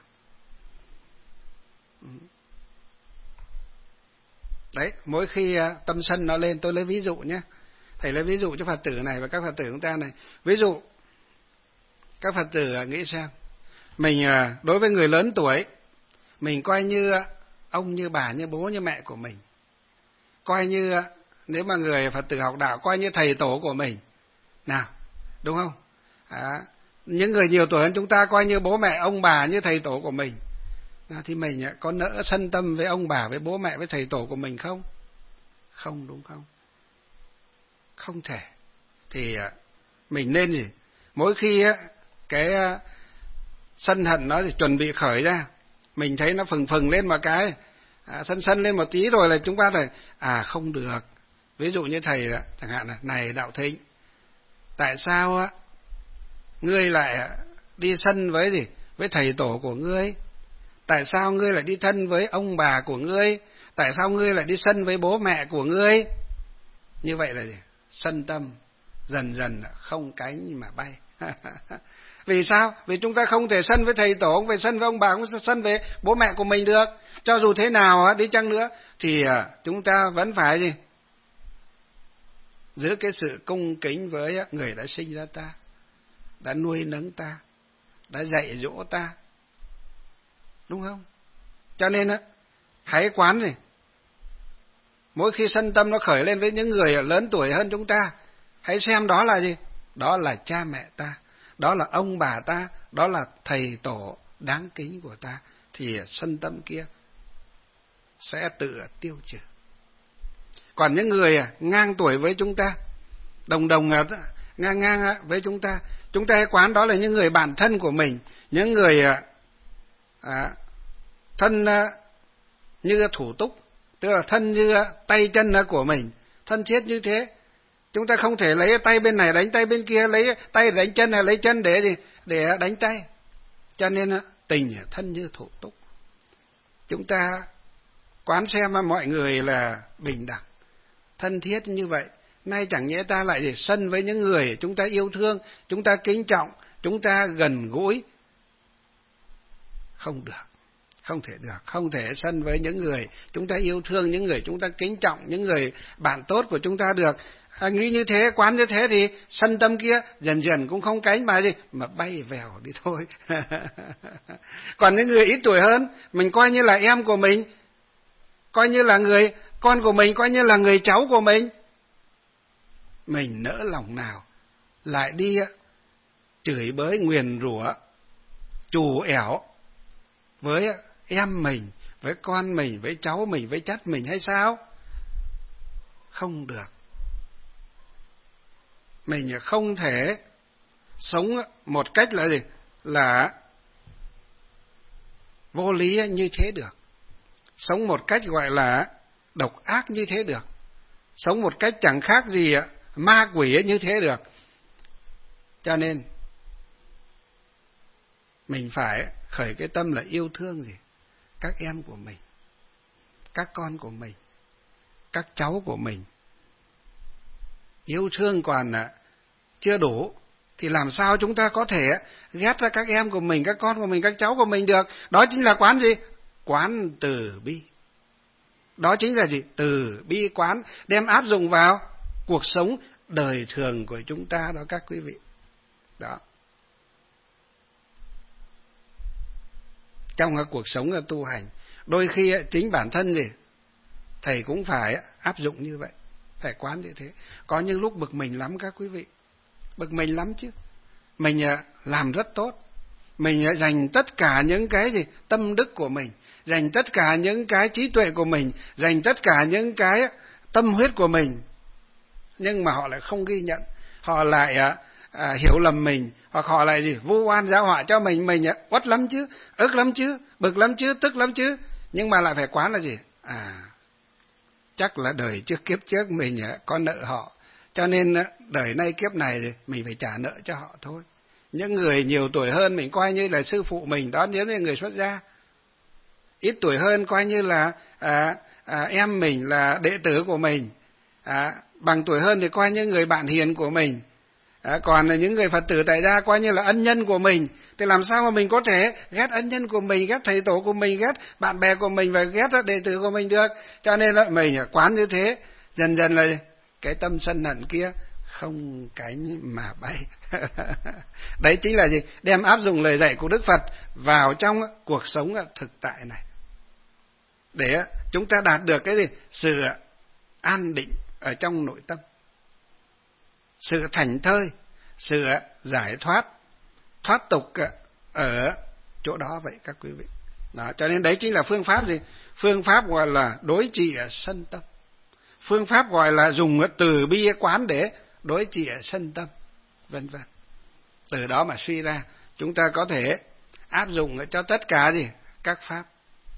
A: Đấy, mỗi khi tâm sân nó lên, tôi lấy ví dụ nhé. Thầy lấy ví dụ cho Phật tử này và các Phật tử chúng ta này. Ví dụ, các Phật tử nghĩ xem, mình đối với người lớn tuổi, mình coi như ông, như bà, như bố, như mẹ của mình. Coi như, nếu mà người Phật tử học đạo, coi như thầy tổ của mình. Nào, đúng không? À, những người nhiều tuổi hơn chúng ta coi như bố mẹ, ông bà, như thầy tổ của mình. À, thì mình có nỡ sân tâm với ông bà, với bố mẹ, với thầy tổ của mình không? Không, đúng không? Không thể. Thì mình nên gì? Mỗi khi cái sân hận nó thì chuẩn bị khởi ra, mình thấy nó phừng phừng lên một cái, à, sân sân lên một tí rồi là chúng ta này, à không được. Ví dụ như thầy chẳng hạn là, này Đạo Thịnh, tại sao á ngươi lại đi sân với gì? Với thầy tổ của ngươi? Tại sao ngươi lại đi thân với ông bà của ngươi? Tại sao ngươi lại đi sân với bố mẹ của ngươi? Như vậy là gì? Sân tâm dần dần không cánh mà bay. Vì sao? Vì chúng ta không thể sân với thầy tổ, không phải sân với ông bà, không phải sân với bố mẹ của mình được. Cho dù thế nào đi chăng nữa thì chúng ta vẫn phải gì? Giữ cái sự cung kính với người đã sinh ra ta, đã nuôi nấng ta, đã dạy dỗ ta. Đúng không? Cho nên á, hãy quán gì? Mỗi khi sân tâm nó khởi lên với những người lớn tuổi hơn chúng ta, hãy xem đó là gì? Đó là cha mẹ ta, đó là ông bà ta, đó là thầy tổ đáng kính của ta. Thì sân tâm kia sẽ tự tiêu trừ. Còn những người ngang tuổi với chúng ta, đồng đồng ngang ngang với chúng ta, chúng ta hãy quán đó là những người bạn thân của mình, những người à, thân à, như thủ túc, tức là thân như tay chân của mình, thân thiết như thế. Chúng ta không thể lấy tay bên này đánh tay bên kia, lấy tay đánh chân này lấy chân để gì? Để đánh tay. Cho nên tình thân như thủ túc. Chúng ta quán xem mọi người là bình đẳng, thân thiết như vậy. Nay chẳng nhẽ ta lại để sân với những người chúng ta yêu thương, chúng ta kính trọng, chúng ta gần gũi. Không được, không thể được, không thể sân với những người chúng ta yêu thương, những người chúng ta kính trọng, những người bạn tốt của chúng ta được. À, nghĩ như thế, quán như thế thì sân tâm kia dần dần cũng không cánh mà gì, mà bay vèo đi thôi. Còn những người ít tuổi hơn, mình coi như là em của mình, coi như là người con của mình, coi như là người cháu của mình. Mình nỡ lòng nào lại đi chửi bới nguyền rủa, trù ẻo với em mình, với con mình, với cháu mình, với chắt mình hay sao? Không được. Mình không thể sống một cách là gì? Là vô lý như thế được. Sống một cách gọi là độc ác như thế được. Sống một cách chẳng khác gì ma quỷ như thế được. Cho nên mình phải khởi cái tâm là yêu thương gì? Các em của mình, các con của mình, các cháu của mình. Yêu thương còn chưa đủ thì làm sao chúng ta có thể ghét ra các em của mình, các con của mình, các cháu của mình được? Đó chính là quán gì? Quán từ bi. Đó chính là gì? Từ bi quán, đem áp dụng vào cuộc sống đời thường của chúng ta đó các quý vị. Đó. Trong cái cuộc sống tu hành, đôi khi chính bản thân gì thầy cũng phải áp dụng như vậy, phải quán như thế. Có những lúc bực mình lắm các quý vị, bực mình lắm chứ. Mình làm rất tốt, mình dành tất cả những cái gì tâm đức của mình, dành tất cả những cái trí tuệ của mình, dành tất cả những cái tâm huyết của mình, nhưng mà họ lại không ghi nhận, họ lại à, à, hiểu lầm mình, hoặc họ lại gì vu oan giáo họa cho mình. Mình uất lắm chứ, ức lắm chứ, bực lắm chứ, tức lắm chứ, nhưng mà lại phải quán là gì? À, chắc là đời trước kiếp trước mình có nợ họ, cho nên đời nay kiếp này mình phải trả nợ cho họ thôi. Những người nhiều tuổi hơn mình coi như là sư phụ mình, đó nếu như người xuất gia. Ít tuổi hơn coi như là à, à, em mình, là đệ tử của mình. À, bằng tuổi hơn thì coi như người bạn hiền của mình. À, còn là những người Phật tử tại gia coi như là ân nhân của mình. Thì làm sao mà mình có thể ghét ân nhân của mình, ghét thầy tổ của mình, ghét bạn bè của mình và ghét đệ tử của mình được? Cho nên là mình quán như thế, dần dần là cái tâm sân hận kia không cánh mà bay. Đấy chính là gì? Đem áp dụng lời dạy của Đức Phật vào trong cuộc sống thực tại này, để chúng ta đạt được cái gì? Sự an định ở trong nội tâm, sự thảnh thơi, sự giải thoát, thoát tục ở chỗ đó vậy các quý vị. Đó, cho nên đấy chính là phương pháp gì? Phương pháp gọi là đối trị sân tâm. Phương pháp gọi là dùng từ bi quán để đối trị sân tâm, vân vân. Từ đó mà suy ra chúng ta có thể áp dụng cho tất cả gì? Các pháp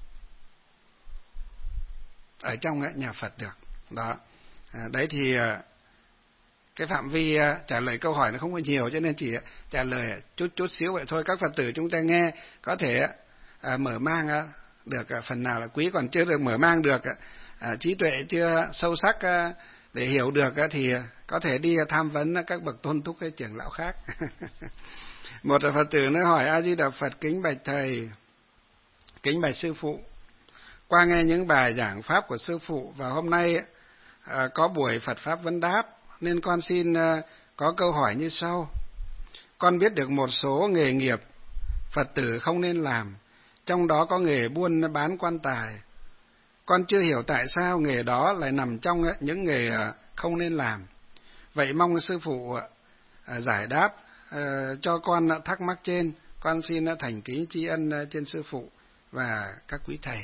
A: ở trong nhà Phật được. Đó. À, đấy thì cái phạm vi trả lời câu hỏi nó không có nhiều, cho nên chỉ trả lời chút chút xíu vậy thôi. Các Phật tử chúng ta nghe có thể à, mở mang được phần nào là quý, còn chưa được mở mang được à, trí tuệ chưa sâu sắc à, để hiểu được à, thì có thể đi tham vấn các bậc tôn túc hay trưởng lão khác. Một Phật tử nói hỏi: A Di Đà Phật, kính bạch thầy, kính bạch sư phụ, qua nghe những bài giảng pháp của sư phụ và hôm nay à, có buổi Phật pháp vấn đáp, nên con xin uh, có câu hỏi như sau. Con biết được một số nghề nghiệp Phật tử không nên làm, trong đó có nghề buôn bán quan tài. Con chưa hiểu tại sao nghề đó lại nằm trong uh, những nghề uh, không nên làm. Vậy mong sư phụ uh, giải đáp uh, cho con uh, thắc mắc trên. Con xin uh, thành kính tri ân uh, trên sư phụ và các quý thầy.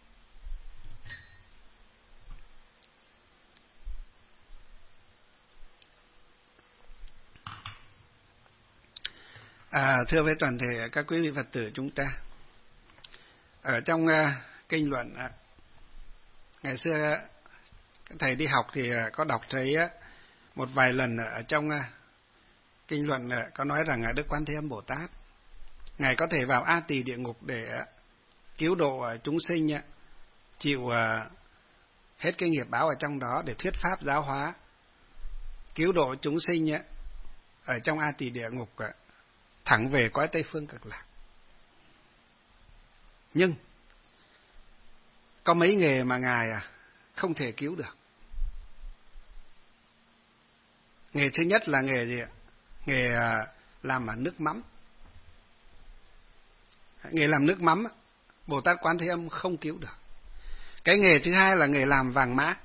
A: À, thưa với toàn thể các quý vị Phật tử chúng ta, ở trong uh, kinh luận, uh, ngày xưa uh, thầy đi học thì uh, có đọc thấy uh, một vài lần ở trong uh, kinh luận uh, có nói rằng uh, Đức Quan Thế Âm Bồ Tát, Ngài có thể vào A Tỳ địa ngục để uh, cứu độ uh, chúng sinh, uh, chịu uh, hết cái nghiệp báo ở trong đó để thuyết pháp giáo hóa, cứu độ chúng sinh uh, ở trong A Tỳ địa ngục uh, thẳng về cõi Tây Phương Cực Lạc. Nhưng có mấy nghề mà Ngài à, không thể cứu được. Nghề thứ nhất là nghề gì ạ? Nghề à, làm ở nước mắm. Nghề làm nước mắm, Bồ Tát Quán Thế Âm không cứu được. Cái nghề thứ hai là nghề làm vàng mã,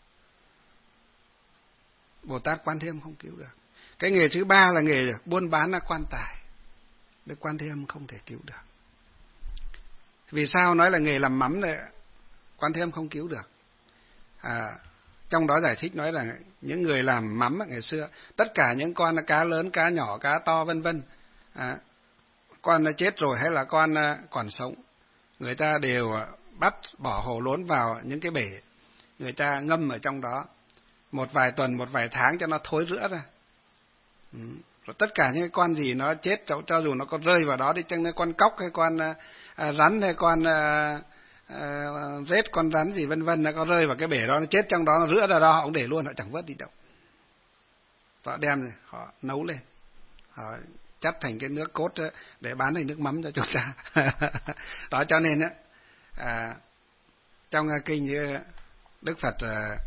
A: Bồ Tát Quán Thế Âm không cứu được. Cái nghề thứ ba là nghề buôn bán quan tài, Đức Quan Thế Âm không thể cứu được. Vì sao nói là nghề làm mắm này Quan Thế Âm không cứu được? À, trong đó giải thích nói là những người làm mắm ngày xưa, tất cả những con cá lớn, cá nhỏ, cá to vân vân, à, con chết rồi hay là con còn sống, người ta đều bắt bỏ hồ lốn vào những cái bể, người ta ngâm ở trong đó một vài tuần, một vài tháng cho nó thối rữa ra. Ừ. Rồi tất cả những con gì nó chết, cho, cho dù nó có rơi vào đó đi chăng, con cóc hay con à, rắn hay con à, à, rết, con rắn gì vân vân, nó có rơi vào cái bể đó, nó chết trong đó, nó rữa ra đó, họ cũng để luôn, họ chẳng vớt đi đâu. Họ đem rồi, họ nấu lên, họ chắt thành cái nước cốt để bán thành nước mắm cho chúng ta. Đó, cho nên á, à, trong kinh như Đức Phật à,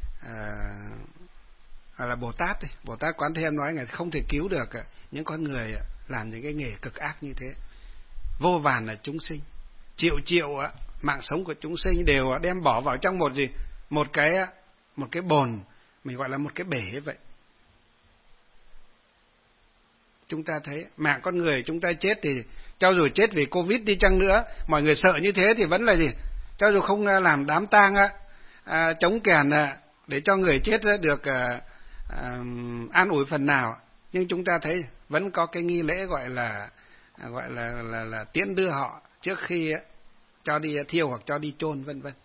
A: à, là Bồ Tát, Bồ Tát Quán Thế Âm nói ngài không thể cứu được những con người làm những cái nghề cực ác như thế. Vô vàn là chúng sinh, triệu triệu mạng sống của chúng sinh đều đem bỏ vào trong một gì, một cái một cái bồn, mình gọi là một cái bể vậy. Chúng ta thấy mạng con người chúng ta chết thì cho dù chết vì Covid đi chăng nữa, mọi người sợ như thế thì vẫn là gì, cho dù không làm đám tang á, à, chống kèn à, để cho người chết được à, à, an ủi phần nào, nhưng chúng ta thấy vẫn có cái nghi lễ gọi là à, gọi là, là, là, là tiễn đưa họ trước khi á, cho đi thiêu hoặc cho đi chôn vân vân.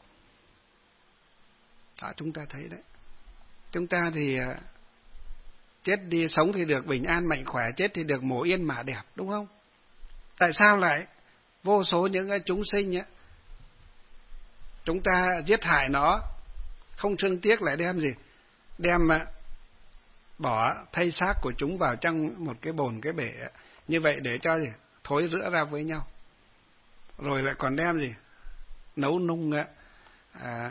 A: Đó, chúng ta thấy đấy. Chúng ta thì à, chết đi, sống thì được bình an mạnh khỏe, chết thì được mồ yên mả đẹp, đúng không? Tại sao lại vô số những chúng sinh ấy, chúng ta giết hại nó không thương tiếc, lại đem gì, đem bỏ thay xác của chúng vào trong một cái bồn cái bể như vậy để cho gì thối rữa ra với nhau, rồi lại còn đem gì nấu nung à,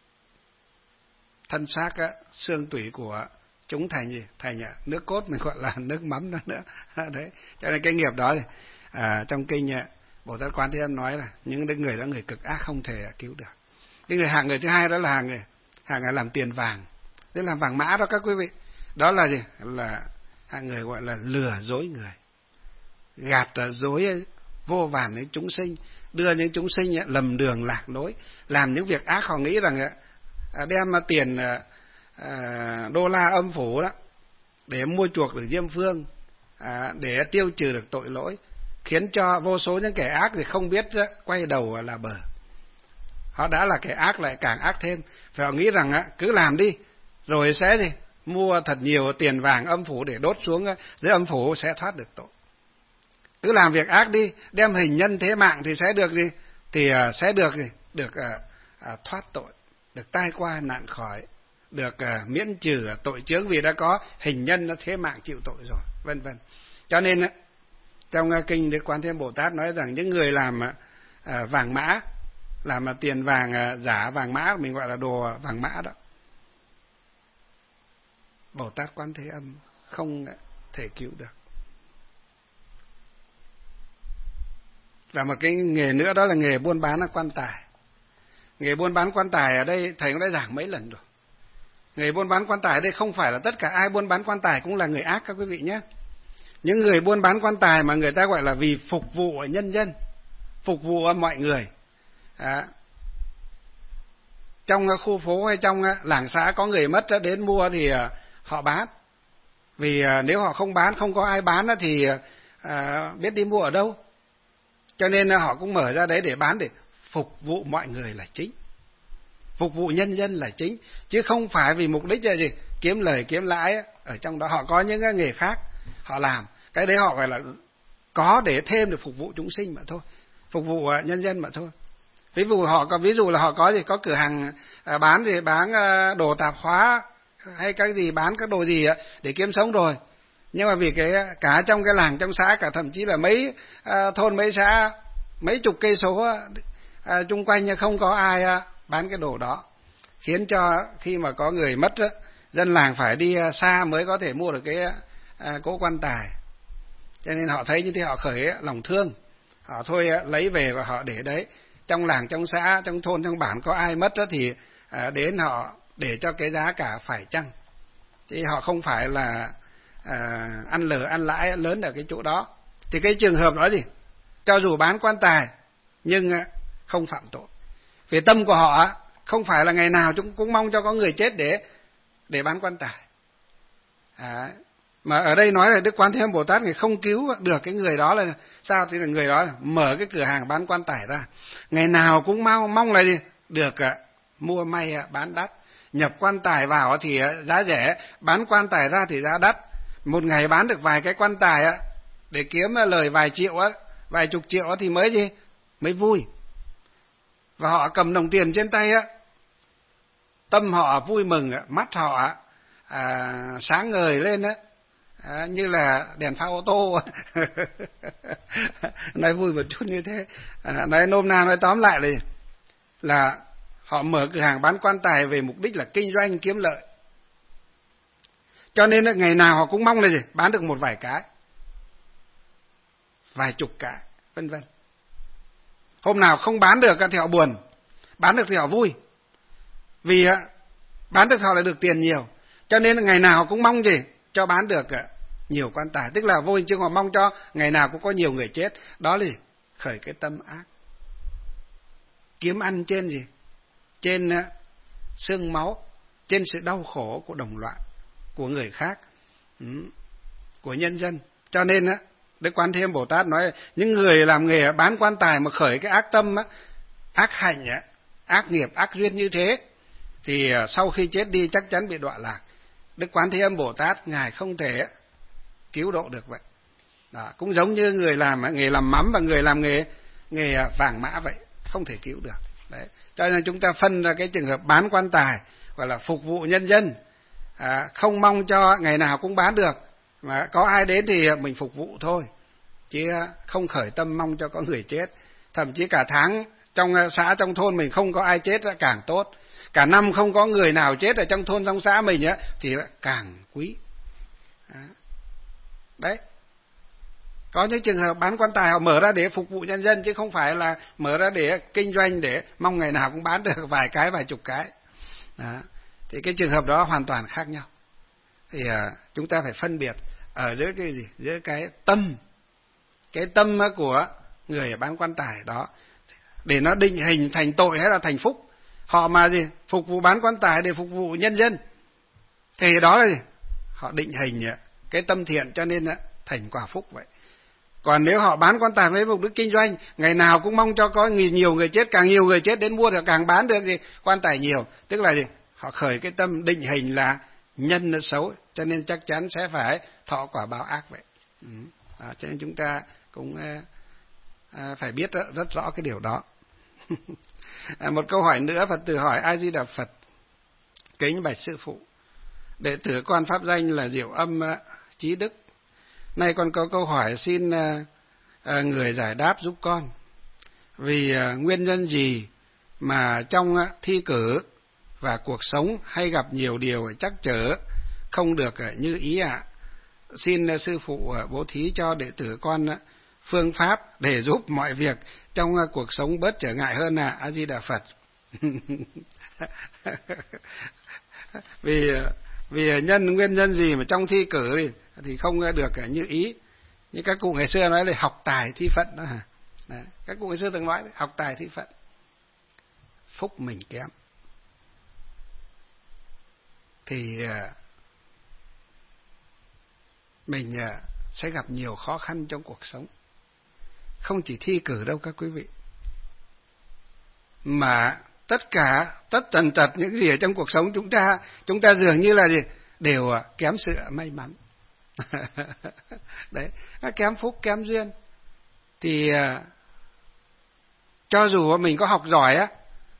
A: thân xác á, xương tủy của chúng thành gì, thành nước cốt, mình gọi là nước mắm đó nữa. Đấy, cho nên cái nghiệp đó thì, à, trong kinh Bồ Tát Quán Thế Âm nói là những người đó người cực ác không thể cứu được. Cái người hàng người thứ hai đó là hàng người hàng người làm tiền vàng, tức là vàng mã đó các quý vị. Đó là gì, là hàng người gọi là lừa dối người, gạt dối vô vàn những chúng sinh, đưa những chúng sinh lầm đường lạc lối, làm những việc ác. Họ nghĩ rằng đem tiền đô la âm phủ đó để mua chuộc được Diêm Phương, để tiêu trừ được tội lỗi, khiến cho vô số những kẻ ác thì không biết quay đầu là bờ. Họ đã là kẻ ác lại càng ác thêm, và họ nghĩ rằng cứ làm đi rồi sẽ gì mua thật nhiều tiền vàng âm phủ để đốt xuống dưới âm phủ sẽ thoát được tội. Cứ làm việc ác đi, đem hình nhân thế mạng thì sẽ được gì, thì sẽ được gì được à, à, thoát tội, được tai qua nạn khỏi, được à, miễn trừ tội chướng vì đã có hình nhân nó thế mạng chịu tội rồi, vân vân. Cho nên trong kinh Đức Quán Thế Âm Bồ Tát nói rằng những người làm à, vàng mã, làm tiền vàng à, giả vàng mã, mình gọi là đồ vàng mã đó, Bồ Tát Quán Thế Âm không thể cứu được. Và một cái nghề nữa đó là nghề buôn bán quan tài. Nghề buôn bán quan tài ở đây thầy cũng đã giảng mấy lần rồi. Nghề buôn bán quan tài ở đây không phải là tất cả ai buôn bán quan tài cũng là người ác các quý vị nhé. Những người buôn bán quan tài mà người ta gọi là vì phục vụ nhân dân, phục vụ mọi người. À, trong khu phố hay trong làng xã có người mất đến mua thì họ bán. Vì nếu họ không bán, không có ai bán thì à, biết đi mua ở đâu. Cho nên họ cũng mở ra đấy để bán, để phục vụ mọi người là chính, phục vụ nhân dân là chính, chứ không phải vì mục đích là gì kiếm lời kiếm lãi. Ở trong đó họ có những cái nghề khác họ làm, cái đấy họ gọi là có để thêm được phục vụ chúng sinh mà thôi, phục vụ nhân dân mà thôi. Ví dụ họ có ví dụ là họ có gì có cửa hàng bán thì bán đồ tạp hóa hay cái gì, bán các đồ gì để kiếm sống rồi. Nhưng mà vì cái cả trong cái làng trong xã, cả thậm chí là mấy à, thôn mấy xã mấy chục cây số à, chung quanh không có ai à, bán cái đồ đó, khiến cho khi mà có người mất á, dân làng phải đi xa mới có thể mua được cái à, cỗ quan tài. Cho nên họ thấy như thế họ khởi lòng thương, họ thôi à, lấy về và họ để đấy. Trong làng trong xã trong thôn trong bản có ai mất á, thì à, đến họ để cho cái giá cả phải chăng, thì họ không phải là À, ăn lờ ăn lãi lớn ở cái chỗ đó. Thì cái trường hợp đó gì, cho dù bán quan tài nhưng không phạm tội, vì tâm của họ không phải là ngày nào chúng cũng mong cho có người chết để để bán quan tài. À, mà ở đây nói là Đức Quán Thế Âm Bồ Tát người không cứu được cái người đó là sao? Thì là người đó mở cái cửa hàng bán quan tài ra, ngày nào cũng mong mong là gì được uh, mua may uh, bán đắt, nhập quan tài vào thì uh, giá rẻ, bán quan tài ra thì giá đắt. Một ngày bán được vài cái quan tài á, để kiếm lời vài triệu á, vài chục triệu á thì mới gì, mới vui. Và họ cầm đồng tiền trên tay á, tâm họ vui mừng, mắt họ à, sáng ngời lên á, à, như là đèn pha ô tô. Nói vui một chút như thế, à, nói nôm na nói tóm lại là, là họ mở cửa hàng bán quan tài về mục đích là kinh doanh kiếm lợi. Cho nên là ngày nào họ cũng mong là gì? Bán được một vài cái, vài chục cái, vân vân. Hôm nào không bán được thì họ buồn, bán được thì họ vui. Vì bán được họ lại được tiền nhiều. Cho nên là ngày nào họ cũng mong gì? Cho bán được nhiều quan tài. Tức là vô hình chung họ mong cho ngày nào cũng có nhiều người chết. Đó là khởi cái tâm ác. Kiếm ăn trên gì? Trên xương máu, trên sự đau khổ của đồng loại, của người khác, của nhân dân. Cho nên á, Đức Quan Thế Âm Bồ Tát nói những người làm nghề bán quan tài mà khởi cái ác tâm á, ác hành á, ác nghiệp, ác duyên như thế thì sau khi chết đi chắc chắn bị đọa lạc. Đức Quán Thế Âm Bồ Tát ngài không thể cứu độ được vậy. Đó, cũng giống như người làm nghề làm mắm và người làm nghề nghề vàng mã vậy, không thể cứu được. Đấy. Cho nên chúng ta phân ra cái trường hợp bán quan tài gọi là phục vụ nhân dân, à, không mong cho ngày nào cũng bán được, mà có ai đến thì mình phục vụ thôi, chứ không khởi tâm mong cho có người chết. Thậm chí cả tháng trong xã trong thôn mình không có ai chết là càng tốt, cả năm không có người nào chết ở trong thôn trong xã mình á thì càng quý. Đấy, có những trường hợp bán quan tài họ mở ra để phục vụ nhân dân chứ không phải là mở ra để kinh doanh để mong ngày nào cũng bán được vài cái vài chục cái. Đó. Thì cái trường hợp đó hoàn toàn khác nhau. Thì uh, chúng ta phải phân biệt ở giữa cái gì, giữa cái tâm, cái tâm của người bán quan tài đó để nó định hình thành tội hay là thành phúc. Họ mà gì phục vụ bán quan tài để phục vụ nhân dân thì đó là gì? Họ định hình cái tâm thiện cho nên thành quả phúc vậy. Còn nếu họ bán quan tài với mục đích kinh doanh, ngày nào cũng mong cho có nhiều người chết, càng nhiều người chết đến mua thì càng bán được gì quan tài nhiều, tức là gì? Họ khởi cái tâm định hình là nhân nó xấu, cho nên chắc chắn sẽ phải thọ quả báo ác vậy. Ừ. À, cho nên chúng ta cũng à, phải biết rất, rất rõ cái điều đó. À, một câu hỏi nữa, Phật tử hỏi: A Di Đà Phật, kính bạch sư phụ, đệ tử con pháp danh là Diệu Âm Chí Đức. Nay con có câu hỏi xin uh, uh, người giải đáp giúp con. Vì uh, nguyên nhân gì mà trong uh, thi cử và cuộc sống hay gặp nhiều điều trắc trở không được uh, như ý ạ? À? Xin uh, sư phụ uh, bố thí cho đệ tử con uh, phương pháp để giúp mọi việc trong uh, cuộc sống bớt trở ngại hơn à? A Di Đà Phật. Vì uh, vì nhân nguyên nhân gì mà trong thi cử thì, thì không được như ý. Như các cụ ngày xưa nói là học tài thi phận đó hả? Đấy, các cụ ngày xưa từng nói học tài thi phận. Phúc mình kém thì mình sẽ gặp nhiều khó khăn trong cuộc sống. Không chỉ thi cử đâu các quý vị, mà tất cả tất tần tật những gì ở trong cuộc sống chúng ta chúng ta dường như là gì đều kém sự may mắn. Đấy, nó kém phúc kém duyên thì cho dù mình có học giỏi á,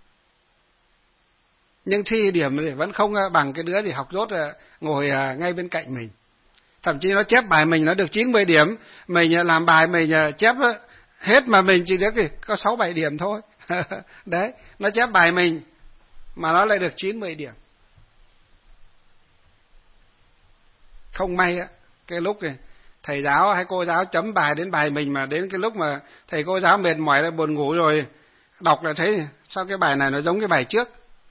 A: nhưng thi điểm thì vẫn không bằng cái đứa thì học dốt ngồi ngay bên cạnh mình. Thậm chí nó chép bài mình nó được chín mươi điểm, mình làm bài mình chép hết mà mình chỉ được có sáu bảy điểm thôi. Đấy, nó chép bài mình mà nó lại được chín mươi điểm. Không may á, cái lúc này thầy giáo hay cô giáo chấm bài đến bài mình mà đến cái lúc mà thầy cô giáo mệt mỏi lại buồn ngủ rồi đọc lại thấy sao cái bài này nó giống cái bài trước.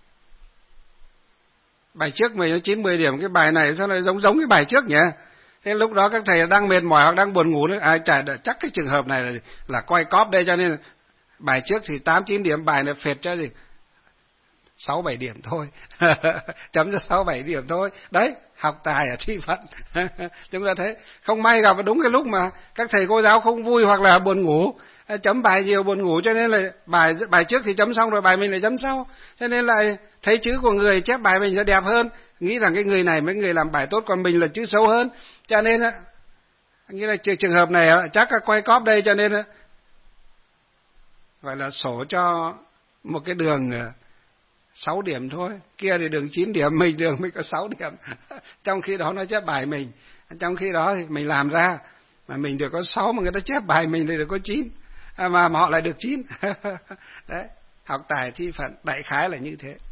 A: Bài trước mình nó chín mươi điểm, cái bài này sao lại giống giống cái bài trước nhỉ? Thế lúc đó các thầy đang mệt mỏi hoặc đang buồn ngủ nữa, ai chả chắc cái trường hợp này là, là quay cóp đây, cho nên bài trước thì tám chín điểm, bài này phệt cho gì sáu bảy điểm thôi. Chấm cho sáu bảy điểm thôi. Đấy, học tài ở thi phận. Chúng ta thấy không may gặp đúng cái lúc mà các thầy cô giáo không vui hoặc là buồn ngủ, chấm bài nhiều buồn ngủ, cho nên là bài bài trước thì chấm xong rồi bài mình lại chấm sau, cho nên lại thấy chữ của người chép bài mình nó đẹp hơn, nghĩ rằng cái người này mấy người làm bài tốt, còn mình là chữ xấu hơn, cho nên á nghĩ là trường hợp này chắc là quay cóp đây, cho nên gọi là sổ cho một cái đường sáu điểm thôi, kia thì đường chín điểm, mình đường mới có sáu điểm. Trong khi đó nó chép bài mình, trong khi đó thì mình làm ra mà mình được có sáu, mà người ta chép bài mình thì được có chín, à, mà, mà họ lại được chín. Đấy, học tài thi phận, đại khái là như thế.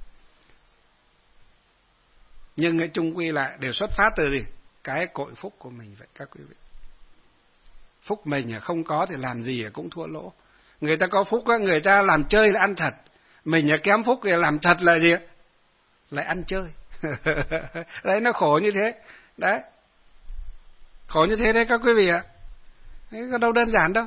A: Nhưng cái chung quy lại đều xuất phát từ gì? Cái cội phúc của mình vậy các quý vị. Phúc mình không có thì làm gì cũng thua lỗ. Người ta có phúc, người ta làm chơi là ăn thật. Mình kém phúc thì làm thật là gì? Lại ăn chơi. Đấy, nó khổ như thế. Đấy. Khổ như thế đấy các quý vị ạ. Đấy, có đâu đơn giản đâu.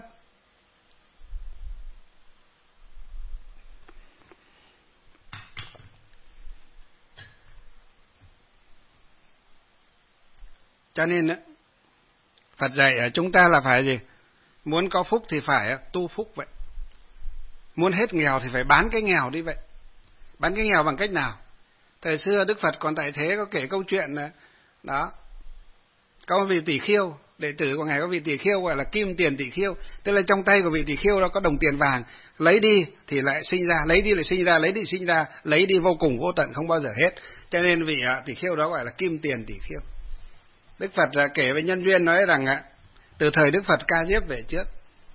A: Cho nên Phật dạy chúng ta là phải gì? Muốn có phúc thì phải tu phúc vậy. Muốn hết nghèo thì phải bán cái nghèo đi vậy. Bán cái nghèo bằng cách nào? Thời xưa Đức Phật còn tại thế có kể câu chuyện là đó, có một vị tỷ khiêu, đệ tử của ngài có vị tỷ khiêu gọi là kim tiền tỷ khiêu, tức là trong tay của vị tỷ khiêu đó có đồng tiền vàng, lấy đi thì lại sinh ra, lấy đi lại sinh ra, lấy đi sinh ra, lấy đi vô cùng vô tận không bao giờ hết. Cho nên vị tỷ khiêu đó gọi là kim tiền tỷ khiêu. Đức Phật kể về nhân duyên nói rằng từ thời Đức Phật Ca Diếp về trước,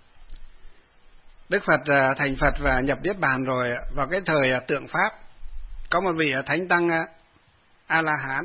A: Đức Phật thành Phật và nhập Niết Bàn rồi, vào cái thời Tượng Pháp có một vị thánh tăng A La Hán.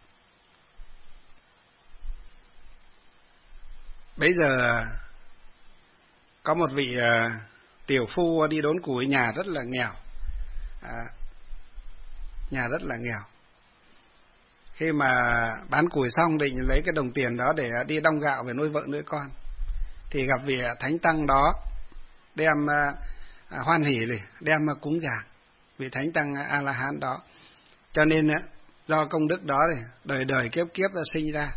A: Bây giờ có một vị tiểu phu đi đốn củi, nhà rất là nghèo, à, nhà rất là nghèo. Khi mà bán củi xong định lấy cái đồng tiền đó để đi đong gạo về nuôi vợ nuôi con, thì gặp vị thánh tăng đó đem à, hoan hỉ đi đem cúng dường vị thánh tăng A La Hán đó. Cho nên do công đức đó thì đời đời kiếp kiếp đã sinh ra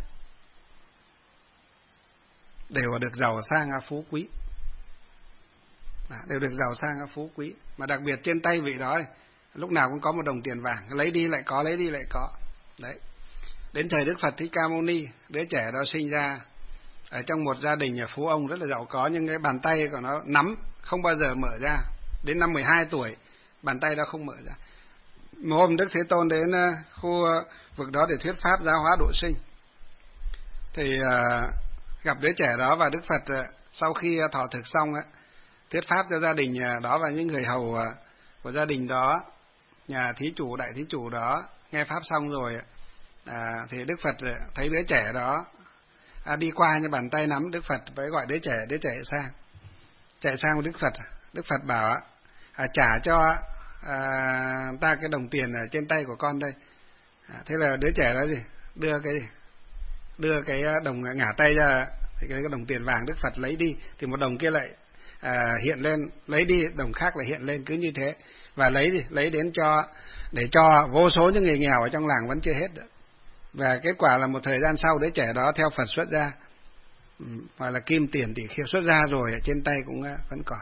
A: đều được giàu sang phú quý, à, đều được giàu sang phú quý. Mà đặc biệt trên tay vị đó thì, lúc nào cũng có một đồng tiền vàng, lấy đi lại có, lấy đi lại có. Đấy. Đến thời Đức Phật Thích Ca Mâu Ni, đứa trẻ đó sinh ra ở trong một gia đình phú ông rất là giàu có, nhưng cái bàn tay của nó nắm không bao giờ mở ra. Đến năm mười hai tuổi, bàn tay đó không mở ra. Một hôm Đức Thế Tôn đến khu vực đó để thuyết pháp giáo hóa độ sinh, thì uh, gặp đứa trẻ đó, và Đức Phật uh, sau khi thọ thực xong uh, thuyết pháp cho gia đình uh, đó và những người hầu uh, của gia đình đó, nhà thí chủ, đại thí chủ đó nghe pháp xong rồi, à, thì Đức Phật thấy đứa trẻ đó à, đi qua như bàn tay nắm, Đức Phật phải gọi đứa trẻ, đứa trẻ sang, chạy sang với Đức Phật. Đức Phật bảo à, trả cho à, ta cái đồng tiền ở trên tay của con đây. À, thế là đứa trẻ đó gì đưa cái gì đưa cái đồng ngả tay ra, thì cái đồng tiền vàng Đức Phật lấy đi, thì một đồng kia lại à, hiện lên, lấy đi đồng khác lại hiện lên, cứ như thế. Và lấy gì lấy đến cho để cho vô số những người nghèo ở trong làng vẫn chưa hết được. Và kết quả là một thời gian sau, đứa trẻ đó theo Phật xuất ra, gọi là kim tiền tỷ khiêu, xuất ra rồi ở trên tay cũng vẫn còn.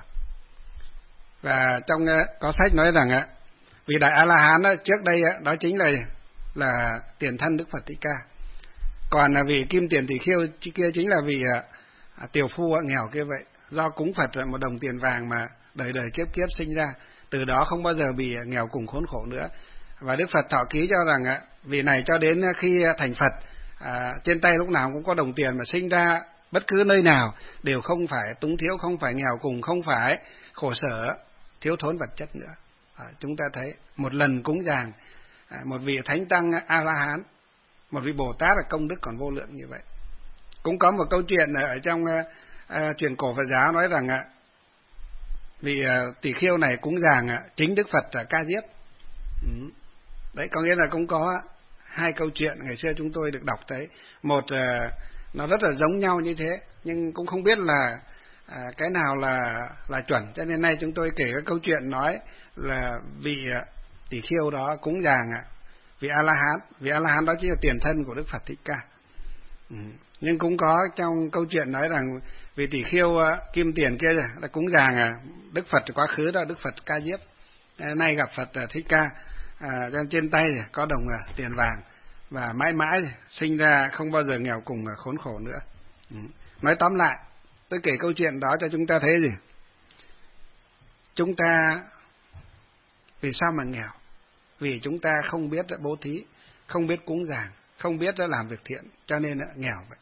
A: Và trong có sách nói rằng vị đại A La Hán đó, trước đây đó chính là là tiền thân Đức Phật Thích Ca, còn là vị kim tiền tỷ khiêu kia chính là vị tiểu phu nghèo kia vậy. Do cúng Phật một đồng tiền vàng mà đời đời kiếp kiếp sinh ra, từ đó không bao giờ bị nghèo cùng khốn khổ nữa. Và Đức Phật thọ ký cho rằng vị này cho đến khi thành Phật, à, trên tay lúc nào cũng có đồng tiền, mà sinh ra bất cứ nơi nào đều không phải túng thiếu, không phải nghèo cùng, không phải khổ sở thiếu thốn vật chất nữa. À, chúng ta thấy một lần cúng dường à, một vị thánh tăng A La Hán, một vị Bồ Tát là công đức còn vô lượng như vậy. Cũng có một câu chuyện ở trong à, truyền cổ Phật giáo nói rằng à, vị à, tỷ khiêu này cúng dường à, chính Đức Phật à, Ca Diếp. Ừ. Đấy, có nghĩa là cũng có hai câu chuyện ngày xưa chúng tôi được đọc thấy. Một uh, nó rất là giống nhau như thế, nhưng cũng không biết là uh, cái nào là là chuẩn. Cho nên nay chúng tôi kể cái câu chuyện nói là vị uh, tỷ khiêu đó cúng dường uh, vị A La Hán, vị A La Hán đó chính là tiền thân của Đức Phật Thích Ca. Ừ. Nhưng cũng có trong câu chuyện nói rằng vị tỷ khiêu uh, kim tiền kia là cúng dường uh, Đức Phật quá khứ đó, Đức Phật Ca Diếp. Uh, nay gặp Phật uh, Thích Ca. À, trên tay có đồng uh, tiền vàng, và mãi mãi sinh ra không bao giờ nghèo cùng uh, khốn khổ nữa. Ừ. Nói tóm lại, tôi kể câu chuyện đó cho chúng ta thấy gì? Chúng ta vì sao mà nghèo? Vì chúng ta không biết bố thí, không biết cúng dường, không biết làm việc thiện, cho nên uh, nghèo vậy.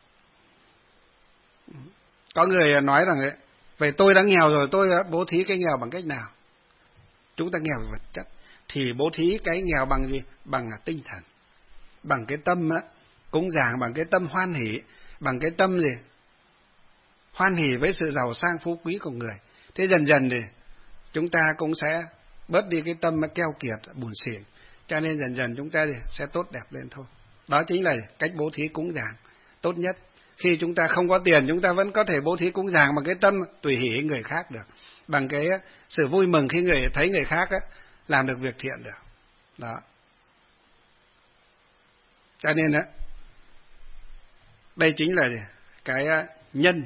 A: Ừ. Có người nói rằng vậy tôi đã nghèo rồi, tôi uh, bố thí cái nghèo bằng cách nào? chúng ta nghèo về vật chất, thì bố thí cái nghèo bằng gì? Bằng tinh thần, bằng cái tâm á, cúng dường, bằng cái tâm hoan hỷ, bằng cái tâm gì? Hoan hỷ với sự giàu sang phú quý của người. Thế dần dần thì chúng ta cũng sẽ bớt đi cái tâm keo kiệt, buồn xỉn, cho nên dần dần chúng ta thì sẽ tốt đẹp lên thôi. Đó chính là cách bố thí cúng dường tốt nhất. Khi chúng ta không có tiền, chúng ta vẫn có thể bố thí cúng dường bằng cái tâm tùy hỷ người khác được, bằng cái sự vui mừng khi người thấy người khác á, làm được việc thiện được. Đó. Cho nên á, đây chính là cái nhân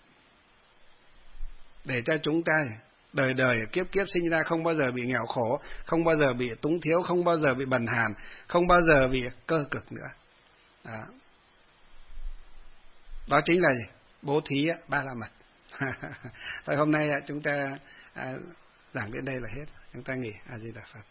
A: để cho chúng ta đời đời kiếp kiếp sinh ra không bao giờ bị nghèo khổ, không bao giờ bị túng thiếu, không bao giờ bị bần hàn, không bao giờ bị cơ cực nữa. Đó, Đó chính là gì? Bố thí ba la mật. Thôi hôm nay chúng ta à, giảng đến đây là hết. Chúng ta nghỉ. A Di Đà Phật.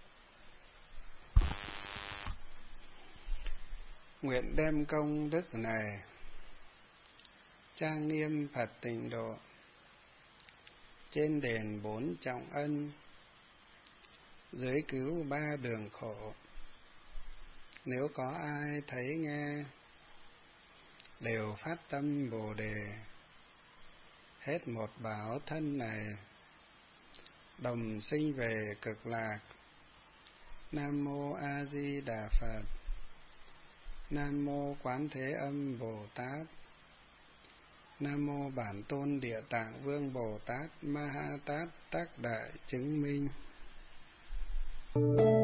A: Nguyện đem công đức này trang nghiêm Phật tịnh độ trên đền bốn trọng ân, dưới cứu ba đường khổ. Nếu có ai thấy nghe đều phát tâm Bồ đề, hết một báo thân này đồng sinh về cực lạc. Nam mô A Di Đà Phật. Nam mô Quán Thế Âm Bồ Tát. Nam mô Bản Tôn Địa Tạng Vương Bồ Tát Ma Ha Tát Tác Đại Chứng Minh.